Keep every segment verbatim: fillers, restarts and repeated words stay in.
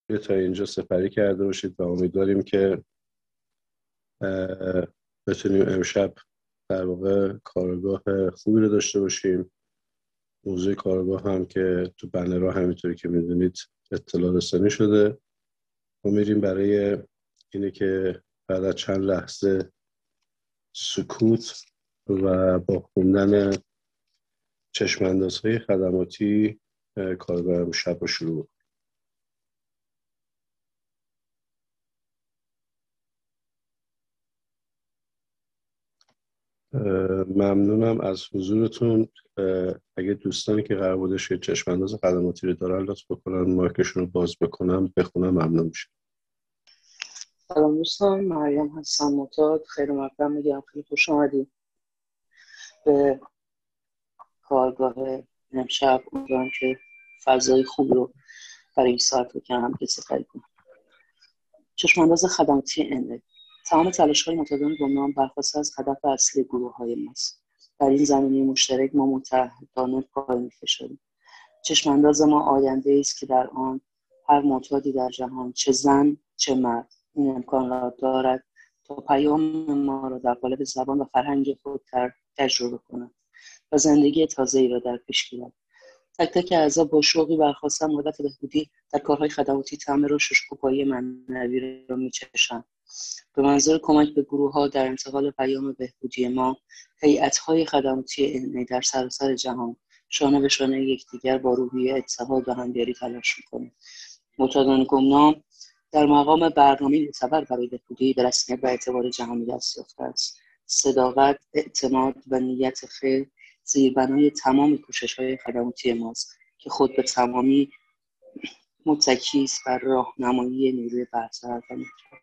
تا اینجا سپری کرده باشید و امیدواریم که بتونیم امشب در واقع کارگاه خوبی رو داشته باشیم. موضوع کارگاه هم که تو بنرها همینطوری که میدونید اطلاع رسانی شده. ما میریم برای اینه که بعد از چند لحظه سکوت و با خوندن چشم‌اندازهای خدماتی کارگاه امشب رو شروع. ممنونم از حضورتون. اگه دوستانی که قرار بودش چشم‌انداز خدماتی رو دارن لطف بکنن مایکشون رو باز بکنم بخونم ممنون میشه. سلام دوستان، مریم هستم معتاد. خیلی مقدم میگم، خیلی خوش آمدید به کارگاه امشب. امیدوارم که فضای خوب رو برای این ساعت رو که هم که سپری کنم. چشم‌انداز خدماتی ان تمام تلاش‌های متداوم گمنام برخواسته از هدف اصلی گروه‌های ماست. در این زمینه مشترک ما متحدانه پای می‌فشاریم. چشم‌انداز ما آینده است که در آن هر معتادی در جهان، چه زن چه مرد، این امکان را دارد تا پیام ما را در قالب زبان و فرهنگ خود تجربه کند و زندگی تازه‌ای را در پیش گیرد. تک تک اعضا با شوقی برخواستن مدت بهبودی در کارهای خدماتی طعم رشد و شکوفایی معنوی را می‌چشند. به منظور کمک به گروه‌ها در انتقال پیام بهبودی ما، هیئت‌های خدماتی ان در سراسر جهان شانه به شانه یکدیگر با روحیه اتحاد و همدلی تلاش می‌کنند. معتادان گمنام در مقام برنامه معتبر برای بهبودی به رسمیت و اعتبار جهانی دست یافته است. صداقت، اعتماد و نیت خیر زیربنای تمام کوشش‌های خدماتی ماست که خود به تمامی متکی است بر راهنمایی نیروی برتر و محترم.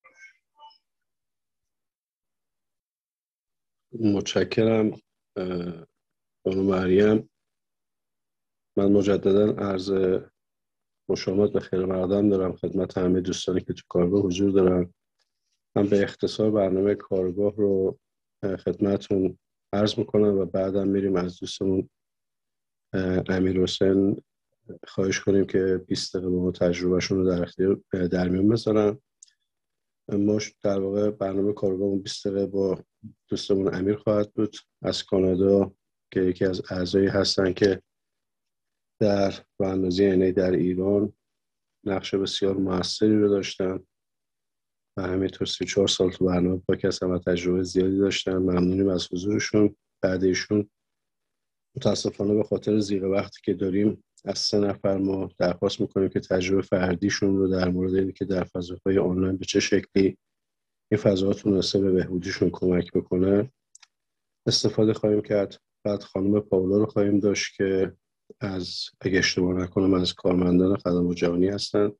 متشکرم خانم مریم. من مجددا عرض خوشامد و خیر مقدم دارم خدمت همه دوستانی که تو کارگاه حضور دارن. من به اختصار برنامه کارگاه رو خدمتون عرض میکنم و بعدم میریم از دوستمون امیرحسین خواهش کنیم که بیست دقیقه با ما تجربهشون رو در اختیار در میون بذارن. ما در واقع برنامه کارگاهمون بیست دقیقه با دوستمون امیر خواهد بود از کانادا که یکی از اعضایی هستن که در راه‌اندازی ان در ایران نقش بسیار موثری رو داشتن و همینطور سی و چهار سال تو برنامه پادکست هم تجربه زیادی داشتن. ممنونیم از حضورشون. بعد ایشون متاسفانه به خاطر زیغ وقتی که داریم از سه نفر ما درخواست میکنیم که تجربه فردیشون رو در مورد اینکه که در فضاهای آنلاین به چه شکلی این فضاها تونسته به بهبودیشون کمک بکنه استفاده خواهیم کرد. بعد خانم پاولا رو خواهیم داشت که از اگه اشتباه نکنم از کارمندان خدمات جهانی هستن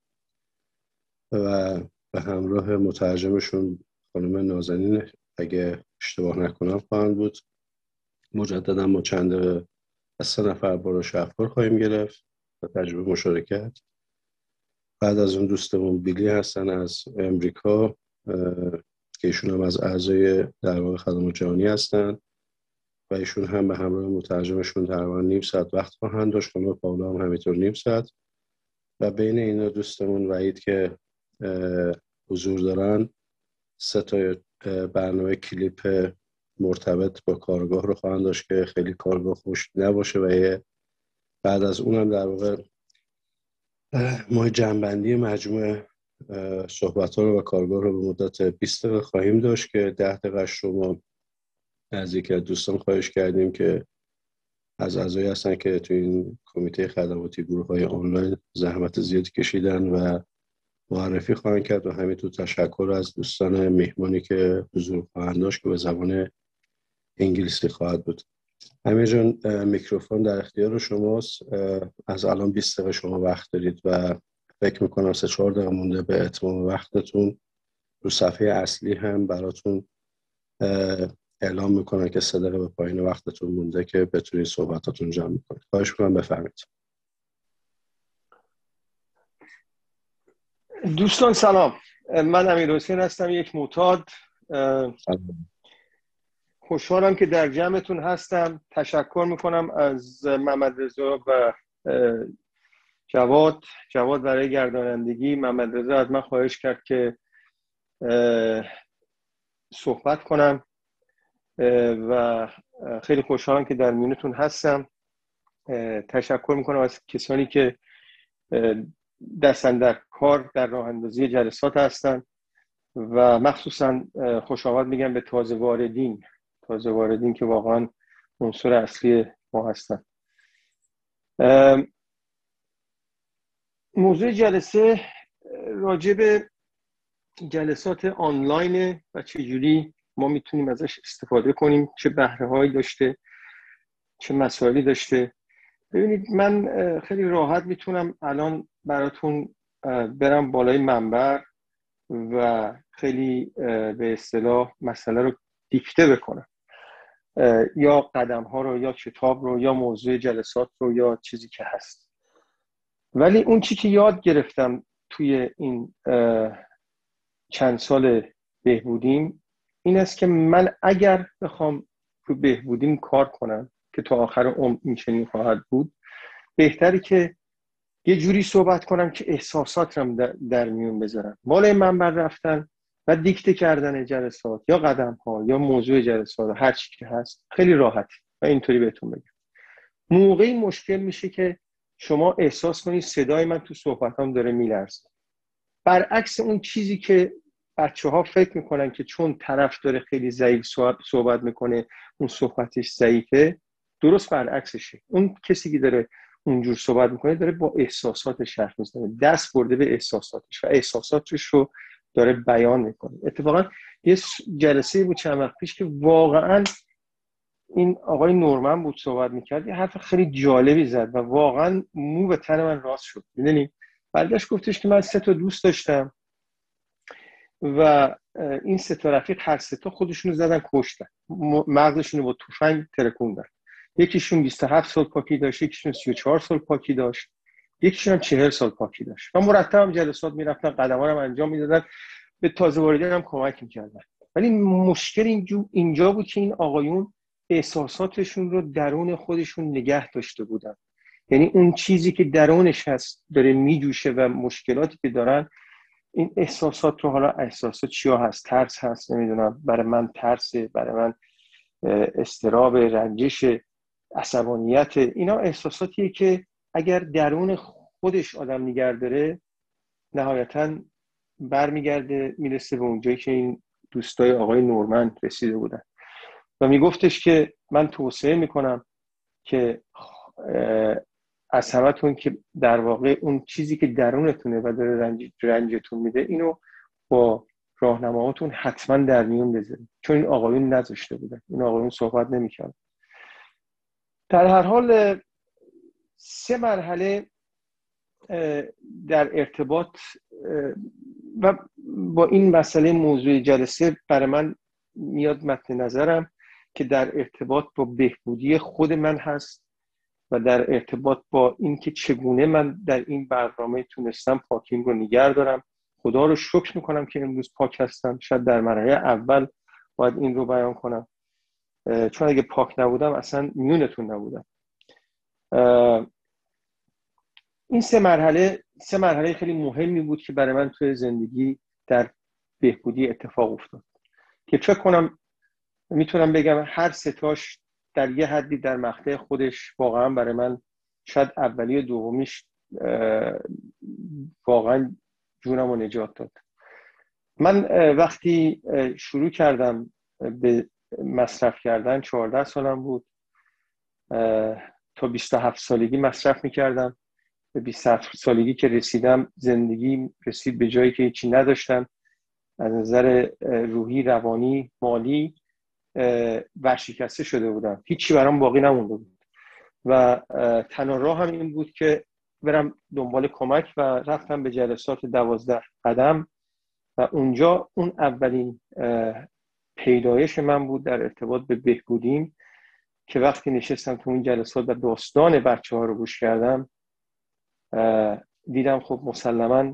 و به همراه مترجمشون خانم نازنین اگه اشتباه نکنم خواهند بود. مجددا ما چند از سه نفر باراش افکار خواهیم گرفت و تجربه مشارکت. بعد از اون دوستمون بیلی هستن از امریکا که ایشون هم از اعضای در واقع خدمات جهانی هستن و ایشون هم به همراه مترجمشون تقریبا نیم ساعت وقت خواهند داشت. خانم پاولا هم همینطور نیم ساعت و بین اینا دوستمون وحید که حضور دارن سه تا برنامه کلیپ مرتبط با کارگاه رو خواهند داشت که خیلی کارگاه خوش نباشه و بعد از اونم در واقع ما جنبندی مجموعه صحبت ها رو و کارگاه رو به مدت بیست دقیقه خواهیم داشت که ده دقیقه‌اش رو ما از یکی از دوستان خواهش کردیم که از اعضایی هستن که تو این کمیته خدماتی گروه های آنلاین زحمت زیادی کشیدن و معرفی خواهند کرد و همینطور تشکر از دوستان مهمانی که حضور خواهند داشت که به زبان انگلیسی خواهد بود. امیر جان میکروفون در اختیار شماست. از الان بیست دقیقه شما وقت دارید و فکر میکنم سه چهار دقیقه مونده به اتمام وقتتون. رو صفحه اصلی هم براتون اعلام میکنن که سه دقیقه به پایین وقتتون مونده که بتونید صحبتاتون جمع میکنید. خواهش میکنم بفرمایید. دوستان سلام، من امیرحسین هستم، یک معتاد. خوشحالم که در جمعتون هستم. تشکر میکنم از محمد رضا و جواد جواد برای گردانندگی. محمد رضا از من خواهش کرد که صحبت کنم و خیلی خوشحالم که در میونتون هستم. تشکر میکنم از کسانی که دستن در کار در راه اندازی جلسات هستن و مخصوصا خوش آمد میگم به تازه واردین تازه واردین که واقعا عنصر اصلی ما هستن. موضوع جلسه راجع به جلسات آنلاین و چجوری ما میتونیم ازش استفاده کنیم، چه بهره‌هایی داشته، چه مسائلی داشته. ببینید من خیلی راحت میتونم الان براتون برم بالای منبر و خیلی به اصطلاح مسئله رو دیکته بکنم، یا قدم ها رو یا کتاب رو یا موضوع جلسات رو یا چیزی که هست. ولی اون چی که یاد گرفتم توی این چند سال بهبودیم این است که من اگر بخوام رو بهبودیم کار کنم که تا آخر عمر این چنین خواهد بود، بهتره که یه جوری صحبت کنم که احساسات رو در میون بذارم. بالای منبر رفتن و دیکته کردن جلسات یا قدم ها یا موضوع جلسات هر چی که هست خیلی راحتی و اینطوری بهتون بگم. موقعی مشکل میشه که شما احساس کنید صدای من تو صحبتام داره میلرزه، برعکس اون چیزی که بچه ها فکر میکنن که چون طرف داره خیلی ضعیف صحبت میکنه اون صحبتش ضعیفه. درست برعکسشه. اون کسی که داره اونجور صحبت میکنه داره با احساساتش حرف میزنه، دست برده به احساساتش و احساساتش رو داره بیان میکنه. اتفاقا یه جلسه بود چند وقت پیش که واقعا این آقای نورمن بود صحبت میکرد، یه حرف خیلی جالبی زد و واقعا مو به تن من راست شد. میدونی برگشت گفتش که من سه تا دوست داشتم و این سه تا رفیق هر سه تا خودشونو زدن کشتن، مغزشونو با تفنگ ترکوندن. یکیشون بیست و هفت سال پاکی داشت، یکیشون سی و چهار سال پاکی داشت، یکیشون هم چهل سال پاکی داشت و مرتب هم جلسات میرفتن، قدم‌ها رو انجام میدادن، به تازه واردین هم کمک میکردن. ولی مشکل اینجا بود که این آقایون احساساتشون رو درون خودشون نگه داشته بودن. یعنی اون چیزی که درونش هست داره میجوشه و مشکلاتی که دارن، این احساسات رو، حالا احساسات چیا هست، ترس هست، نمیدونم، برای من ترسه، برای من اضطراب، رنجش، عصبانیت، اینا احساساتیه که اگر درون خودش آدم نگه داره نهایتاً برمیگرده میرسه به اونجایی که این دوستای آقای نورمن رسیده بودن و میگفتش که من توصیه میکنم که از همتون که در واقع اون چیزی که درونتونه و داره رنج رنجتون میده اینو با راهنماهاتون حتما در میون بذارید، چون این آقایون نذاشته بودن، این آقایون صحبت نمی‌کردن. در هر حال سه مرحله در ارتباط و با این مسئله موضوع جلسه برای من میاد مد نظرم که در ارتباط با بهبودی خود من هست و در ارتباط با این که چگونه من در این برنامه تونستم پاکیم رو نگه دارم. خدا رو شکر میکنم که امروز پاک هستم. شاید در مرحله اول باید این رو بیان کنم، چون اگه پاک نبودم اصلا میونتون نبودم. این سه مرحله سه مرحله خیلی مهمی بود که برای من توی زندگی در بهبودی اتفاق افتاد که فکر کنم میتونم بگم هر سه تاش در یه حدی در مقطع خودش واقعا برای من، شاید اولی و دومیش واقعا جونم رو نجات داد. من وقتی شروع کردم به مصرف کردن چهارده سالم بود، تا بیست و هفت سالگی مصرف میکردم. به بیست و هفت سالگی که رسیدم زندگی رسید به جایی که هیچی نداشتم از نظر روحی، روانی، مالی، ورشکسته شده بودم، هیچی برام باقی نمونده بود و تنها راه هم این بود که برم دنبال کمک و رفتم به جلسات دوازده قدم و اونجا اون اولین پیدایش من بود در ارتباط به بهبودیم که وقتی نشستم تو این جلسات و داستان بچه ها رو گوش کردم دیدم خب مسلماً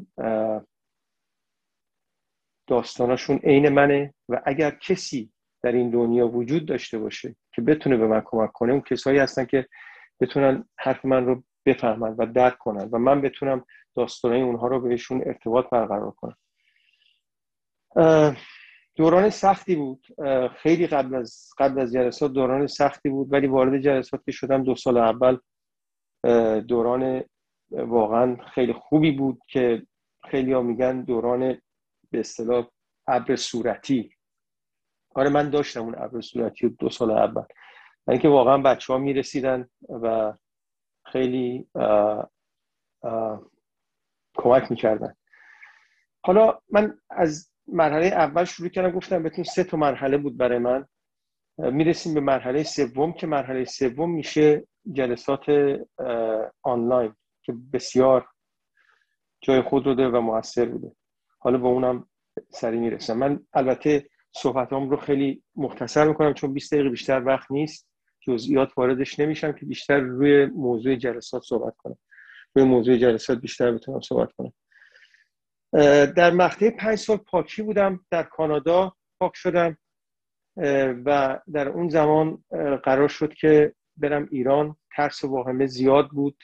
داستاناشون عین منه و اگر کسی در این دنیا وجود داشته باشه که بتونه به من کمک کنه اون کسایی هستن که بتونن حرف من رو بفهمن و درک کنن و من بتونم داستانای اونها رو بهشون ارتباط برقرار کنم. دوران سختی بود، خیلی قبل از قبل از جلسات دوران سختی بود، ولی وارد جلسات که شدم دو سال اول دوران واقعا خیلی خوبی بود که خیلی ها میگن دوران به اصطلاح ابر صورتی. آره من داشتم اون ابر صورتی دو سال اول، یعنی که واقعا بچه ها میرسیدن و خیلی آه آه کمک میکردن. حالا من از مرحله اول شروع کردم، گفتم بهتون سه تا مرحله بود برای من. میرسیم به مرحله سوم که مرحله سوم میشه جلسات آنلاین که بسیار جای خود رو داره و موثر بوده. حالا با اونم سریع میرسم. من البته صحبتام رو خیلی مختصر میکنم چون بیست دقیقه بیشتر وقت نیست، جزئیات واردش نمیشم که بیشتر روی موضوع جلسات صحبت کنم، روی موضوع جلسات بیشتر بتونم صحبت کنم. در مقطع پنج سال پاکی بودم در کانادا، پاک شدم و در اون زمان قرار شد که برم ایران. ترس و واهمه زیاد بود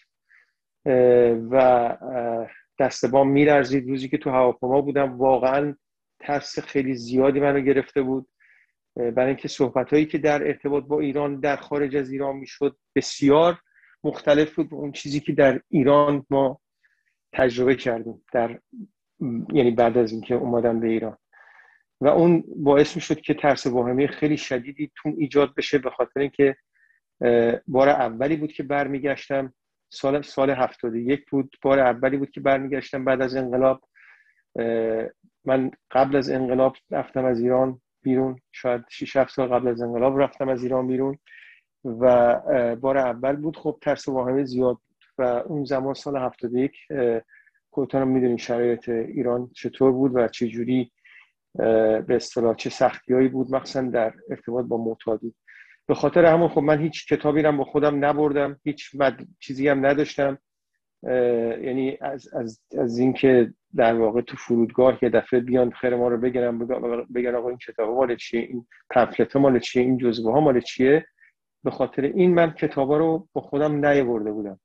و دست بام میلرزید. روزی که تو هواپیما بودم واقعا ترس خیلی زیادی منو گرفته بود، برای اینکه صحبتایی که در ارتباط با ایران در خارج از ایران میشد بسیار مختلف بود اون چیزی که در ایران ما تجربه کردیم، در یعنی بعد از اینکه اومدم به ایران، و اون باعث میشد که ترس واهمه خیلی شدیدی تو ایجاد بشه، به خاطر اینکه بار اولی بود که برمیگشتم. سال سال هفتاد و یک بود، بار اولی بود که برمیگشتم بعد از انقلاب. من قبل از انقلاب رفتم از ایران بیرون، شاید شش هفت سال قبل از انقلاب رفتم از ایران بیرون و بار اول بود. خب ترس و واهمه زیاد بود و اون زمان سال هفتاد و یک خودتون میدونین شرایط ایران چطور بود و چه جوری به اصطلاح چه سختیایی بود، مخصوصا در ارتباط با معتادی. به خاطر همون خب من هیچ کتابی رو با خودم نبردم، هیچ مد... چیزی هم نداشتم، یعنی از از از اینکه در واقع تو فرودگاه یه دفعه بیان خیر ما رو بگیرن بگن آقا این کتابا مال چیه، این پمفلت ها مال چیه، این جزوه ها مال چیه، به خاطر این من کتابا رو با خودم نیاورده بودم.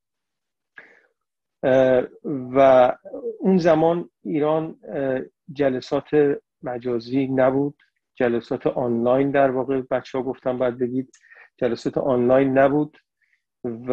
و اون زمان ایران جلسات مجازی نبود، جلسات آنلاین در واقع بچه ها گفتم باید بگید جلسات آنلاین نبود. و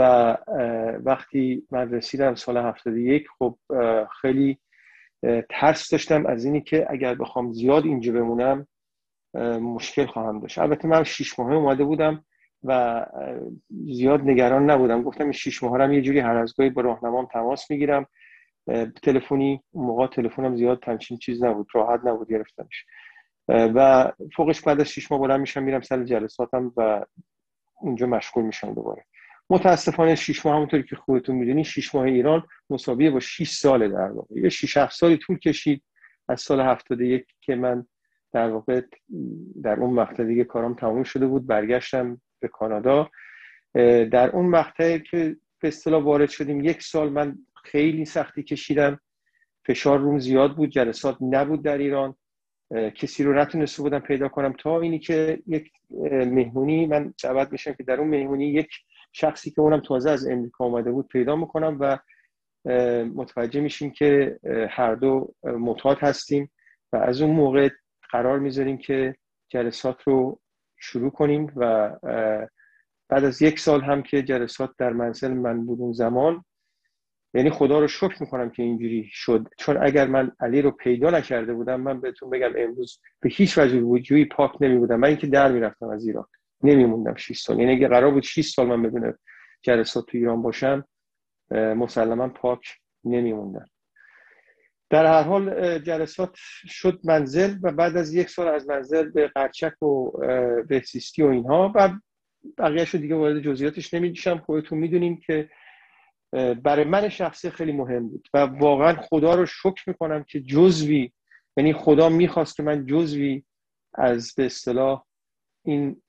وقتی من رسیدم سال هفتاد و یک خب خیلی ترس داشتم از اینی که اگر بخوام زیاد اینجا بمونم مشکل خواهم داشت. البته من شش ماهه اومده بودم و زیاد نگران نبودم، گفتم این شش ماه هم یه جوری هر از گاهی با راهنمام تماس میگیرم تلفنی. موقع تلفنم زیاد همچین چیز نبود، راحت نبود گرفتنش و فوقش بعد از شش ماه بلند میشم میرم سر جلساتم و اونجا مشغول میشم دوباره. متاسفانه شش ماه همونطوری که خودتون میدونین شش ماه ایران مساویه با شش ساله، در واقع یه شش هفت سالی طول کشید از سال هفتاد و یک که من در واقع در اون مقطع دیگه کارم تموم شده بود، برگشتم به کانادا. در اون مقطع که به اصطلاح وارد شدیم یک سال من خیلی سختی کشیدم، فشار روم زیاد بود، جلسات نبود در ایران، کسی رو نتونسته بودم پیدا کنم تا اینی که یک مهمونی من دعوت میشم که در اون مهمونی یک شخصی که اونم تازه از امریکا اومده بود پیدا میکنم و متوجه میشیم که هر دو معتاد هستیم و از اون موقع قرار میذاریم که جلسات رو شروع کنیم. و بعد از یک سال هم که جلسات در منزل من بود اون زمان، یعنی خدا رو شکر میکنم که اینجوری شد، چون اگر من علی رو پیدا نکرده بودم من بهتون بگم امروز به هیچ وجه وجودی پاک نمی بودم. من اینکه در میرفتم از ایران نمیموندم شش سال، یعنی اگه قرار بود شش سال من بدون جلسات تو ایران باشم مسلما پاک نمیموندم. در هر حال جلسات شد منزل و بعد از یک سال از منزل به قرچک و بهزیستی و اینها و بقیه‌شو دیگه وارد جزئیاتش نمیشم. خودتون میدونین که برای من شخصی خیلی مهم بود و واقعا خدا رو شکر میکنم که جزوی، یعنی خدا میخواست که من جزوی از به اصطلاح این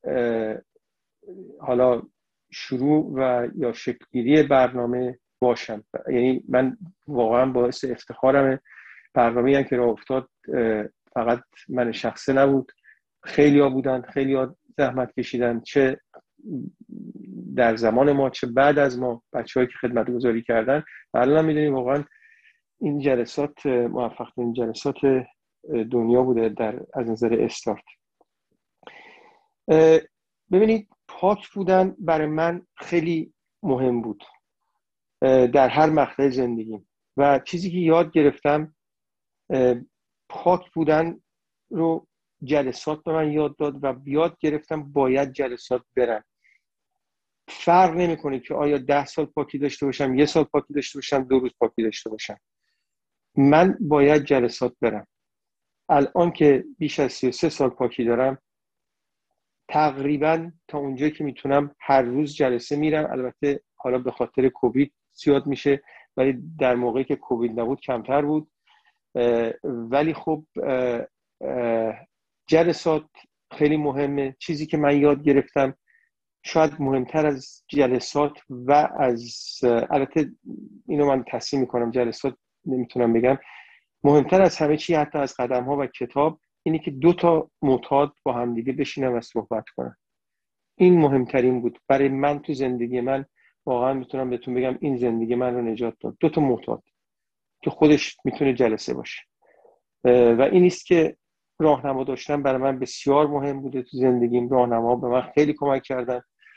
حالا شروع و یا شکلگیری برنامه باشم. یعنی من واقعا باعث افتخارم. برنامه‌ای هم که راه افتاد فقط من شخصی نبود، خیلی ها بودن، خیلی ها زحمت کشیدن، چه در زمان ما چه بعد از ما بچه‌هایی که خدمت گذاری کردن. الان می‌دونیم واقعا این جلسات موفق ترین جلسات دنیا بوده در از نظر استارت. ببینید پاک بودن برای من خیلی مهم بود در هر مقطع زندگیم و چیزی که یاد گرفتم پاک بودن رو جلسات به من یاد داد و یاد گرفتم باید جلسات برم. فرق نمی‌کنه که آیا ده سال پاکی داشته باشم، یه سال پاکی داشته باشم، دو روز پاکی داشته باشم، من باید جلسات برم. الان که بیش از سی و سه سال پاکی دارم تقریبا تا اونجایی که میتونم هر روز جلسه میرم. البته حالا به خاطر کووید زیاد میشه ولی در موقعی که کووید نبود کمتر بود. ولی خب جلسات خیلی مهمه. چیزی که من یاد گرفتم شاید مهمتر از جلسات و از البته اینو من تصحیح میکنم، جلسات نمیتونم بگم، مهمتر از همه چی حتی از قدم ها و کتاب اینی که دو تا معتاد با هم دیگه بشینن و صحبت کنن. این مهمترین بود برای من تو زندگی من. واقعا میتونم بهتون بگم این زندگی من رو نجات داد. دو تا معتاد که خودش میتونه جلسه باشه و این است که راهنما داشتن برای من بسیار مهم بوده تو زندگیم. راهنما به من خیلی کمک کردن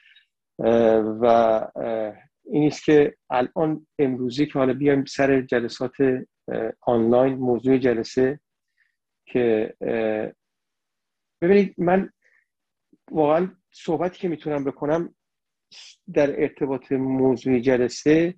و این است که الان امروزی که حالا بیایم سر جلسات آنلاین، موضوع جلسه که ببینید من واقعا صحبتی که میتونم بکنم در ارتباط موضوع جلسه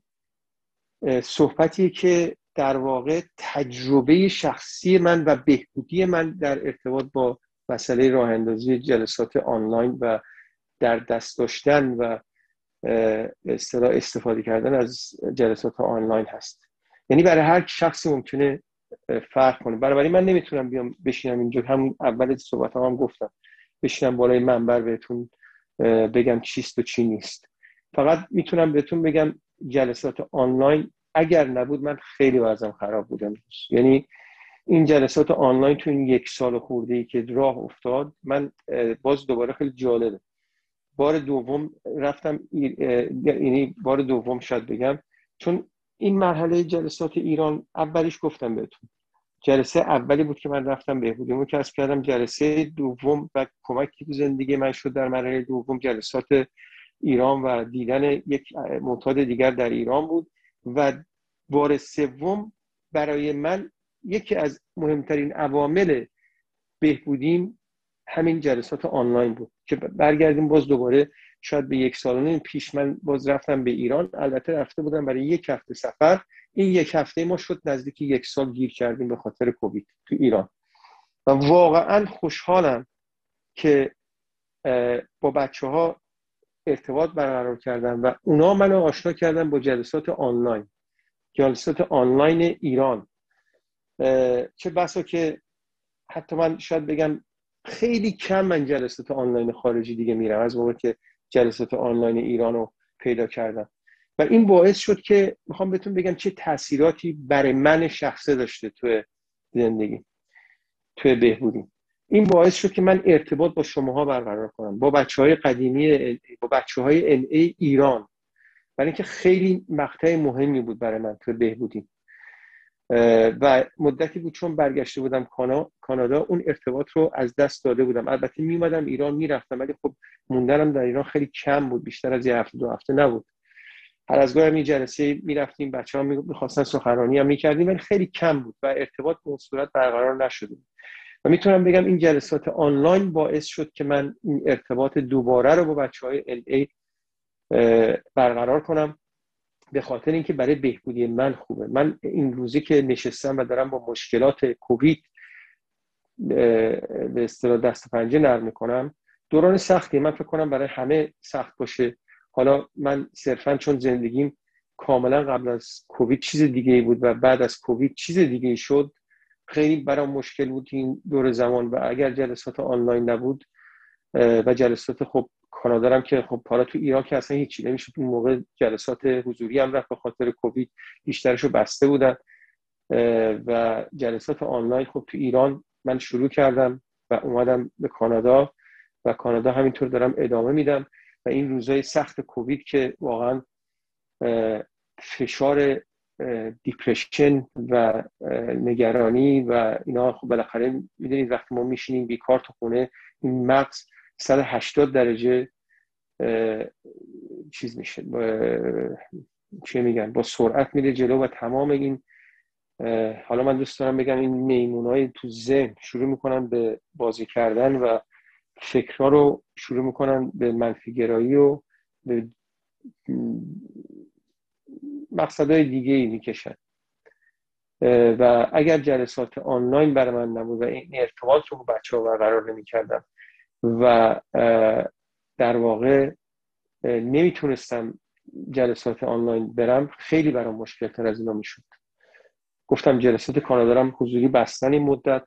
صحبتی که در واقع تجربه شخصی من و بهبودی من در ارتباط با مسئله راه اندازی جلسات آنلاین و در دست داشتن و اصطلاح استفاده کردن از جلسات آنلاین هست. یعنی برای هر شخصی ممکنه فرق کنه. بنابراین من نمیتونم بیام بشینم اینجا، همون اول صحبتام هم گفتم، بشینم بالای منبر بهتون بگم چیست و چی نیست. فقط میتونم بهتون بگم جلسات آنلاین اگر نبود من خیلی وضعم خراب بودم. یعنی این جلسات آنلاین تو این یک سال خورده‌ای که راه افتاد، من باز دوباره خیلی جالبه بار دوم رفتم، یعنی بار دوم شاید بگم، چون این مرحله جلسات ایران اولیش گفتم بهتون جلسه اولی بود که من رفتم بهبودیمو کسب کردم. جلسه دوم و کمکی تو زندگی من شد در مرحله دوم جلسات ایران و دیدن یک معتاد دیگر در ایران بود و بار سوم برای من یکی از مهمترین عوامل بهبودیم همین جلسات آنلاین بود که برگردیم باز دوباره شاید به یک سال پیش من باز رفتم به ایران. البته رفته بودم برای یک هفته سفر. این یک هفته ما شد نزدیک یک سال گیر کردیم به خاطر کووید تو ایران و واقعا خوشحالم که با بچه ها ارتباط برقرار کردم و اونا منو آشنا کردن با جلسات آنلاین، جلسات آنلاین ایران. چه بسا که حتی من شاید بگم خیلی کم من جلسات آنلاین خارجی دیگه میرم از موقع که جلسات آنلاین ایران رو پیدا کردم و این باعث شد که میخوام بهتون بگم چه تأثیراتی برای من شخصه داشته توی زندگی، توی بهبودی. این باعث شد که من ارتباط با شماها برقرار کنم، با بچه‌های قدیمی، با بچه‌های ان ای ایران، برای اینکه خیلی مقطع مهمی بود برای من توی بهبودی و مدتی بود چون برگشته بودم کانادا اون ارتباط رو از دست داده بودم. البته می اومدم ایران میرفتم ولی خب موندنم در ایران خیلی کم بود، بیشتر از یه هفته دو هفته نبود. هر از گاهی هم یه جلسه میرفتیم، بچه‌ها می‌خواستن سخنرانی هم می‌کردیم ولی خیلی کم بود و ارتباط به اون صورت برقرار نشده. و میتونم بگم این جلسات آنلاین باعث شد که من این ارتباط دوباره رو با بچه‌های ال ای برقرار کنم به خاطر اینکه برای بهبودی من خوبه. من این روزی که نشستم و دارم با مشکلات کووید به اصطلاح دست پنجه نرم میکنم، دوران سختی من فکر کنم برای همه سخت باشه. حالا من صرفا چون زندگیم کاملا قبل از کووید چیز دیگه ای بود و بعد از کووید چیز دیگه ای شد، خیلی برام مشکل بود این دور زمان و اگر جلسات آنلاین نبود و جلسات خب کانادا هم که خب حالا تو ایران که اصلا هیچی نمیشد اون موقع، جلسات حضوری هم رفت به خاطر کووید بیشترشو بسته بودن و جلسات آنلاین خب تو ایران من شروع کردم و اومدم به کانادا و کانادا همینطور دارم ادامه میدم و این روزهای سخت کووید که واقعا فشار دیپرشن و نگرانی و اینا، خب بالاخره میدونید وقتی ما میشینیم بیکار تو خونه، این مغز صد و هشتاد درجه چیز میشه، چی میگن، با سرعت میره جلو و تمام این، حالا من دوست دارم بگم این میمونای تو ذهن شروع میکنن به بازی کردن و فکرها رو شروع میکنن به منفی گرایی و به مقصدهای دیگه ای میکشن. و اگر جلسات آنلاین برای من نبود و این ارتباط رو با بچه ها برقرار نمی کردم و در واقع نمیتونستم جلسات آنلاین برم، خیلی برام مشکل تر از اینا میشد. گفتم جلسات کانادا هم حضوری بستن این مدت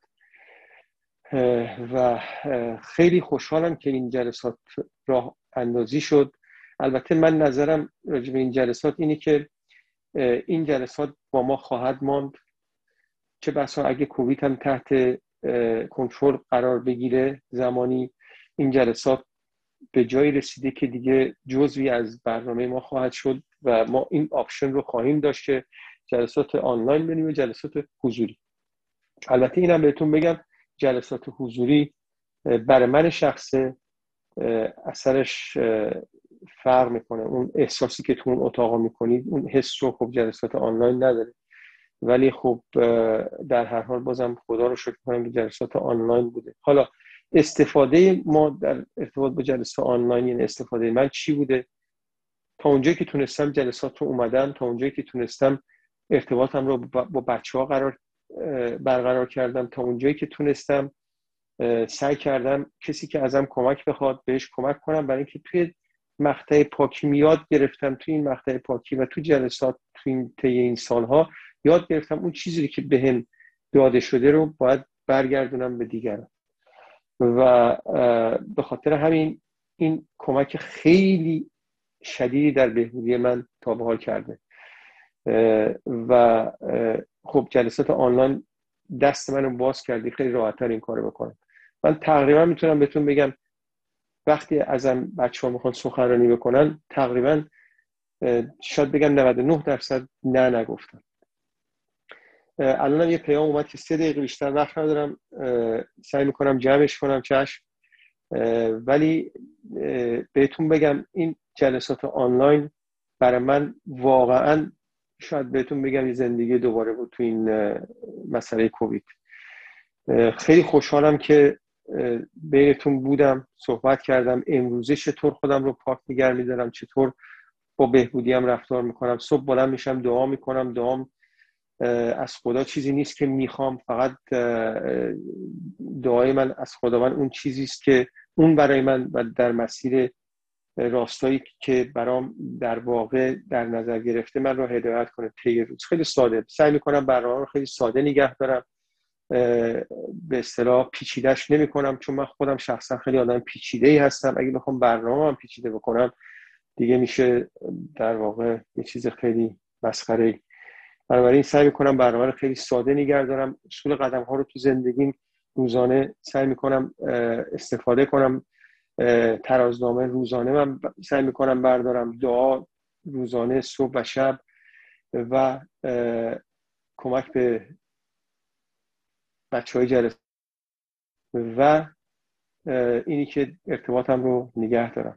و خیلی خوشحالم که این جلسات راه اندازی شد. البته من نظرم راجع به این جلسات اینه که این جلسات با ما خواهد ماند، چه بسا اگه کووید هم تحت کنترل قرار بگیره زمانی، این جلسات به جایی رسیده که دیگه جزوی از برنامه ما خواهد شد و ما این آپشن رو خواهیم داشت که جلسات آنلاین بریم و جلسات حضوری. البته اینم بهتون بگم جلسات حضوری برای من شخصه اثرش فرق میکنه، اون احساسی که تو اون اتاقا میکنید اون حس رو خب جلسات آنلاین نداره. ولی خب در هر حال بازم خدا رو شکر کنم که جلسات آنلاین بوده. حالا استفاده ما در ارتباط با جلسات آنلاین، یعنی استفاده من چی بوده؟ تا اونجایی که تونستم جلسات رو اومدم، تا اونجایی که تونستم ارتباطم رو با بچه ها قرار برقرار کردم، تا اونجایی که تونستم سعی کردم کسی که ازم کمک بخواد بهش کمک کنم، برای اینکه توی مقطع پاکی یاد گرفتم، توی این مقطع پاکی و تو جلسات تو این طی این سالها یاد گرفتم اون چیزی که بهم داده شده رو باید برگردونم به دیگران و به خاطر همین این کمک خیلی شدیدی در بهبودی من تا به حال کرده و خب جلسات آنلاین دست منو باز کردی خیلی راحت‌تر این کارو بکنم. من تقریبا میتونم بهتون بگم وقتی ازم بچه‌ها میخوان سخنرانی بکنن تقریبا شاید بگم نود و نه درصد نه نگفتم. الانم یه پیام اومد که سه دقیقه بیشتر وقت ندارم، سعی میکنم جمعش کنم چشم، ولی بهتون بگم این جلسات آنلاین برای من واقعا شاید بهتون بگم یه زندگی دوباره بود تو این مسئله کووید. خیلی خوشحالم که بینتون بودم، صحبت کردم امروزه چطور خودم رو پاک نگه می‌دارم، چطور با بهبودیم رفتار میکنم. صبح بلند میشم دعا میکنم، دعام از خدا چیزی نیست که میخوام، فقط دعای من از خداوند اون چیزی است که اون برای من و در مسیر راستایی که برام در واقع در نظر گرفته من رو هدایت کنه طی روز. خیلی ساده سعی میکنم برنامه رو خیلی ساده نگه دارم، به اصطلاح پیچیده‌اش نمی‌کنم، چون من خودم شخصا خیلی آدم پیچیده‌ای هستم. اگه بخوام برنامه‌ام پیچیده بکنم دیگه میشه در واقع یه چیز خیلی مسخره‌ای. بنابراین سعی میکنم برنامه رو خیلی ساده نگه دارم. اصول قدم ها رو تو زندگیم روزانه سعی میکنم استفاده کنم. ترازنامه روزانه من سعی میکنم بردارم، دعا روزانه صبح و شب و کمک به بچه های جلسه و اینی که ارتباطم رو نگه دارم.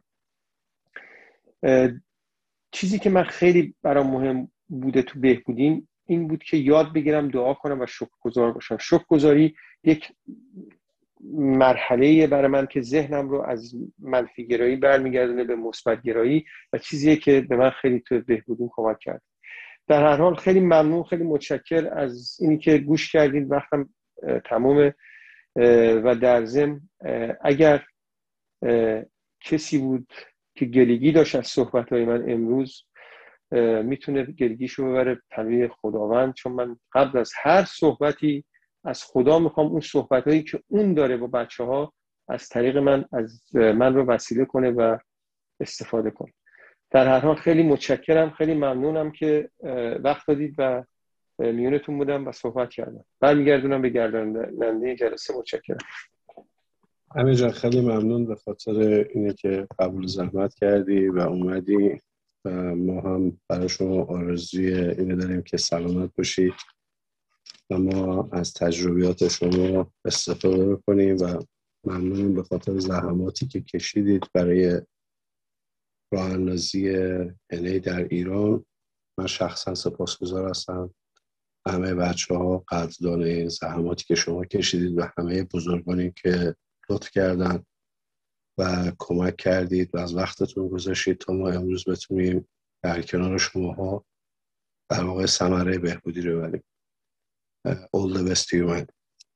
چیزی که من خیلی برام مهم بوده تو بهبودیم این بود که یاد بگیرم دعا کنم و شکرگزار باشم. شکرگزاری یک مرحله‌ایه برای من که ذهنم رو از منفی گرایی برمیگردونه به مثبت گرایی و چیزیه که به من خیلی تو بهبودیم کمک کرد. در هر حال خیلی ممنون، خیلی متشکر از اینی که گوش کردید. وقتم تمومه و در ضمن اگر کسی بود که گلگی داشت از صحبت‌های من امروز میتونه گلگیشو ببره پنوی خداوند، چون من قبل از هر صحبتی از خدا میخوام اون صحبت‌هایی که اون داره با بچه‌ها از طریق من از من رو وسیله کنه و استفاده کنه. در هر حال خیلی متشکرم، خیلی ممنونم که وقت دادید و میونتون بودم و صحبت کردم. برمیگردونم به گرداننده جلسه. متشکرم. امیر جان خیلی ممنون به خاطر اینه که قبول زحمت کردی و اومدی و ما هم برای شما آرزوی اینو داریم که سلامت باشید و ما از تجربیات شما استفاده بکنیم و ممنونیم به خاطر زحماتی که کشیدید برای راه اندازی ان ای در ایران. من شخصا سپاسگزار هستم همه بچه ها قدردان زحماتی که شما کشیدید و همه بزرگانی که لطف کردن و کمک کردید و از وقتتون گذاشتید تا ما امروز بتونیم در کنار شماها در واقع ثمره بهبودی رو ببریم. all the best to you man.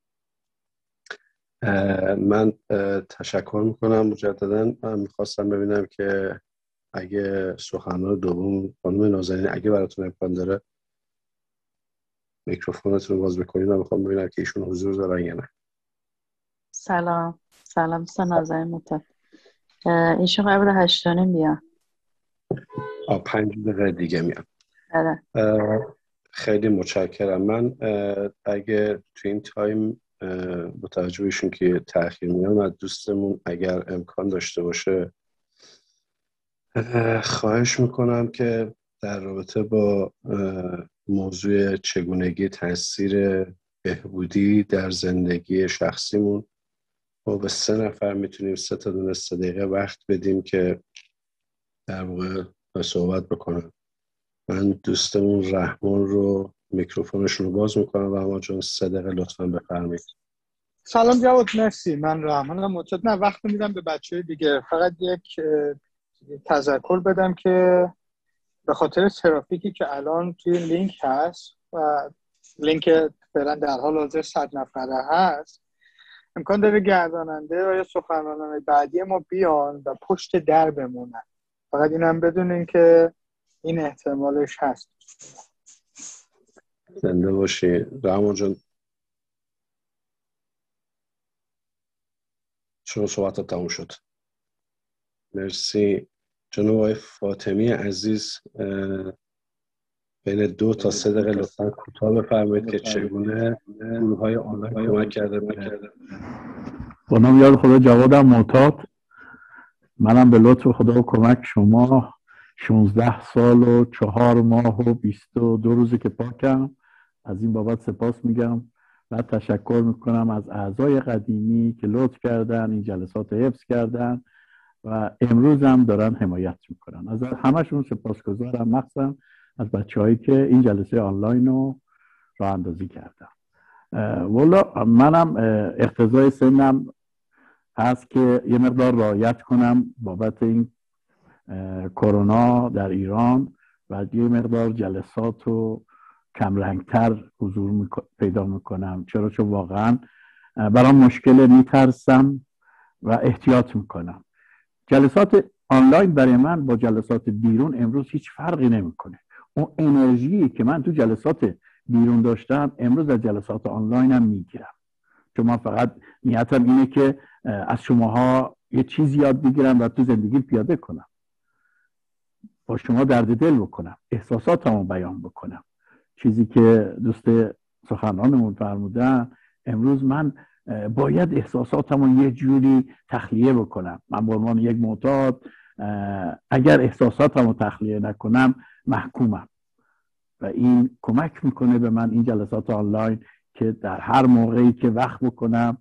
من تشکر میکنم مجددا. من میخواستم ببینم که اگه سخنران دوم خانم نازنین اگه براتون امکان داره میکروفونتون رو باز بکنید و میخوام ببینم که ایشون حضور دارن یا نه. سلام سلام سن نازنین مطلق. ایشون قبل هشتانیم بیان. آه پنج دقیقه دیگه میان. بله. خیلی متشکرم. من اگه تو این تایم متوجه بشون که تأخیر میام دوستمون اگر امکان داشته باشه خواهش میکنم که در رابطه با موضوع چگونگی تاثیر بهبودی در زندگی شخصیمون ما به سه نفر میتونیم سه تا دونه سه دقیقه وقت بدیم که در واقع صحبت بکنم. من دوستمون رحمان رو میکروفونشون رو باز میکنم و اما چون سه دقیقه لطفاً بفرمایید. سلام جواد، مرسی. من رحمانم. متشکرم. نه وقت میدم به بچه دیگه. فقط یک تذکر بدم که به خاطر ترافیکی که الان توی لینک هست و لینک فعلا در حال حاضر صد نفره هست امکان داره گرداننده و یا سخنرانان بعدی ما بیان و پشت در بمونن. فقط اینم بدونین که این احتمالش هست. زنده باشی رحمان جان. شما صحبت تموم شد. مرسی. جناب آقای فاطمی عزیز بین دو تا سه دقیقه لطفاً کوتاه بفرمایید که چگونه گروه‌های آنلاین کمک کرده به با نام یاد خدا جوادم معتاد. منم به لطف خدا و کمک شما شانزده سال و چهار ماه و بیست و دو روزی که پاکم. از این بابت سپاس میگم و تشکر میکنم از اعضای قدیمی که لطف کردن این جلسات حفظ کردن و امروز هم دارن حمایت میکنن. از همشون سپاسگزارم، مخصوصا از بچه‌هایی که این جلسه آنلاین رو راه اندازی کردن. والا منم اقتضای سنم هست که یه مقدار رعایت کنم بابت این کرونا در ایران و یه مقدار جلسات رو کم رنگتر حضور پیدا میکنم. چرا؟ چون واقعا برام مشکل، میترسم و احتیاط میکنم. جلسات آنلاین برای من با جلسات بیرون امروز هیچ فرقی نمیکنه. اون انرژی که من تو جلسات بیرون داشتم امروز از جلسات آنلاین هم میگیرم. چون من فقط نیتم اینه که از شماها یه چیزی یاد بگیرم و تو زندگی پیاده کنم، با شما درد دل بکنم، احساساتمو بیان بکنم. چیزی که دوست سخنرانمون فرمودن امروز من باید احساساتمو یه جوری تخلیه بکنم. من به عنوان یک معتاد اگر احساساتمو تخلیه نکنم محکومم و این کمک میکنه به من این جلسات آنلاین که در هر موقعی که وقت بکنم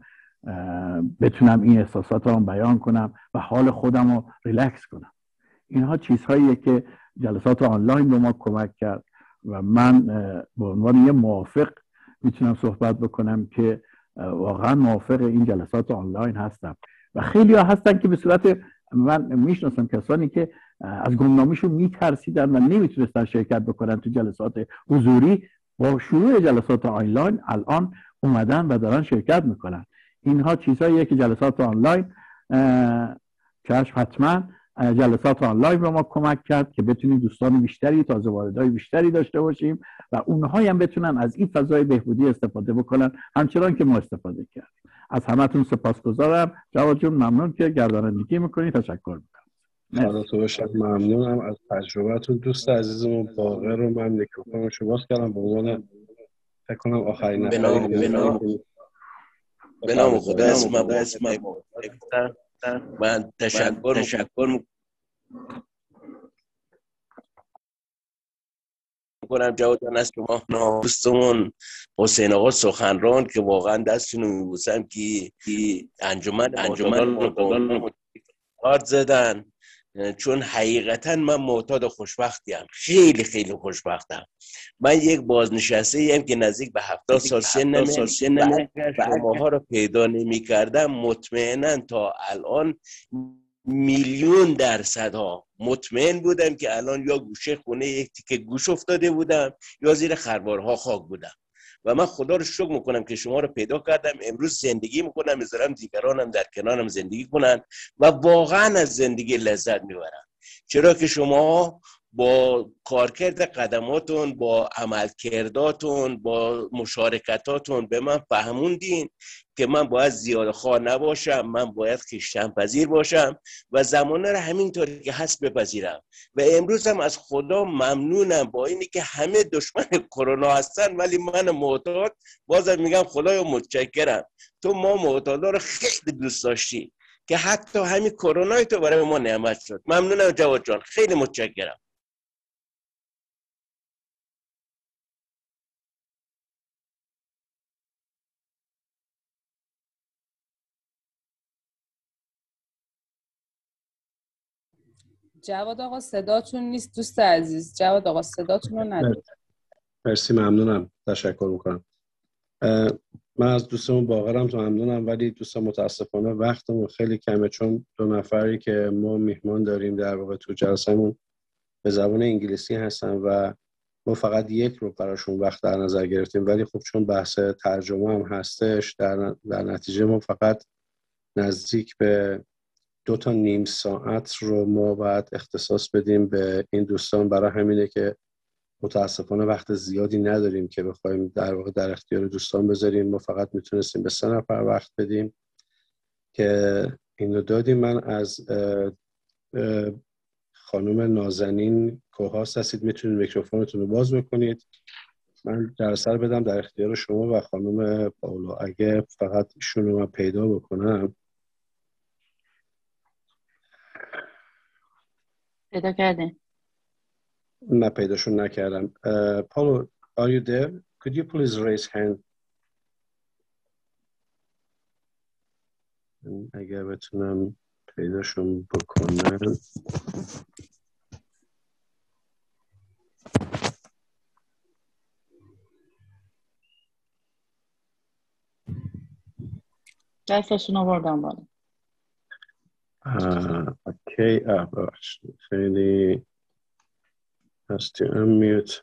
بتونم این احساساتمو بیان کنم و حال خودمو ریلکس کنم. اینها چیزهاییه که جلسات آنلاین به ما کمک کرد و من به عنوان یه موافق میتونم صحبت بکنم که واقعا موافق این جلسات آنلاین هستم. و خیلی ها هستن که به صورت، من میشناسم کسانی که از گمنامیشون میترسیدن و نمیتونستن شرکت بکنن تو جلسات حضوری، با شروع جلسات آنلاین الان اومدن و دارن شرکت میکنن. اینها چیزهاییه که جلسات آنلاین چشم حتما جلسات آنلاین به ما کمک کرد که بتونیم دوستان بیشتری، تازه واردای بیشتری داشته باشیم و اونها هم بتونن از این فضای بهبودی استفاده بکنن همچنان که ما استفاده کردیم. از همتون سپاسگزارم. جواد جون ممنون که گردانندگی میکنید. تشکر میکنم. حالا تو باشم. ممنونم از تجربتون. دوست عزیزمون باقر رو من میکروفونش رو باز کردم به عنوان فکر کنم آخرین نفری که به نام خدا اسم اسم من تشکر تشکر میکنم جواد جان از شما دوستمون حسین آقا سخنران که واقعا دستشون رو میبوسم که انجمن انجمن معتادان کارت زدن، چون حقیقتا من معتاد خوشبختیم، خیلی خیلی خوشبختم. من یک بازنشسته ایم که نزدیک به هفتاد سال سنمه و شماها رو پیدا نمی کردم مطمئنا تا الان میلیون درصد ها مطمئن بودم که الان یا گوشه خونه یک تیکه گوش افتاده بودم یا زیر خروارها خاک بودم و من خدا رو شکر میکنم که شما رو پیدا کردم. امروز زندگی میکنم، میذارم دیگرانم در کنارم زندگی کنن و واقعا از زندگی لذت میبرم، چرا که شما با کارکرد قدماتون، با عملکرداتون، با مشارکتاتون به من فهموندین که من باید زیاده خواه نباشم، من باید خویشتن پذیر باشم و زمانه رو همینطوری که هست بپذیرم. و امروز هم از خدا ممنونم با اینی که همه دشمن کرونا هستن ولی من معتاد بازم میگم خدایا متشکرم، تو ما معتادا رو خیلی دوست داشتی که حتی همین کرونای تو برای ما نعمت شد. ممنونم جواد جان، خیلی متشکرم. جواد آقا صداتون نیست دوست عزیز. جواد آقا صداتون رو ندارم. مرسی، ممنونم، تشکر میکنم. من از دوستمون باقرم تو ممنونم، ولی دوستان متاسفانه وقتمون خیلی کمه، چون دو نفری که ما میهمان داریم در واقع تو جلسه‌مون به زبان انگلیسی هستن و ما فقط یک رو براشون وقت در نظر گرفتیم، ولی خب چون بحث ترجمه هم هستش در, در نتیجه ما فقط نزدیک به دو تا نیم ساعت رو ما باید اختصاص بدیم به این دوستان. برای همینه که متاسفانه وقت زیادی نداریم که بخوایم در واقع در اختیار دوستان بذاریم. ما فقط میتونستیم به سه نفر وقت بدیم که اینو دادیم. من از اه اه خانم نازنین کوهاست هستید، میتونید میکروفونتون رو باز بکنید. من جلسه رو بدم در اختیار شما و خانم پاولا، اگه فقط ایشون رو من پیدا بکنم. پیدا کردین؟ نه پیداشون نکردم. uh, Paulo, are you there? Could you please raise hand? اگر بتونم پیداشون بکنم. دستشون آوردم بالا. اوکی، ببخش خیلی هستی unmute.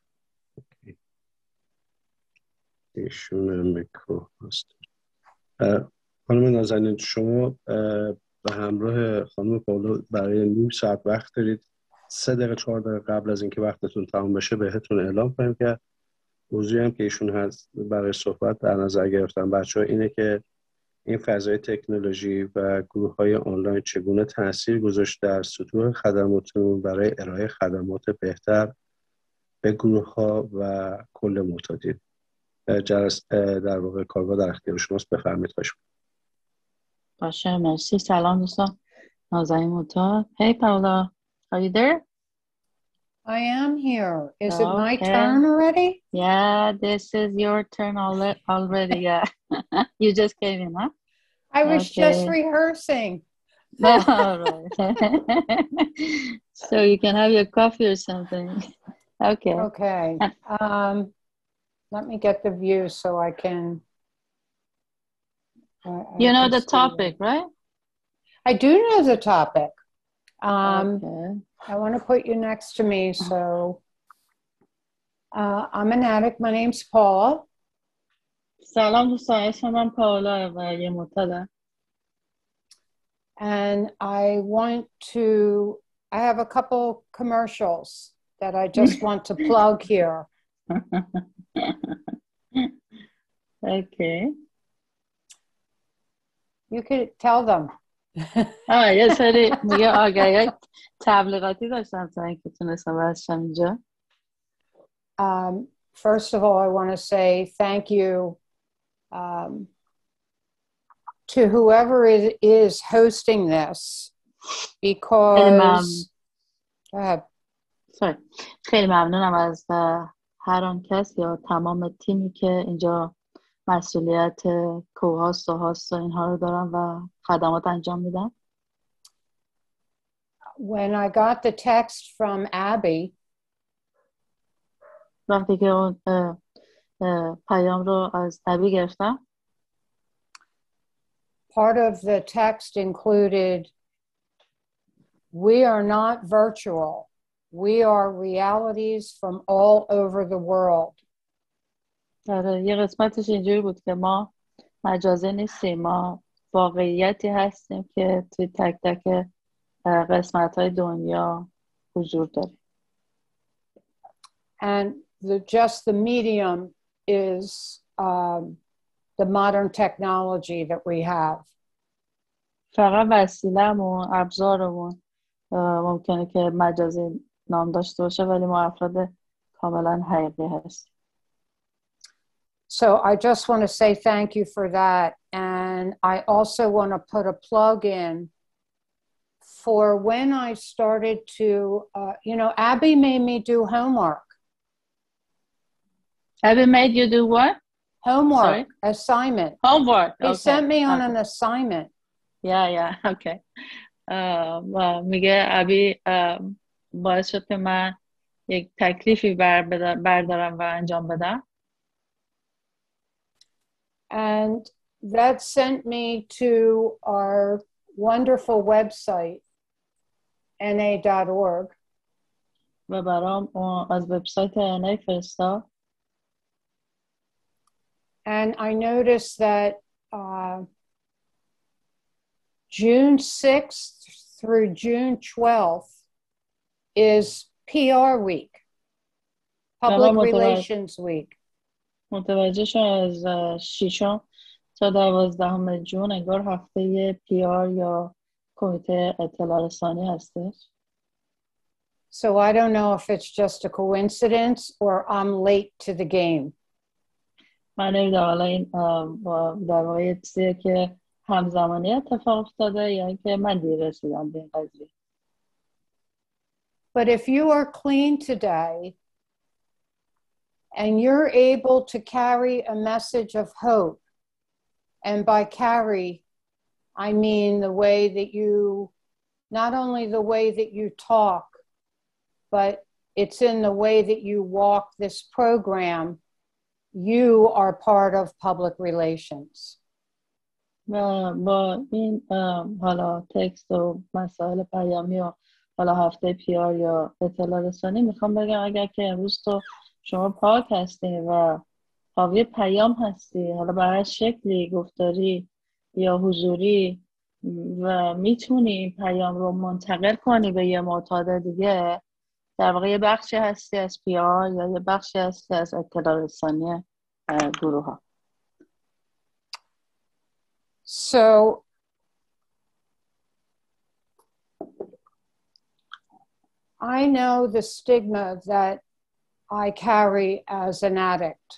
ایشون هم میکرو هست. خانم نازنین، شما به همراه خانم پاولو برای نیم ساعت وقت دارید. سه دقیقه چهار دقیقه قبل از اینکه وقتتون تمام بشه بهتون اعلام کنیم که موضوعی هم که ایشون هست برای صحبت در نظر گرفتن بچه ها اینه که این فضای تکنولوژی و گروه های آنلاین چگونه تاثیر گذاشت در سطوح خدماتمون برای ارائه خدمات بهتر به گروه ها و کل معتادین. جلسه در واقع کارگاه در اختیار شماست، بفرمایید. خواهش می‌کنم. باشه، مرسی. سلام دوستان، نازنین معتاد. Hey Paula, are you there? I am here. Is okay. it my turn already? Yeah, this is your turn already. Yeah. You just came in, huh? I was okay. just rehearsing. All right. So you can have your coffee or something. Okay. Okay. Um, let me get the view so I can. Uh, you I know can the topic, it. Right? I do know the topic. Um, okay. I want to put you next to me. So uh, I'm an addict. My name's Paula. سلام دوستان، اسم من پاولا و یه معتادم. And I want to, I have a couple commercials that I just want to plug here. Okay. You could tell them. آه یه سری میگه آگهی تبلیغاتی داشتم تا اینکه تونستم برشم اینجا. Um, first of all, I want to say thank you um, to whoever is, is hosting this because go ahead. Sorry. خیلی ممنونم از هر آن کس یا تمام تیمی که اینجا مسئولیت کوهاست و هاست و اینها رو دارن و خدمات انجام میدن. When I got the text from Abby, وقتی که اون اه، اه، پیام رو از ابی گرفتم، part of the text included, we are not virtual. We are realities from all over the world. آره یه قسمتش اینجوری بود که ما مجازی نیستیم، ما واقعیتی هستیم که توی تک تک قسمت های دنیا حضور داریم. And the, just the medium is um, the modern technology that we have. فقط وسیله‌مون، ابزارمون ممکنه که مجازی نام داشته باشه ولی ما افراد کاملا حقیقی هستیم. So I just want to say thank you for that. And I also want to put a plug in for when I started to, uh, you know, Abby made me do homework. Abby made you do what? Homework, Sorry? assignment. Homework. He okay. sent me on okay. an assignment. Yeah, yeah, okay. و میگه ابی باعث شد که من یک تکلیفی بر بردارم و انجام بدم. And that sent me to our wonderful website, N A dot org. و برام از وبسایت ان ای فرستاد. And I noticed that uh, June sixth through June twelfth is P R week, Public Relations Week. متوجه شدم از ششم تا دوازدهم جون انگار هفته پی آر یا کمیته اطلاع رسانی هستش. So I don't know if it's just a coincidence or I'm late to the game. من نمیدونم حالا این در واقع چیزیه که همزمانی اتفاق افتاده یا اینکه من دیر رسیدم به این قضیه. But if you are clean today and you're able to carry a message of hope, and by carry, I mean the way that you, not only the way that you talk, but it's in the way that you walk this program, you are part of public relations. و با این حالا تکست و مسائل پیامی و حالا هفته پی آر یا اطلاع رسانی میخوام بگم اگر که امروز تو شما پاک هستی و حاوی پیام هستی، حالا به هر شکلی گفتاری یا حضوری، و میتونی این پیام رو منتقل کنی به یه معتاد دیگه، در واقع یه بخشی هستی از پی آر یا یه بخشی هستی از اطلاع رسانی گروه ها. So I know the stigma that I carry as an addict.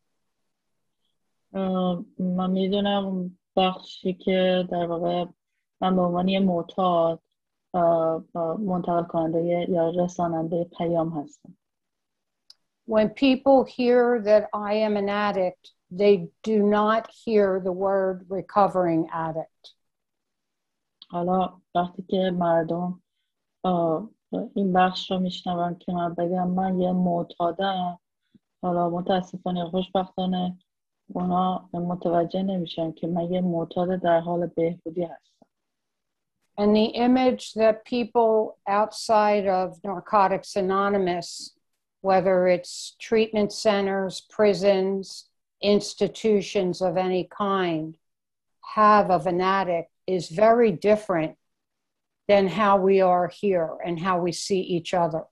من میدونم بخشی که در واقع من به عنوان یه معتاد منتقل کننده یا رساننده پیام هستم. When people hear that I am an addict, they do not hear the word recovering addict. حالا وقتی که مردم این بخش رو میشنون که من بگم من یه معتادم، حالا متاسفانه خوشبختانه اونا متوجه نمیشن که من یه معتاد در حال بهبودی هستم. And the image that people outside of Narcotics Anonymous, whether it's treatment centers, prisons, institutions of any kind, have of an addict is very different than how we are here and how we see each other.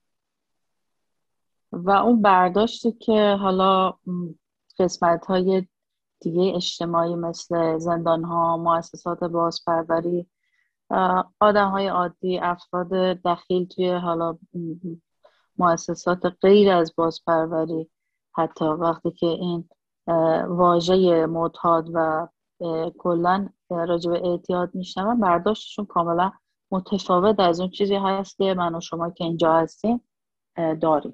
و اون برداشتی که حالا قسمت‌های دیگه اجتماعی مثل زندان‌ها، مؤسسات بازپروری، آدم‌های عادی، افراد دخیل توی حالا مؤسسات غیر از بازپروری، حتی وقتی که این واژه معتاد و کلا راجع به اعتیاد میشنون برداشتشون کاملا متفاوت از اون چیزی هست که من و شما که اینجا هستیم داریم.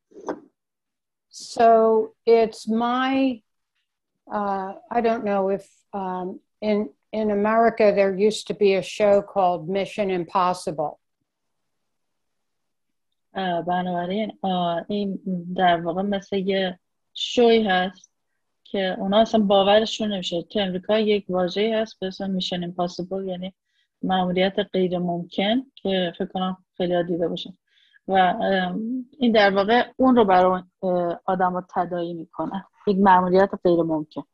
So it's my uh, I don't know if um, in in America there used to be a show called Mission Impossible. بنابراین این در واقع مثل یه شوی هست که اونا اصلا باورشون نمیشه. تو امریکا یک واژه‌ای هست به اسم میشن امپاسیبل، یعنی مأموریت غیر ممکن، که فکر کنم خیلی ها دیده باشن و این در واقع اون رو برای آدم ها تداعی میکنه، یک مأموریت غیر ممکن.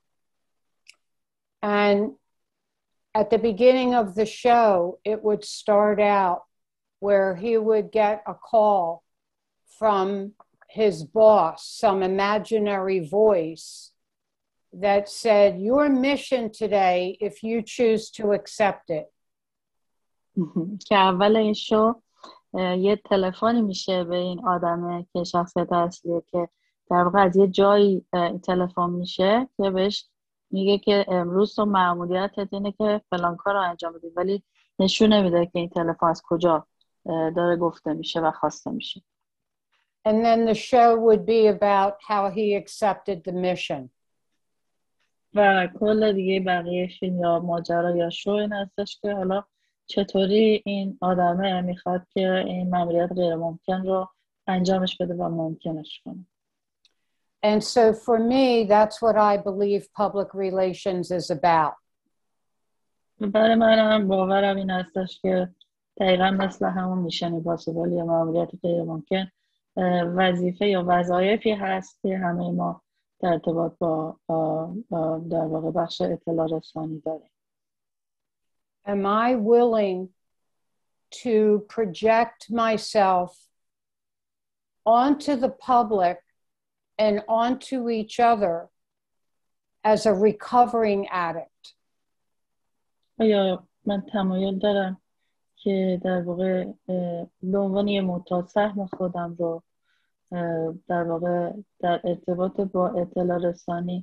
And at the beginning of the show it would start out where he would get a call from his boss, some imaginary voice that said, your mission today, if you choose to accept it. که اول این شو یه تلفنی میشه به این آدمه که شخصیت اصلیه که در واقع از یه جایی تلفن میشه که بهش میگه که امروز تو مأموریتت اینه که فلان کار رو انجام بدی، ولی نشون نمیده که این تلفن از کجا داره گفته میشه و خواسته میشه. And then the show would be about how he accepted the mission. و کل دیگه بقیه فیلم یا ماجرا یا شو این هستش که حالا چطوری این آدمه میخواد که این مأموریت غیر ممکن رو انجامش بده و ممکنش کنه. And so for me that's what I believe public relations is about. برای منم باورم این هستش که دقیقا مثل همون میشن امپاسیبل یا مأموریت غیر ممکن وظیفه یا وظایفی هست که همه ما در ارتباط با در واقع بخش اطلاع رسانی داریم. Am I willing to project myself onto the public and onto each other as a recovering addict? آیا من تمایل دارم که در واقع به عنوان یه معتاد سهم خودم رو در واقع در ارتباط با اطلاع رسانی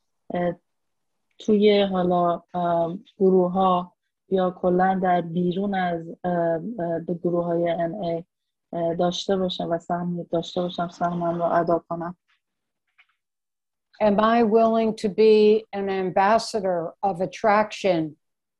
توی حالا گروه ها یا کلا در بیرون از گروه های ان ای داشته باشم و سهم داشته باشم، سهمم رو ادا کنم. Am I willing to be an ambassador of attraction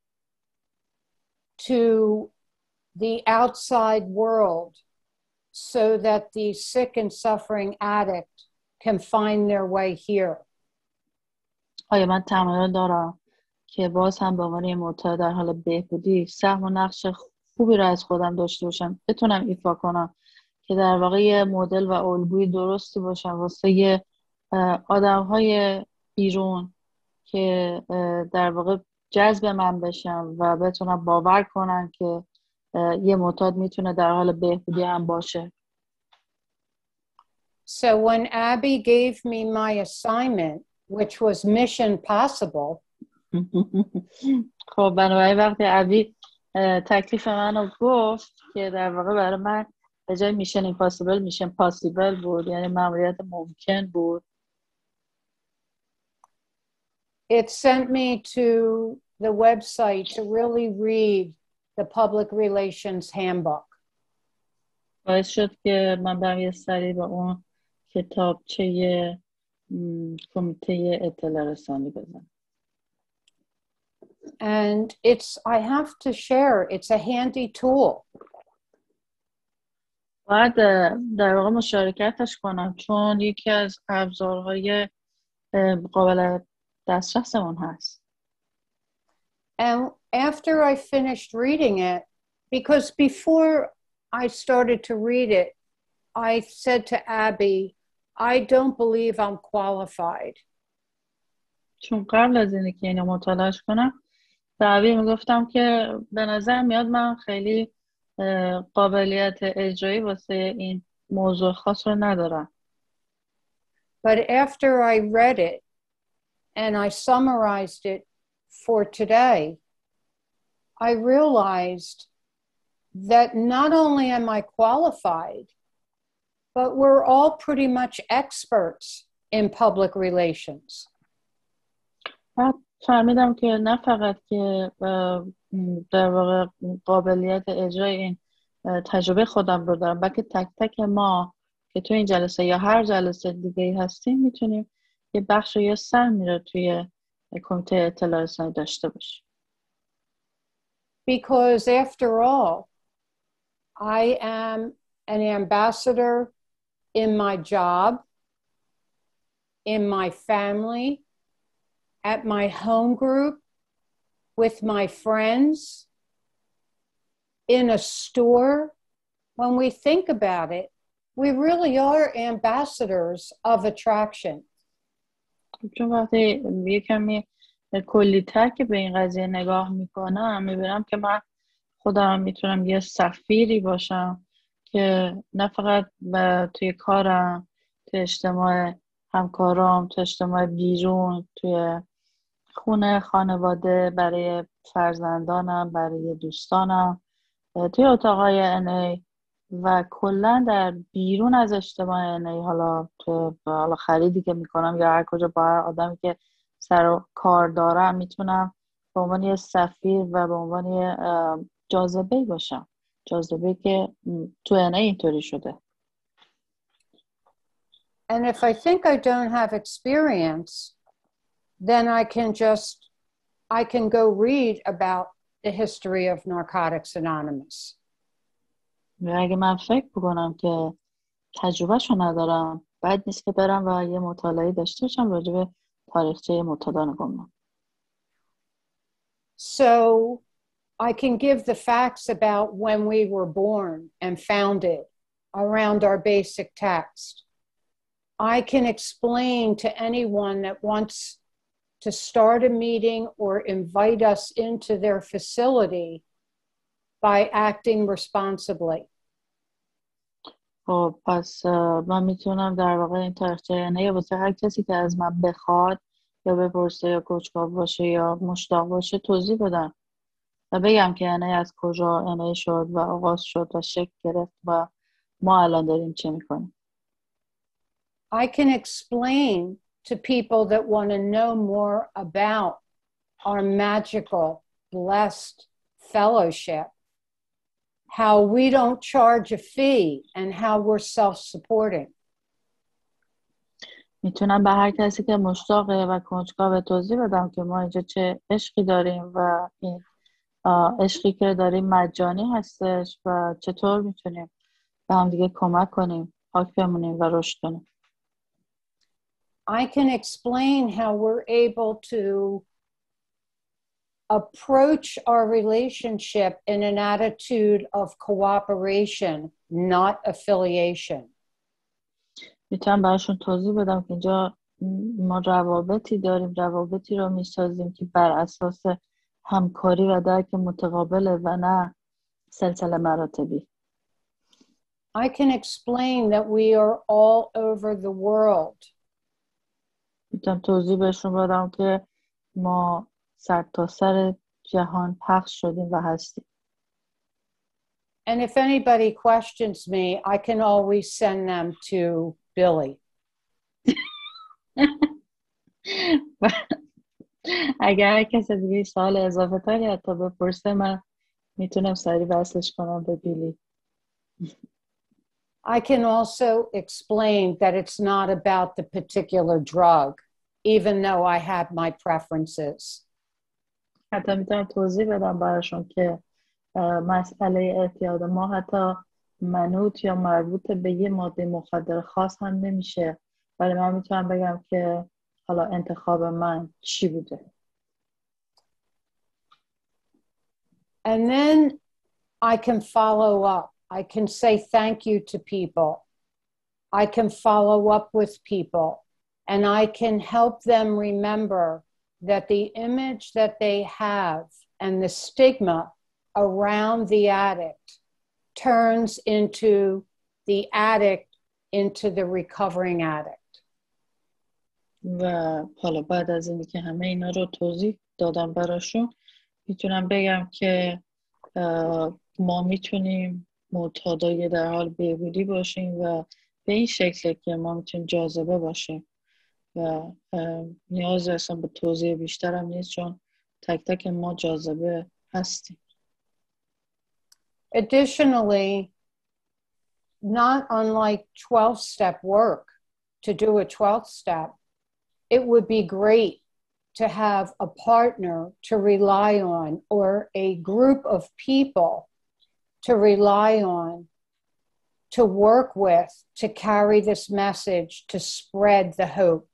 to the outside world so that the sick and suffering addict can find their way here? آیا من تمایل دارم که باز هم به عنوان معتاد در حال بهبودی سهم و نقش خوبی رو از خودم داشته باشم، بتونم ایفا کنم که در واقع یه مدل و الگوی درستی باشم واسه یه آدم‌های بیرون که در واقع جذب من بشم و بتونم باور کنم که یه معتاد میتونه در حال بهبودی هم باشه. So when Abby gave me my assignment, which was Mission Possible, خب بنابراین وقتی ابی تکلیف منو گفت که در واقع برای من به جای میشن ایمپاسیبل میشن پاسیبل بود، یعنی مأموریت ممکن بود، it sent me to the website to really read the public relations handbook. باعث شد که من برم یه سری با اون کتابچه کمیته اطلاع رسانی بزنم. And it's, I have to share, it's a handy tool. باید در واقع مشارکتش کنم چون یکی از ابزارهای قابل دسترسمون هست. And after I finished reading it, because before I started to read it, I said to Abby, I don't believe I'm qualified. چون قبل از اینه که اینو مطالعهش کنم به ابی میگفتم که به نظر میاد من خیلی قابلیت اجرایی واسه این موضوع خاص رو ندارم. But after I read it and I summarized it for today, I realized that not only am I qualified, but we're all pretty much experts in public relations. فهمیدم که نه فقط که در واقع قابلیت اجرای این تجربه خودم رو دارم، بلکه تک تک ما که تو این جلسه یا هر جلسه دیگه هستیم میتونیم یه بخش یا سهمی رو توی کمیته اطلاع رسانی داشته باشیم. Because after all, I am an ambassador in my job, in my family, at my home group, with my friends, in a store. When we think about it, we really are ambassadors of attraction. چون وقتی یه کمی کلی‌تر که به این قضیه نگاه میکنم میبینم که من خودم میتونم یه سفیری باشم که نه فقط توی کارم، توی اجتماع همکارام، توی اجتماع بیرون، توی خونه خانواده، برای فرزندانم، برای دوستانم، توی اتاقای ان ای و کلا در بیرون از اجتماع ان ای، حالا تو حالا خریدی که میکنم یا هر کجا با هر آدمی که سر و کار دارم میتونم به عنوان یه سفیر و به عنوان یه جاذبه باشم، جاذبه که تو ان ای اینطوری شده. And if I think I don't have experience, then I can just, I can go read about the history of Narcotics Anonymous. اگه من فکر بکنم که تجربهشو ندارم، باید نیست که برم و یه مطالعه داشته باشم راجع به تاریخچه معتادان گمنام. So I can give the facts about when we were born and founded around our basic text. I can explain to anyone that wants to start a meeting or invite us into their facility by acting responsibly. خب پس من میتونم در واقع این تاریخچه یعنی واسه هر کسی که از من بخواد یا بپرسه یا کنجکاو باشه یا مشتاق باشه توضیح بدم و بگم که یعنی از کجا یعنی شد و آغاز شد و شکل گرفت و ما الان داریم چه میکنیم. I can explain to people that want to know more about our magical, blessed fellowship, how we don't charge a fee and how we're self-supporting. میتونم به هر کسی که مشتاقه و کنجکاو توضیح بدم که ما اینجا چه عشقی داریم و این عشقی که داریم مجانی هستش و چطور میتونیم به هم دیگه کمک کنیم، پاک بمونیم و رشد کنیم. I can explain how we're able to approach our relationship in an attitude of cooperation, not affiliation. میتونم براشون توضیح بدم که اینجا ما روابطی داریم، روابطی رو میسازیم که بر اساس همکاری و درک متقابله و نه سلسله مراتبی. I can explain that we are all over the world. میتونم توضیح بهشون بدم که ما سر تا سر جهان پخش شدیم و هستیم. And if anybody questions me, I can always send them to Billy. اگر کسی دیگه سوال اضافه تری حتی بپرسه من میتونم سریع وصلش کنم به بیلی. I can also explain that it's not about the particular drug, even though I have my preferences. حتی میتونم توضیح بدم براشون که مسئله اعتیاد ما حتی منوط یا مربوط به یه ماده مخدر خاص هم نمیشه، ولی من میتونم بگم که حالا انتخاب من چی بوده. And then I can follow up. I can say thank you to people. I can follow up with people. And I can help them remember that the image that they have and the stigma around the addict turns into the addict into the recovering addict. و حالا بعد از اینی که همه اینا رو توضیح دادم براشون میتونم بگم که ما میتونیم معتادای در حال بهبودی باشیم و به این شکل که ما میتونیم جاذبه باشیم و نیاز اصلا به توضیح بیشتر هم نیست چون تک تک ما جاذبه هستیم. Additionally, not unlike twelve-step work, to do a twelfth step, it would be great to have a partner to rely on or a group of people to rely on, to work with, to carry this message, to spread the hope.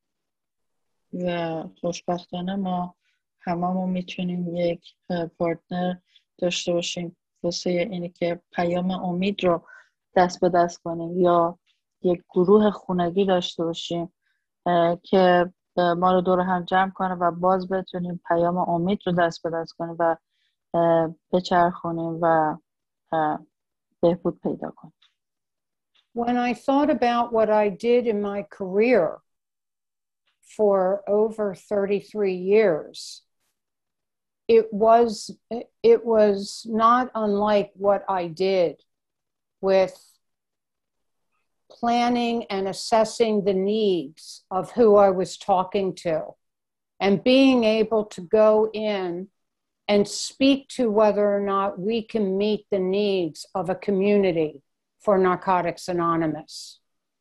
و خوشبختانه ما هممون میتونیم یک پارتنر داشته باشیم واسه اینی که پیام امید رو دست به دست کنیم یا یک گروه خونگی داشته باشیم که ما رو دور هم جمع کنه و باز بتونیم پیام امید رو دست به دست کنیم و بچرخونیم و بهبود پیدا کنیم. When I thought about what I did in my career for over thirty-three years, it was it was not unlike what I did with planning and assessing the needs of who I was talking to and being able to go in and speak to whether or not we can meet the needs of a community for Narcotics Anonymous.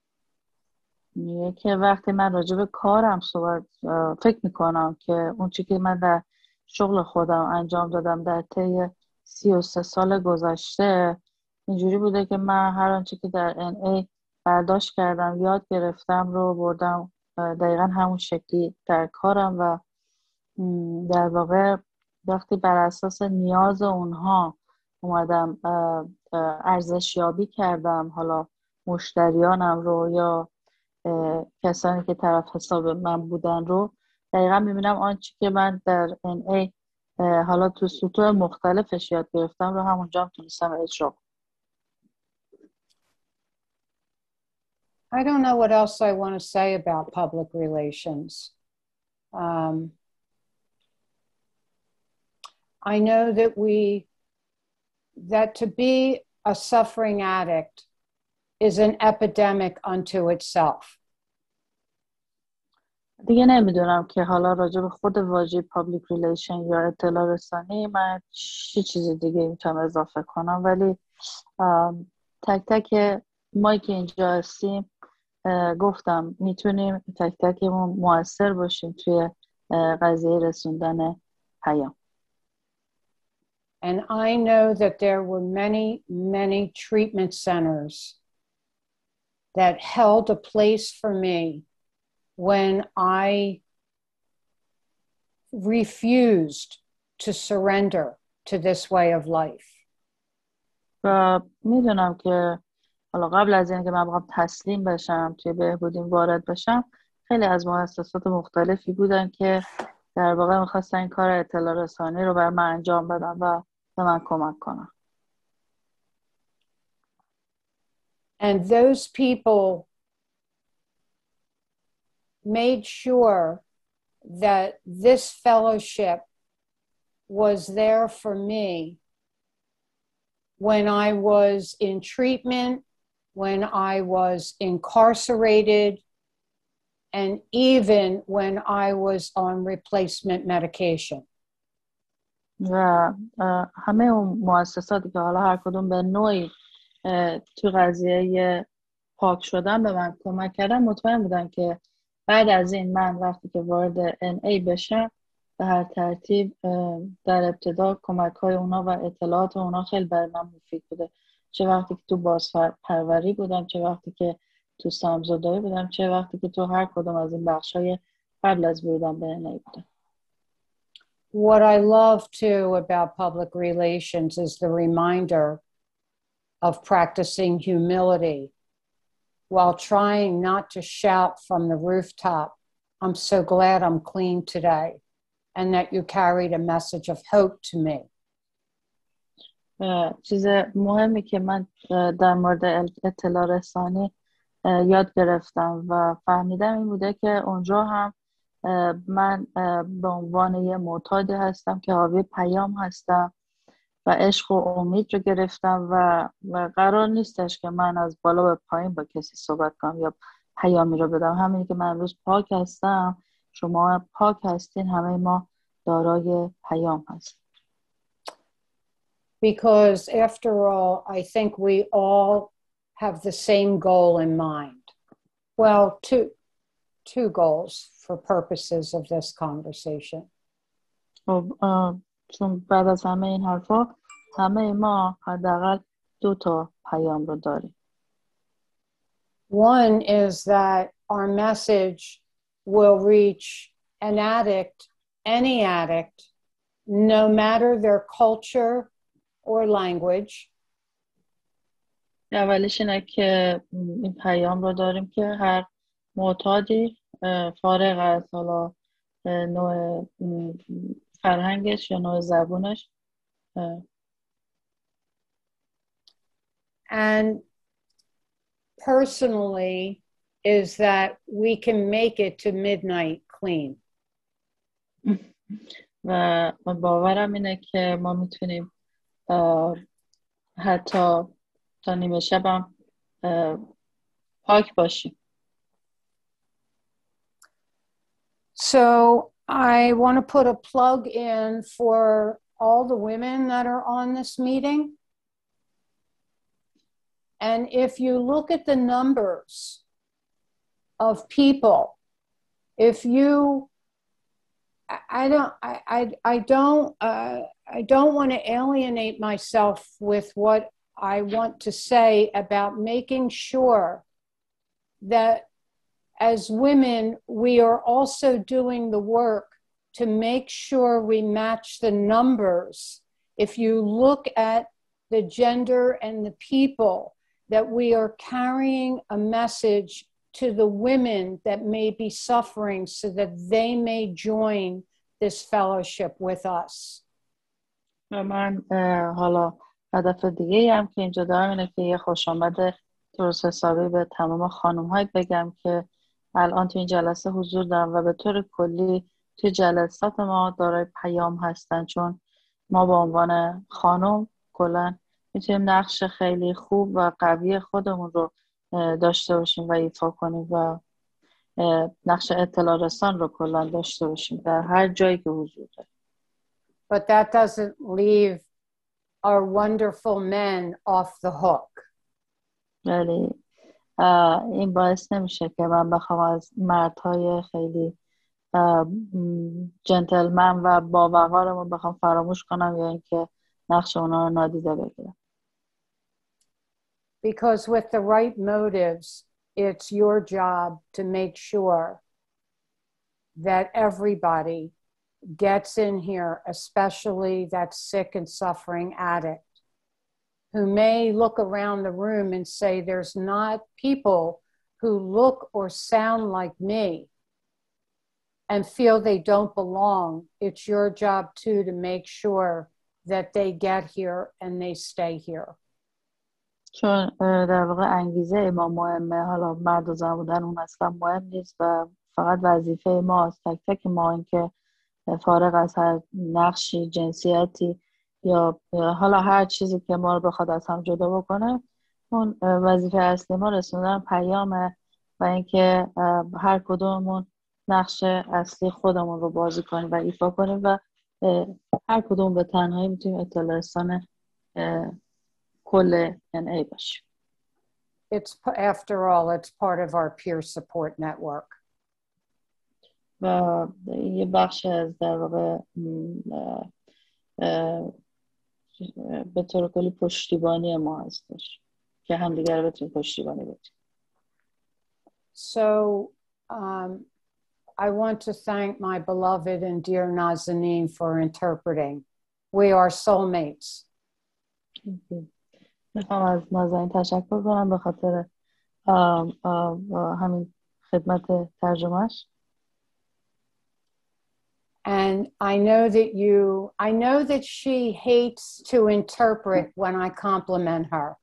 که وقتی من راجع به کارم صحبت فکر میکنم که اون چیزی که من در شغل خودم انجام دادم در طی سی و سه سال گذشته اینجوری بوده که من هر آنچه که در ان ای برداشت کردم یاد گرفتم رو بردم دقیقا همون شکلی در کارم و در واقع وقتی بر اساس نیاز اونها اومدم ارزشیابی کردم حالا مشتریانم رو یا کسانی که طرف حساب من بودن رو دقیقا میبینم آنچه که من در ان ای حالا تو سطوح مختلفش یاد گرفتم رو همونجا هم تونستم اجرا. I don't know what else I want to say about public relations. Um, I know that we, that to be a suffering addict is an epidemic unto itself. دیگه نمیدونم که حالا راجع به خود واژه پابلیک ریلیشن یا اطلاع رسانی من چی چیز دیگه میتونم اضافه کنم ولی تک تک ما که اینجا هستیم گفتم میتونیم تک تکمون مؤثر باشیم توی قضیه رسوندن پیام. And I know that there were many, many treatment centers that held a place for me when I refused to surrender to this way of life. و میدونم که حالا قبل از اینکه من بخوام تسلیم بشم توی بهبودیم وارد بشم خیلی از مؤسسات مختلفی بودن که در واقع میخواستن این کار اطلاع رسانی رو بر من انجام بدن و به من کمک کنن. And those people made sure that this fellowship was there for me when I was in treatment, when I was incarcerated, and even when I was on replacement medication. و همه اون مؤسساتی که حالا هر کدوم به نوعی تو قضیه پاک شدن به من کمک کردن مطمئن بودن که بعد از این من وقتی که وارد ان ای بشم به هر ترتیب در ابتدا کمک های اونا و اطلاعات اونا خیلی برای من مفید بوده، چه وقتی که تو بازپروری بودم، چه وقتی که تو سمزدایی بودم، چه وقتی که تو هر کدوم از این بخش های قبل از ورودم به ان ای بودم. What I love too about public relations is the reminder of practicing humility while trying not to shout from the rooftop, I'm so glad I'm clean today, and that you carried a message of hope to me. چیز مهمی که من در مورد اطلاع رسانی یاد گرفتم و فهمیدم این بوده که اونجا هم من به عنوان یه معتادی هستم که حاوی پیام هستم و عشق و امید رو گرفتم و, و قرار نیستش که من از بالا به پایین با کسی صحبت کنم یا پیامی رو بدم. همینی که من امروز پاک هستم، شما پاک هستین، همه ما دارای پیام هست. Because after all, I think we all have the same goal in mind. Well, two, two goals for purposes of this conversation. چون بعد از همه این حرفا همه ما حداقل دو تا پیام رو داریم. One is that our message will reach an addict, any addict, no matter their culture or language. اولیش اینه که این پیام رو داریم که هر معتادی فارغ از حالا نوع فرهنگش یا نوع زبونش. And personally is that we can make it to midnight clean. و باورم اینه که ما میتونیم حتی تا نیمه شبم پاک باشیم. So I want to put a plug in for all the women that are on this meeting. And if you look at the numbers of people, if you, I, I don't, I, I, I don't, uh, I don't want to alienate myself with what I want to say about making sure that as women, we are also doing the work to make sure we match the numbers. If you look at the gender and the people, that we are carrying a message to the women that may be suffering so that they may join this fellowship with us. من حالا هدف دیگه هم که اینجا دارم اینه که یه خوش آمد درست حسابی به تمام خانم های بگم که الان تو این جلسه حضور دارم و به طور کلی تو جلسات ما دارای پیام هستن، چون ما با عنوان خانم کلا میتونیم نقش خیلی خوب و قوی خودمون رو داشته باشیم و ایفا کنیم و نقش اطلاع رسان رو کلا داشته باشیم در هر جایی که حضور داریم. But that doesn't leave our wonderful men off the hook. ولی این باعث نمیشه که من بخوام از مردهای خیلی جنتلمن و با وقارمون بخوام فراموش کنم یا اینکه نقش اونا رو نادیده بگیرم. Because with the right motives, it's your job to make sure that everybody gets in here, especially that sick and suffering addict, who may look around the room and say, there's not people who look or sound like me and feel they don't belong. It's your job too to make sure that they get here and they stay here. چون در واقع انگیزه ما مهمه، حالا مرد و زن بودن اون اصلا مهم نیست و فقط وظیفه ماست، تک تک ما، این که فارغ از هر نقشی، جنسیتی یا حالا هر چیزی که ما رو بخواد از هم جدا بکنه، اون وظیفه اصلی ما رسوندن پیامه و اینکه هر کدوممون نقش اصلی خودمون رو بازی کنیم و ایفا کنیم و هر کدوم به تنهایی میتونیم اطلاع رسان کل ان ای باشیم. It's, after all, it's part of our peer support network. و یه بخش از در واقع به طور کلی پشتیبانی ما هستش که همدیگر رو بتونیم پشتیبانی بدیم. So um, I want to thank my beloved and dear Nazanin for interpreting. We are soulmates. میخوام از نازنین تشکر کنم به خاطر همین خدمت ترجمهش. And I know that you, I know that she hates to interpret when I compliment her.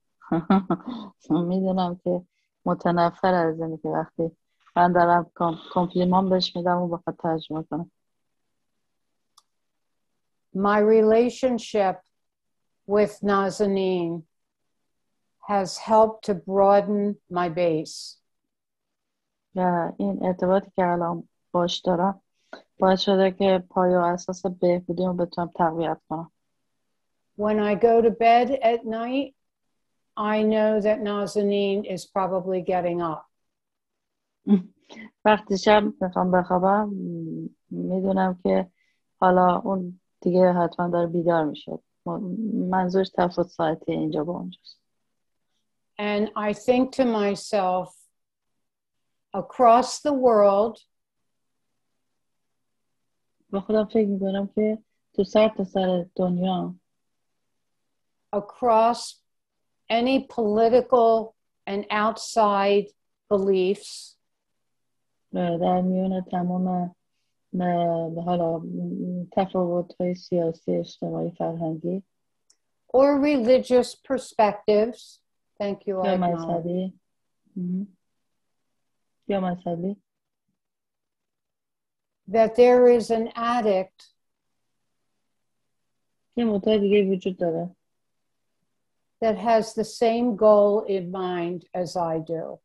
میدونم که متنفر از اینه که وقتی من دارم کامپلیمان بهش میدم و بخواد ترجمه کنم. My relationship with Nazanin has helped to broaden my base. و این ارتباطی که الان باش دارم باعث شده که پایه و اساس بهبودی رو بتونم تقویت کنم. When I go to bed at night, I know that Nazanin is probably getting up. وقتی شب میخوام بخوابم میدونم که حالا اون دیگه حتما داره بیدار میشه. منظورش تفاوت ساعتی اینجا با اونجاست. And I think to myself, across the world, با خودم فکر میکنم که تو سر تا سر دنیا across any political and outside beliefs, در میون تمام حالا تفاوت‌های سیاسی، اجتماعی، فرهنگی or religious perspectives, thank you, یا مذهبی یا مذهبی that there is an addict یه معتاد دیگه وجود داره that has the same goal in mind as I do.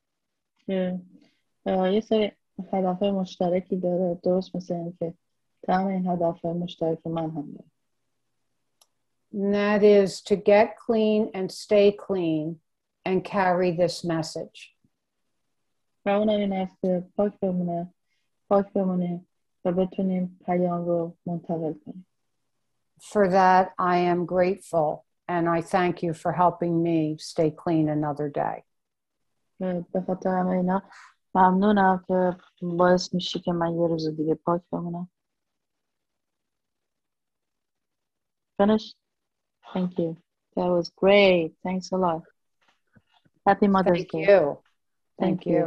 یه سری هدف‌های مشترکی داره، درست مثل این که تمام این هدف‌های مشترک من هم داره. And that is to get clean and stay clean and carry this message. و اون این است که پاک بمونه، پاک بمونه و بتونیم پیام رو منتقل کنیم. For that I am grateful and I thank you for helping me stay clean another day. به خاطر همه اینا ممنونم که باعث میشی که من یه روز دیگه پاک بمونم. Finished? Thank you. That was great. Thanks a lot. Happy Mother's Thank Day. you. Thank Thank you.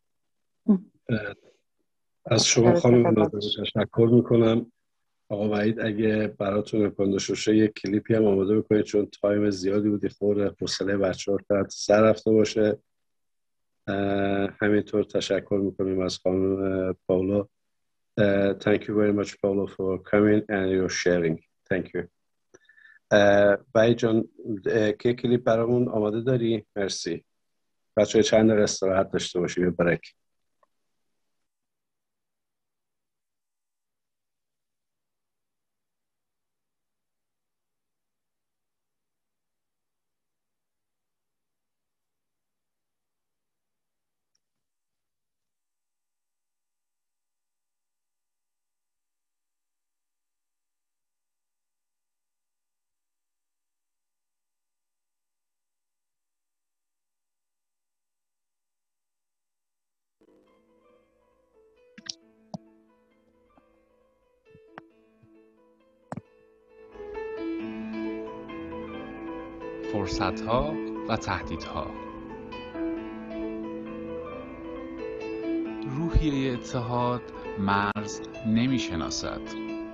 از شما خانم نادر تشکر میکنم. آقا وحید اگه براتون امکان داشته باشه یک کلیپی هم آماده بکنید چون تایم زیادی بودی خورده حوصله بچه‌ها کرد سر رفته باشه. همینطور تشکر میکنیم از خانم پاولا. Thank you very much Paula for coming and your sharing. Thank you. وحید جان که کلیپ برامون آماده داری؟ مرسی. بچه‌ها چند دقیقه استراحت داشته باشیم یه بریک. فرصت‌ها و تهدیدها. روحیه اتحاد مرز نمی‌شناسد.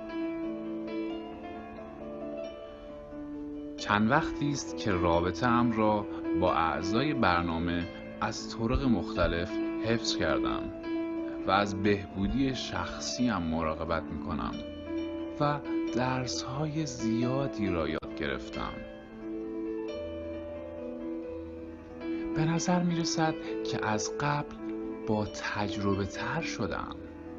چند وقتی است که رابطه‌ام را با اعضای برنامه از طرق مختلف حفظ کردم و از بهبودی شخصیم مراقبت می‌کنم و درس‌های زیادی را یاد گرفتم. به نظر می رسد که از قبل با تجربه تر شدم.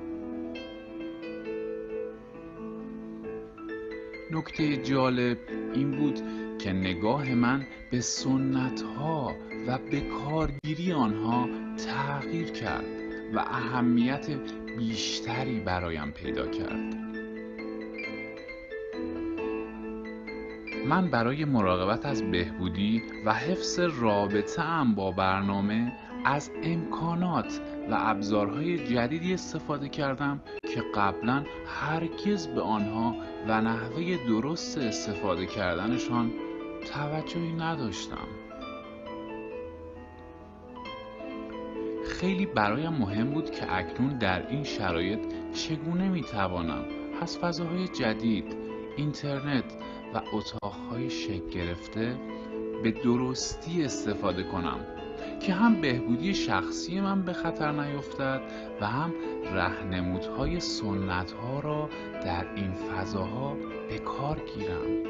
نکته جالب این بود که نگاه من به سنت ها و به کارگیری آنها تغییر کرد و اهمیت بیشتری برایم پیدا کرد. من برای مراقبت از بهبودی و حفظ رابطه‌ام با برنامه از امکانات و ابزارهای جدیدی استفاده کردم که قبلا هرگز به آنها و نحوه درست استفاده کردنشان توجهی نداشتم. خیلی برایم مهم بود که اکنون در این شرایط چگونه میتوانم از فضاهای جدید، اینترنت و اتاقهای شکل گرفته به درستی استفاده کنم که هم بهبودی شخصی من به خطر نیفتد و هم راهنمودهای سنت‌ها را در این فضاها به کار گیرم.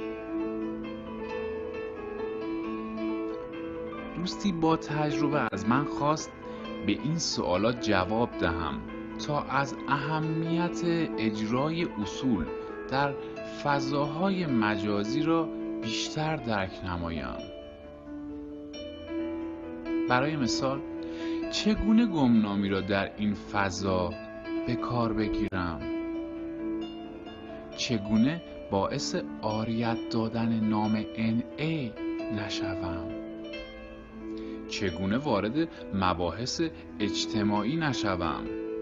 دوستی با تجربه از من خواست به این سوالات جواب دهم تا از اهمیت اجرای اصول در فضاهای مجازی را بیشتر درک نمایم. برای مثال، چگونه گمنامی را در این فضا به کار بگیرم؟ چگونه باعث عاریت دادن نام ان ای نشوم؟ چگونه وارد مباحث اجتماعی نشوم؟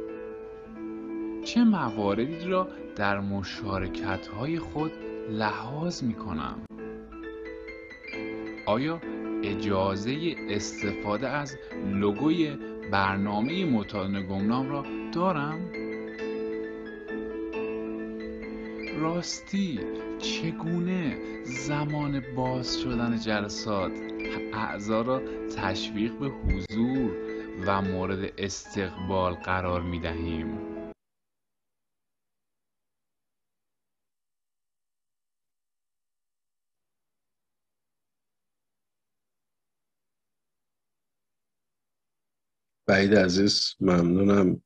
چه مواردی را در مشارکت‌های خود لحاظ می‌کنم؟ آیا اجازه استفاده از لوگوی برنامه معتادان گمنام را دارم؟ راستی چگونه زمان باز شدن جلسات اعضا را تشویق به حضور و مورد استقبال قرار می دهیم؟ وحید عزیز ممنونم.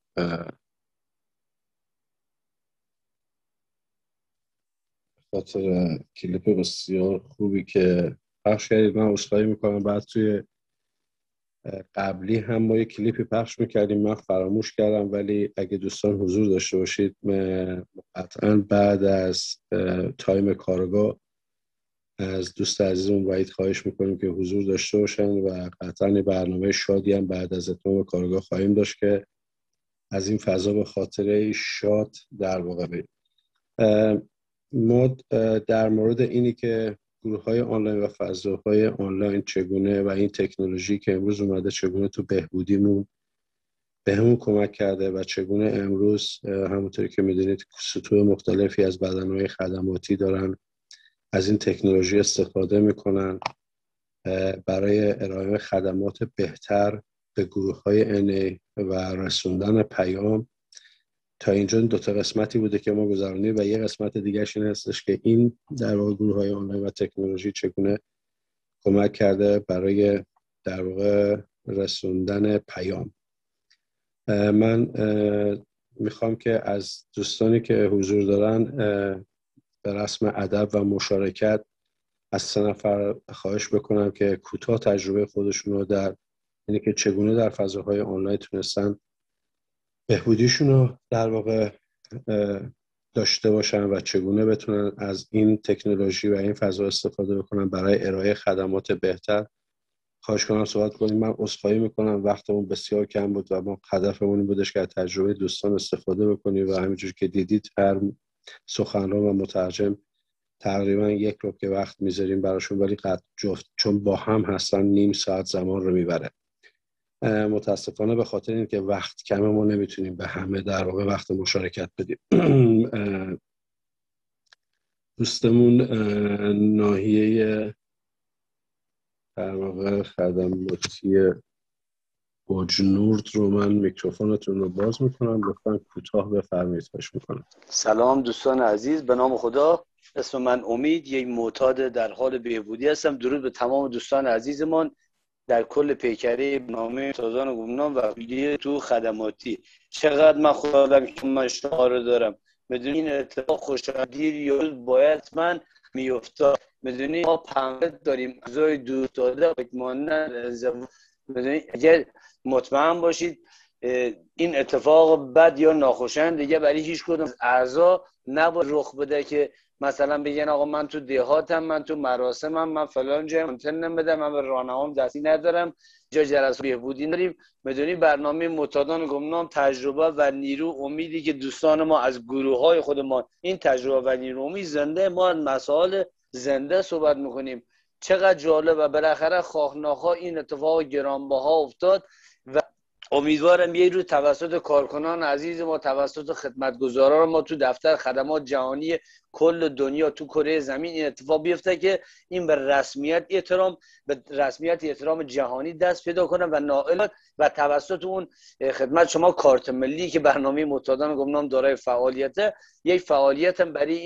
خاطر کلیپ بسیار خوبی که پخش کردید. من عذرخواهی میکنم، بعد توی قبلی هم ما یه کلیپی پخش میکردیم، من فراموش کردم، ولی اگه دوستان حضور داشته باشید قطعا بعد از تایم کارگاه از دوست عزیزمون وحید خواهش میکنیم که حضور داشته باشن و قطعا برنامه شادی هم بعد از اتمام کارگاه خواهیم داشت که از این فضا به خاطره شاد در واقع بریم. ما در مورد اینی که گروه های آنلاین و فضاهای آنلاین چگونه و این تکنولوژی که امروز اومده چگونه تو بهبودیمون به همون کمک کرده و چگونه امروز همونطوری که میدونید سطوح مختلفی از بدنهای خدماتی دارن از این تکنولوژی استفاده میکنن برای ارائه خدمات بهتر به گروه های ان ای و رسوندن پیام. تا اینجا دو تا قسمتی بوده که ما گذروندیم و یه قسمت دیگه‌اش این هستش که این در واقع گروه های آنلاین و تکنولوژی چگونه کمک کرده برای در واقع رسوندن پیام. من میخوام که از دوستانی که حضور دارن به رسم ادب و مشارکت از سه نفر خواهش بکنم که کوتاه تجربه خودشون رو در یعنی که چگونه در فضاهای آنلاین تونستن بهبودیشون رو در واقع داشته باشن و چگونه بتونن از این تکنولوژی و این فضا استفاده بکنن برای ارائه خدمات بهتر. خواهش کنم صحبت کنیم. من عذرخواهی میکنم وقتمون بسیار کم بود و ما هدفمون این بودش که از تجربه دوستان استفاده بکنیم و همینجور که دیدید هر سخنران و مترجم تقریبا یک رو که وقت میذاریم براشون، ولی قد جفت چون با هم هستن نیم ساعت زمان رو میبره. متاسفانه به خاطر اینکه وقت کمه ما نمیتونیم به همه در واقع وقت مشارکت بدیم. دوستمون ناحیه در واقع خدماتی بجنورد رو من میکروفونتون رو باز میکنم، لطفاً کوتاه بفرمایید. خواهش میکنم. سلام دوستان عزیز، به نام خدا. اسم من امید، یک معتاد در حال بهبودی هستم. درود به تمام دوستان عزیزمان در کل پیکره برنامه معتادان گمنام و ویدیو تو خدماتی. چقدر من خوشحالم که من شما رو دارم. بدون این اتفاق خوشحالی یا باید من میافتاد. بدون ما پنبه داریم اعضای دوست داده اطمینان. بدون اگر مطمئن باشید این اتفاق بد یا ناخوشایند دیگه برای هیچ کدوم از اعضا نباید رخ بده که مثلا بگن آقا من تو دیهاتم، من تو مراسمم، من فلان جای ممکن نمیدم، من به راهنمام دستی ندارم، جا جلسه بهبودی داریم. بدونی برنامه معتادان گمنام تجربه و نیرو امیدی که دوستان ما از گروه های خود ما این تجربه و نیرو امید زنده، ما مسائل زنده صحبت میکنیم. چقدر جالب و بالاخره خواهناخواه این اتفاق گرانبها افتاد و امیدوارم یه روز توسط کارکنان عزیز ما، توسط خدمتگزاران ما تو دفتر خدمات جهانی کل دنیا تو کره زمین این اتفاق بیفته که این به رسمیت احترام به رسمیت احترام جهانی دست پیدا کنه و نائل و توسط اون خدمت شما کارت ملی که برنامه معتادان گمنام دارای فعالیته، یک فعالیت هم برای این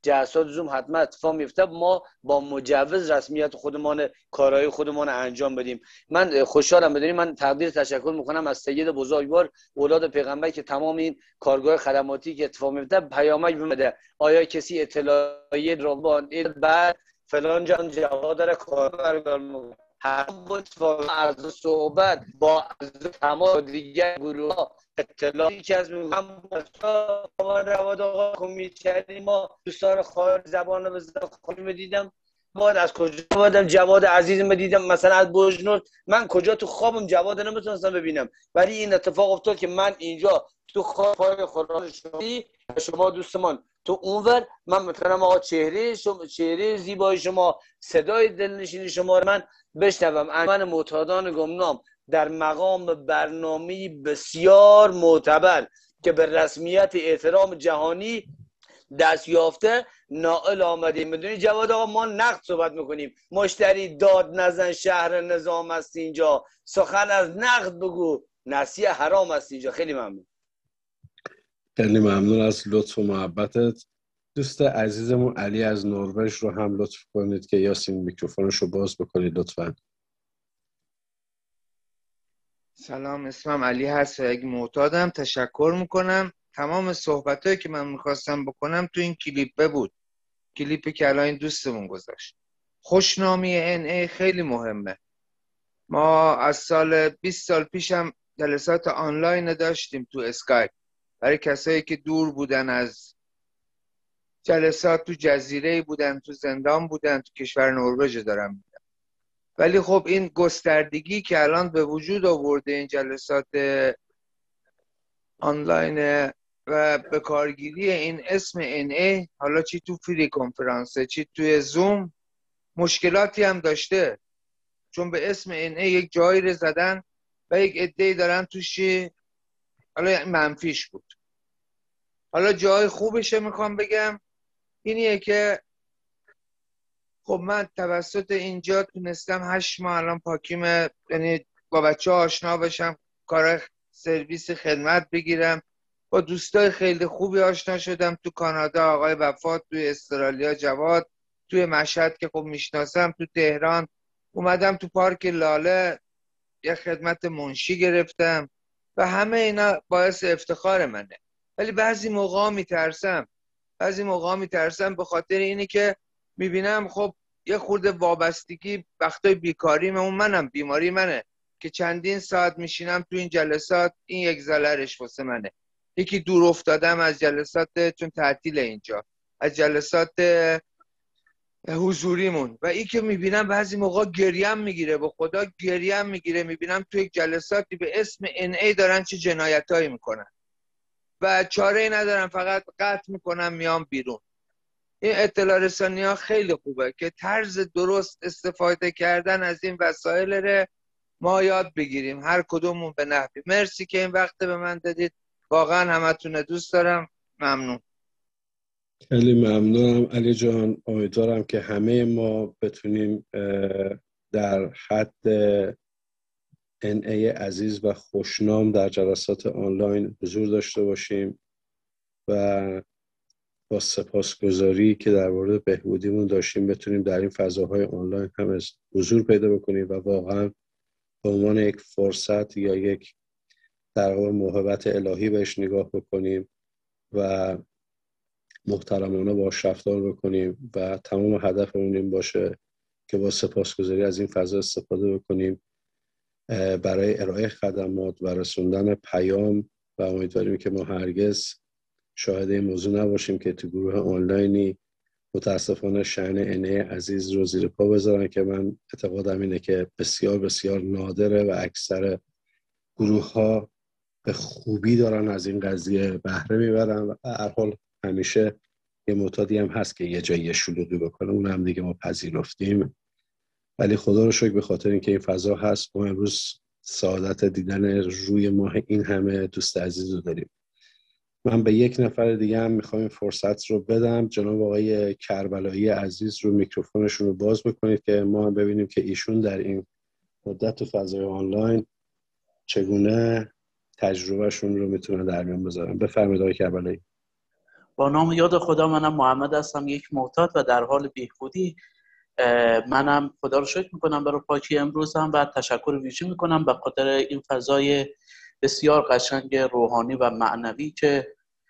جلسات زوم حتما اتفاق میفته، ما با مجوز رسمیت خودمان کارهای خودمان انجام بدیم. من خوشحالم بدونید، من تقدیر تشکر میکنم از سید بزرگوار اولاد پیغمبر که تمام این کارگاه خدماتی که اتفاق میفته پیامک بده. آیا کسی اطلاعیه رو بعد فلان جان جواب داره کاربر میکنه، هر با از صحبت با از تمام دیگر گروه ها اطلاعی که از میگم ما رواد آقا کمیچری ما دوستان خارج زبان رو بزنم خواهیم دیدم باید از کجا بودم جواد عزیزم دیدم مثلا از بوجنور، من کجا تو خوابم جواد نمیتونستم ببینم، ولی این اتفاق افتاد که من اینجا تو خواب پای خدا شدی شما دوستمان تو اونور من میتونم آقا چهره شما چهره زیبای شما صدای دلنشینی شما رو من بشنوم. من معتادان گمنام در مقام برنامه‌ای بسیار معتبر که به رسمیت احترام جهانی دست یافته نائل آمدیم. میدونی جواد آقا ما نقد صحبت میکنیم، مشتری داد نزن شهر نظام است اینجا، سخن از نقد بگو نصیحه حرام است اینجا. خیلی ممنون. خیلی ممنون از لطف و محبتت. دوست عزیزمون علی از نروژ رو هم لطف کنید که یاسین میکروفونش رو باز بکنید لطفاً. سلام، اسمم علی هست و یک معتادم. تشکر میکنم. تمام صحبتایی که من میخواستم بکنم تو این کلیپه بود، کلیپی که الان این دوستمون گذاشت. خوشنامی ان ای خیلی مهمه. ما از سال بیست سال پیشم جلسات آنلاین داشتیم تو اسکایپ برای کسایی که دور بودن از جلسات، تو جزیره بودن، تو زندان بودن، تو کشور نروژ دارم میگم. ولی خب این گستردگی که الان به وجود آورده این جلسات آنلاین و به کارگیری این اسم ان ای، حالا چی تو فری کنفرانسه چی توی زوم، مشکلاتی هم داشته، چون به اسم ان ای یک جایی رو زدن و یک عده‌ای دارن توش حالا منفیش بود. حالا جای خوبشه میخوام بگم اینیه که خب من توسط اینجا تونستم هشت ماه الان پاکیم، یعنی با بچه ها آشنا بشم، کار سرویس خدمت بگیرم، با دوستای خیلی خوبی آشنا شدم تو کانادا، آقای وفات، توی استرالیا جواد، توی مشهد که خب میشناسم، تو تهران اومدم تو پارک لاله یه خدمت منشی گرفتم و همه اینا باعث افتخار منه. ولی بعضی موقع میترسم بعضی موقع میترسم به خاطر اینی که میبینم خب یه خورده وابستگی وقتای بیکاریم، اون منم بیماری منه که چندین ساعت میشینم تو این جلسات، این یک ضررش واسه منه. یکی دور افتادم از جلسات چون تعطیل اینجا، از جلسات حضوریمون، و این که میبینم بعضی موقع گریم میگیره، به خدا گریم میگیره، میبینم تو یک جلساتی به اسم ان ای دارن چه جنایتایی میکنن و چاره ای ندارم، فقط قطع میکنم میام بیرون. این اطلاع رسانی ها خیلی خوبه که طرز درست استفاده کردن از این وسایل رو ما یاد بگیریم، هر کدومون به نحوی. مرسی که این وقت به من دادید، واقعا همتون دوست دارم. ممنون. خیلی ممنونم علی جان. امیدوارم که همه ما بتونیم در حد ان ای عزیز و خوشنام در جلسات آنلاین حضور داشته باشیم و با سپاسگزاری که در مورد بهبودیمون داشتیم بتونیم در این فضاهای آنلاین هم حضور پیدا بکنیم و واقعا به عنوان یک فرصت یا یک در واقع موهبت الهی بهش نگاه بکنیم و محترمانه باش رفتار بکنیم و تمام هدفمون این باشه که با سپاسگزاری از این فضا استفاده بکنیم برای ارائه خدمات و رسوندن پیام و امیدواریم که ما هرگز شاهد این موضوع نباشیم که تو گروه آنلاینی متاسفانه شأن ان ای عزیز رو زیر پا بذارن، که من اعتقادم اینه که بسیار بسیار نادره و اکثر گروه ها به خوبی دارن از این قضیه بهره میبرن و هر حال همیشه یه معتادی هم هست که یه جایی شلوغی بکنه، اون هم دیگه ما پذیرفتیم. ولی خدا رو شکر به خاطر اینکه این فضا هست ما امروز سعادت دیدن روی ماه این همه دوست عزیز رو داریم. من به یک نفر دیگه هم میخوام این فرصت رو بدم، جناب آقای کربلایی عزیز رو میکروفونشون رو باز بکنید که ما هم ببینیم که ایشون در این مدت تو فضای آنلاین چگونه تجربهشون رو میتونن در میان بذارن. بفرمایید آقای کربلایی. با نام یاد خدا، منم محمد هستم، یک معتاد و در حال بهبودی. منم خدا رو شکر میکنم برای پاکی امروزم و تشکر ویژه میکنم به خاطر این فضای بسیار قشنگ روحانی و معنوی که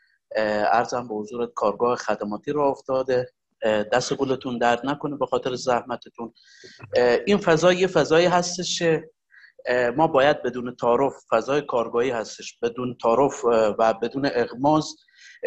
عرضم به حضورت کارگاه خدماتی را افتاده. دست گلتون درد نکنه به خاطر زحمتتون. این فضا یه فضایی هستش که ما باید بدون تعارف، فضای کارگاهی هستش، بدون تعارف و بدون اغماض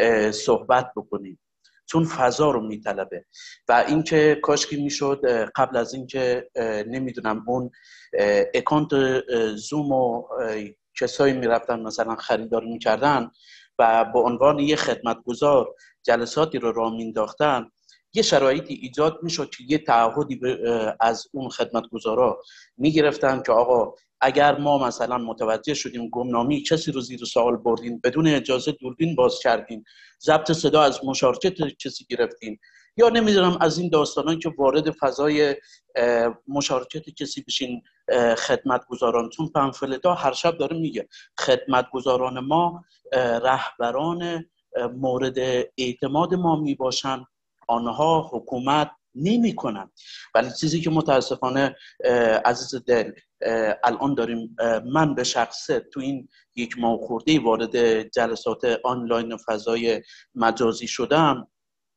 صحبت بکنیم، چون فضا رو میطلبه. و اینکه کاش که میشد قبل از اینکه نمیدونم اون اکانت زوم و کسایی میرفتن مثلا خریداری میکردن و با عنوان یه خدمتگزار جلساتی رو راه مینداختن، یه شرایطی ایجاد میشد که یه تعهدی از اون خدمتگزارا میگرفتن که آقا اگر ما مثلا متوجه شدیم گمنامی کسی رو زیر سوال بردین، بدون اجازه دوربین باز کردین، ضبط صدا از مشارکت کسی گرفتین، یا نمیدونم از این داستانایی که وارد فضای مشارکت کسی بشین خدمتگزاران، چون پنفلتا هر شب داره میگه خدمتگزاران ما رهبران مورد اعتماد ما میباشن، آنها حکومت نمی کنن. ولی چیزی که متاسفانه عزیز دل الان داریم، من به شخصه تو این یک ماه خورده وارد جلسات آنلاین فضای مجازی شدم،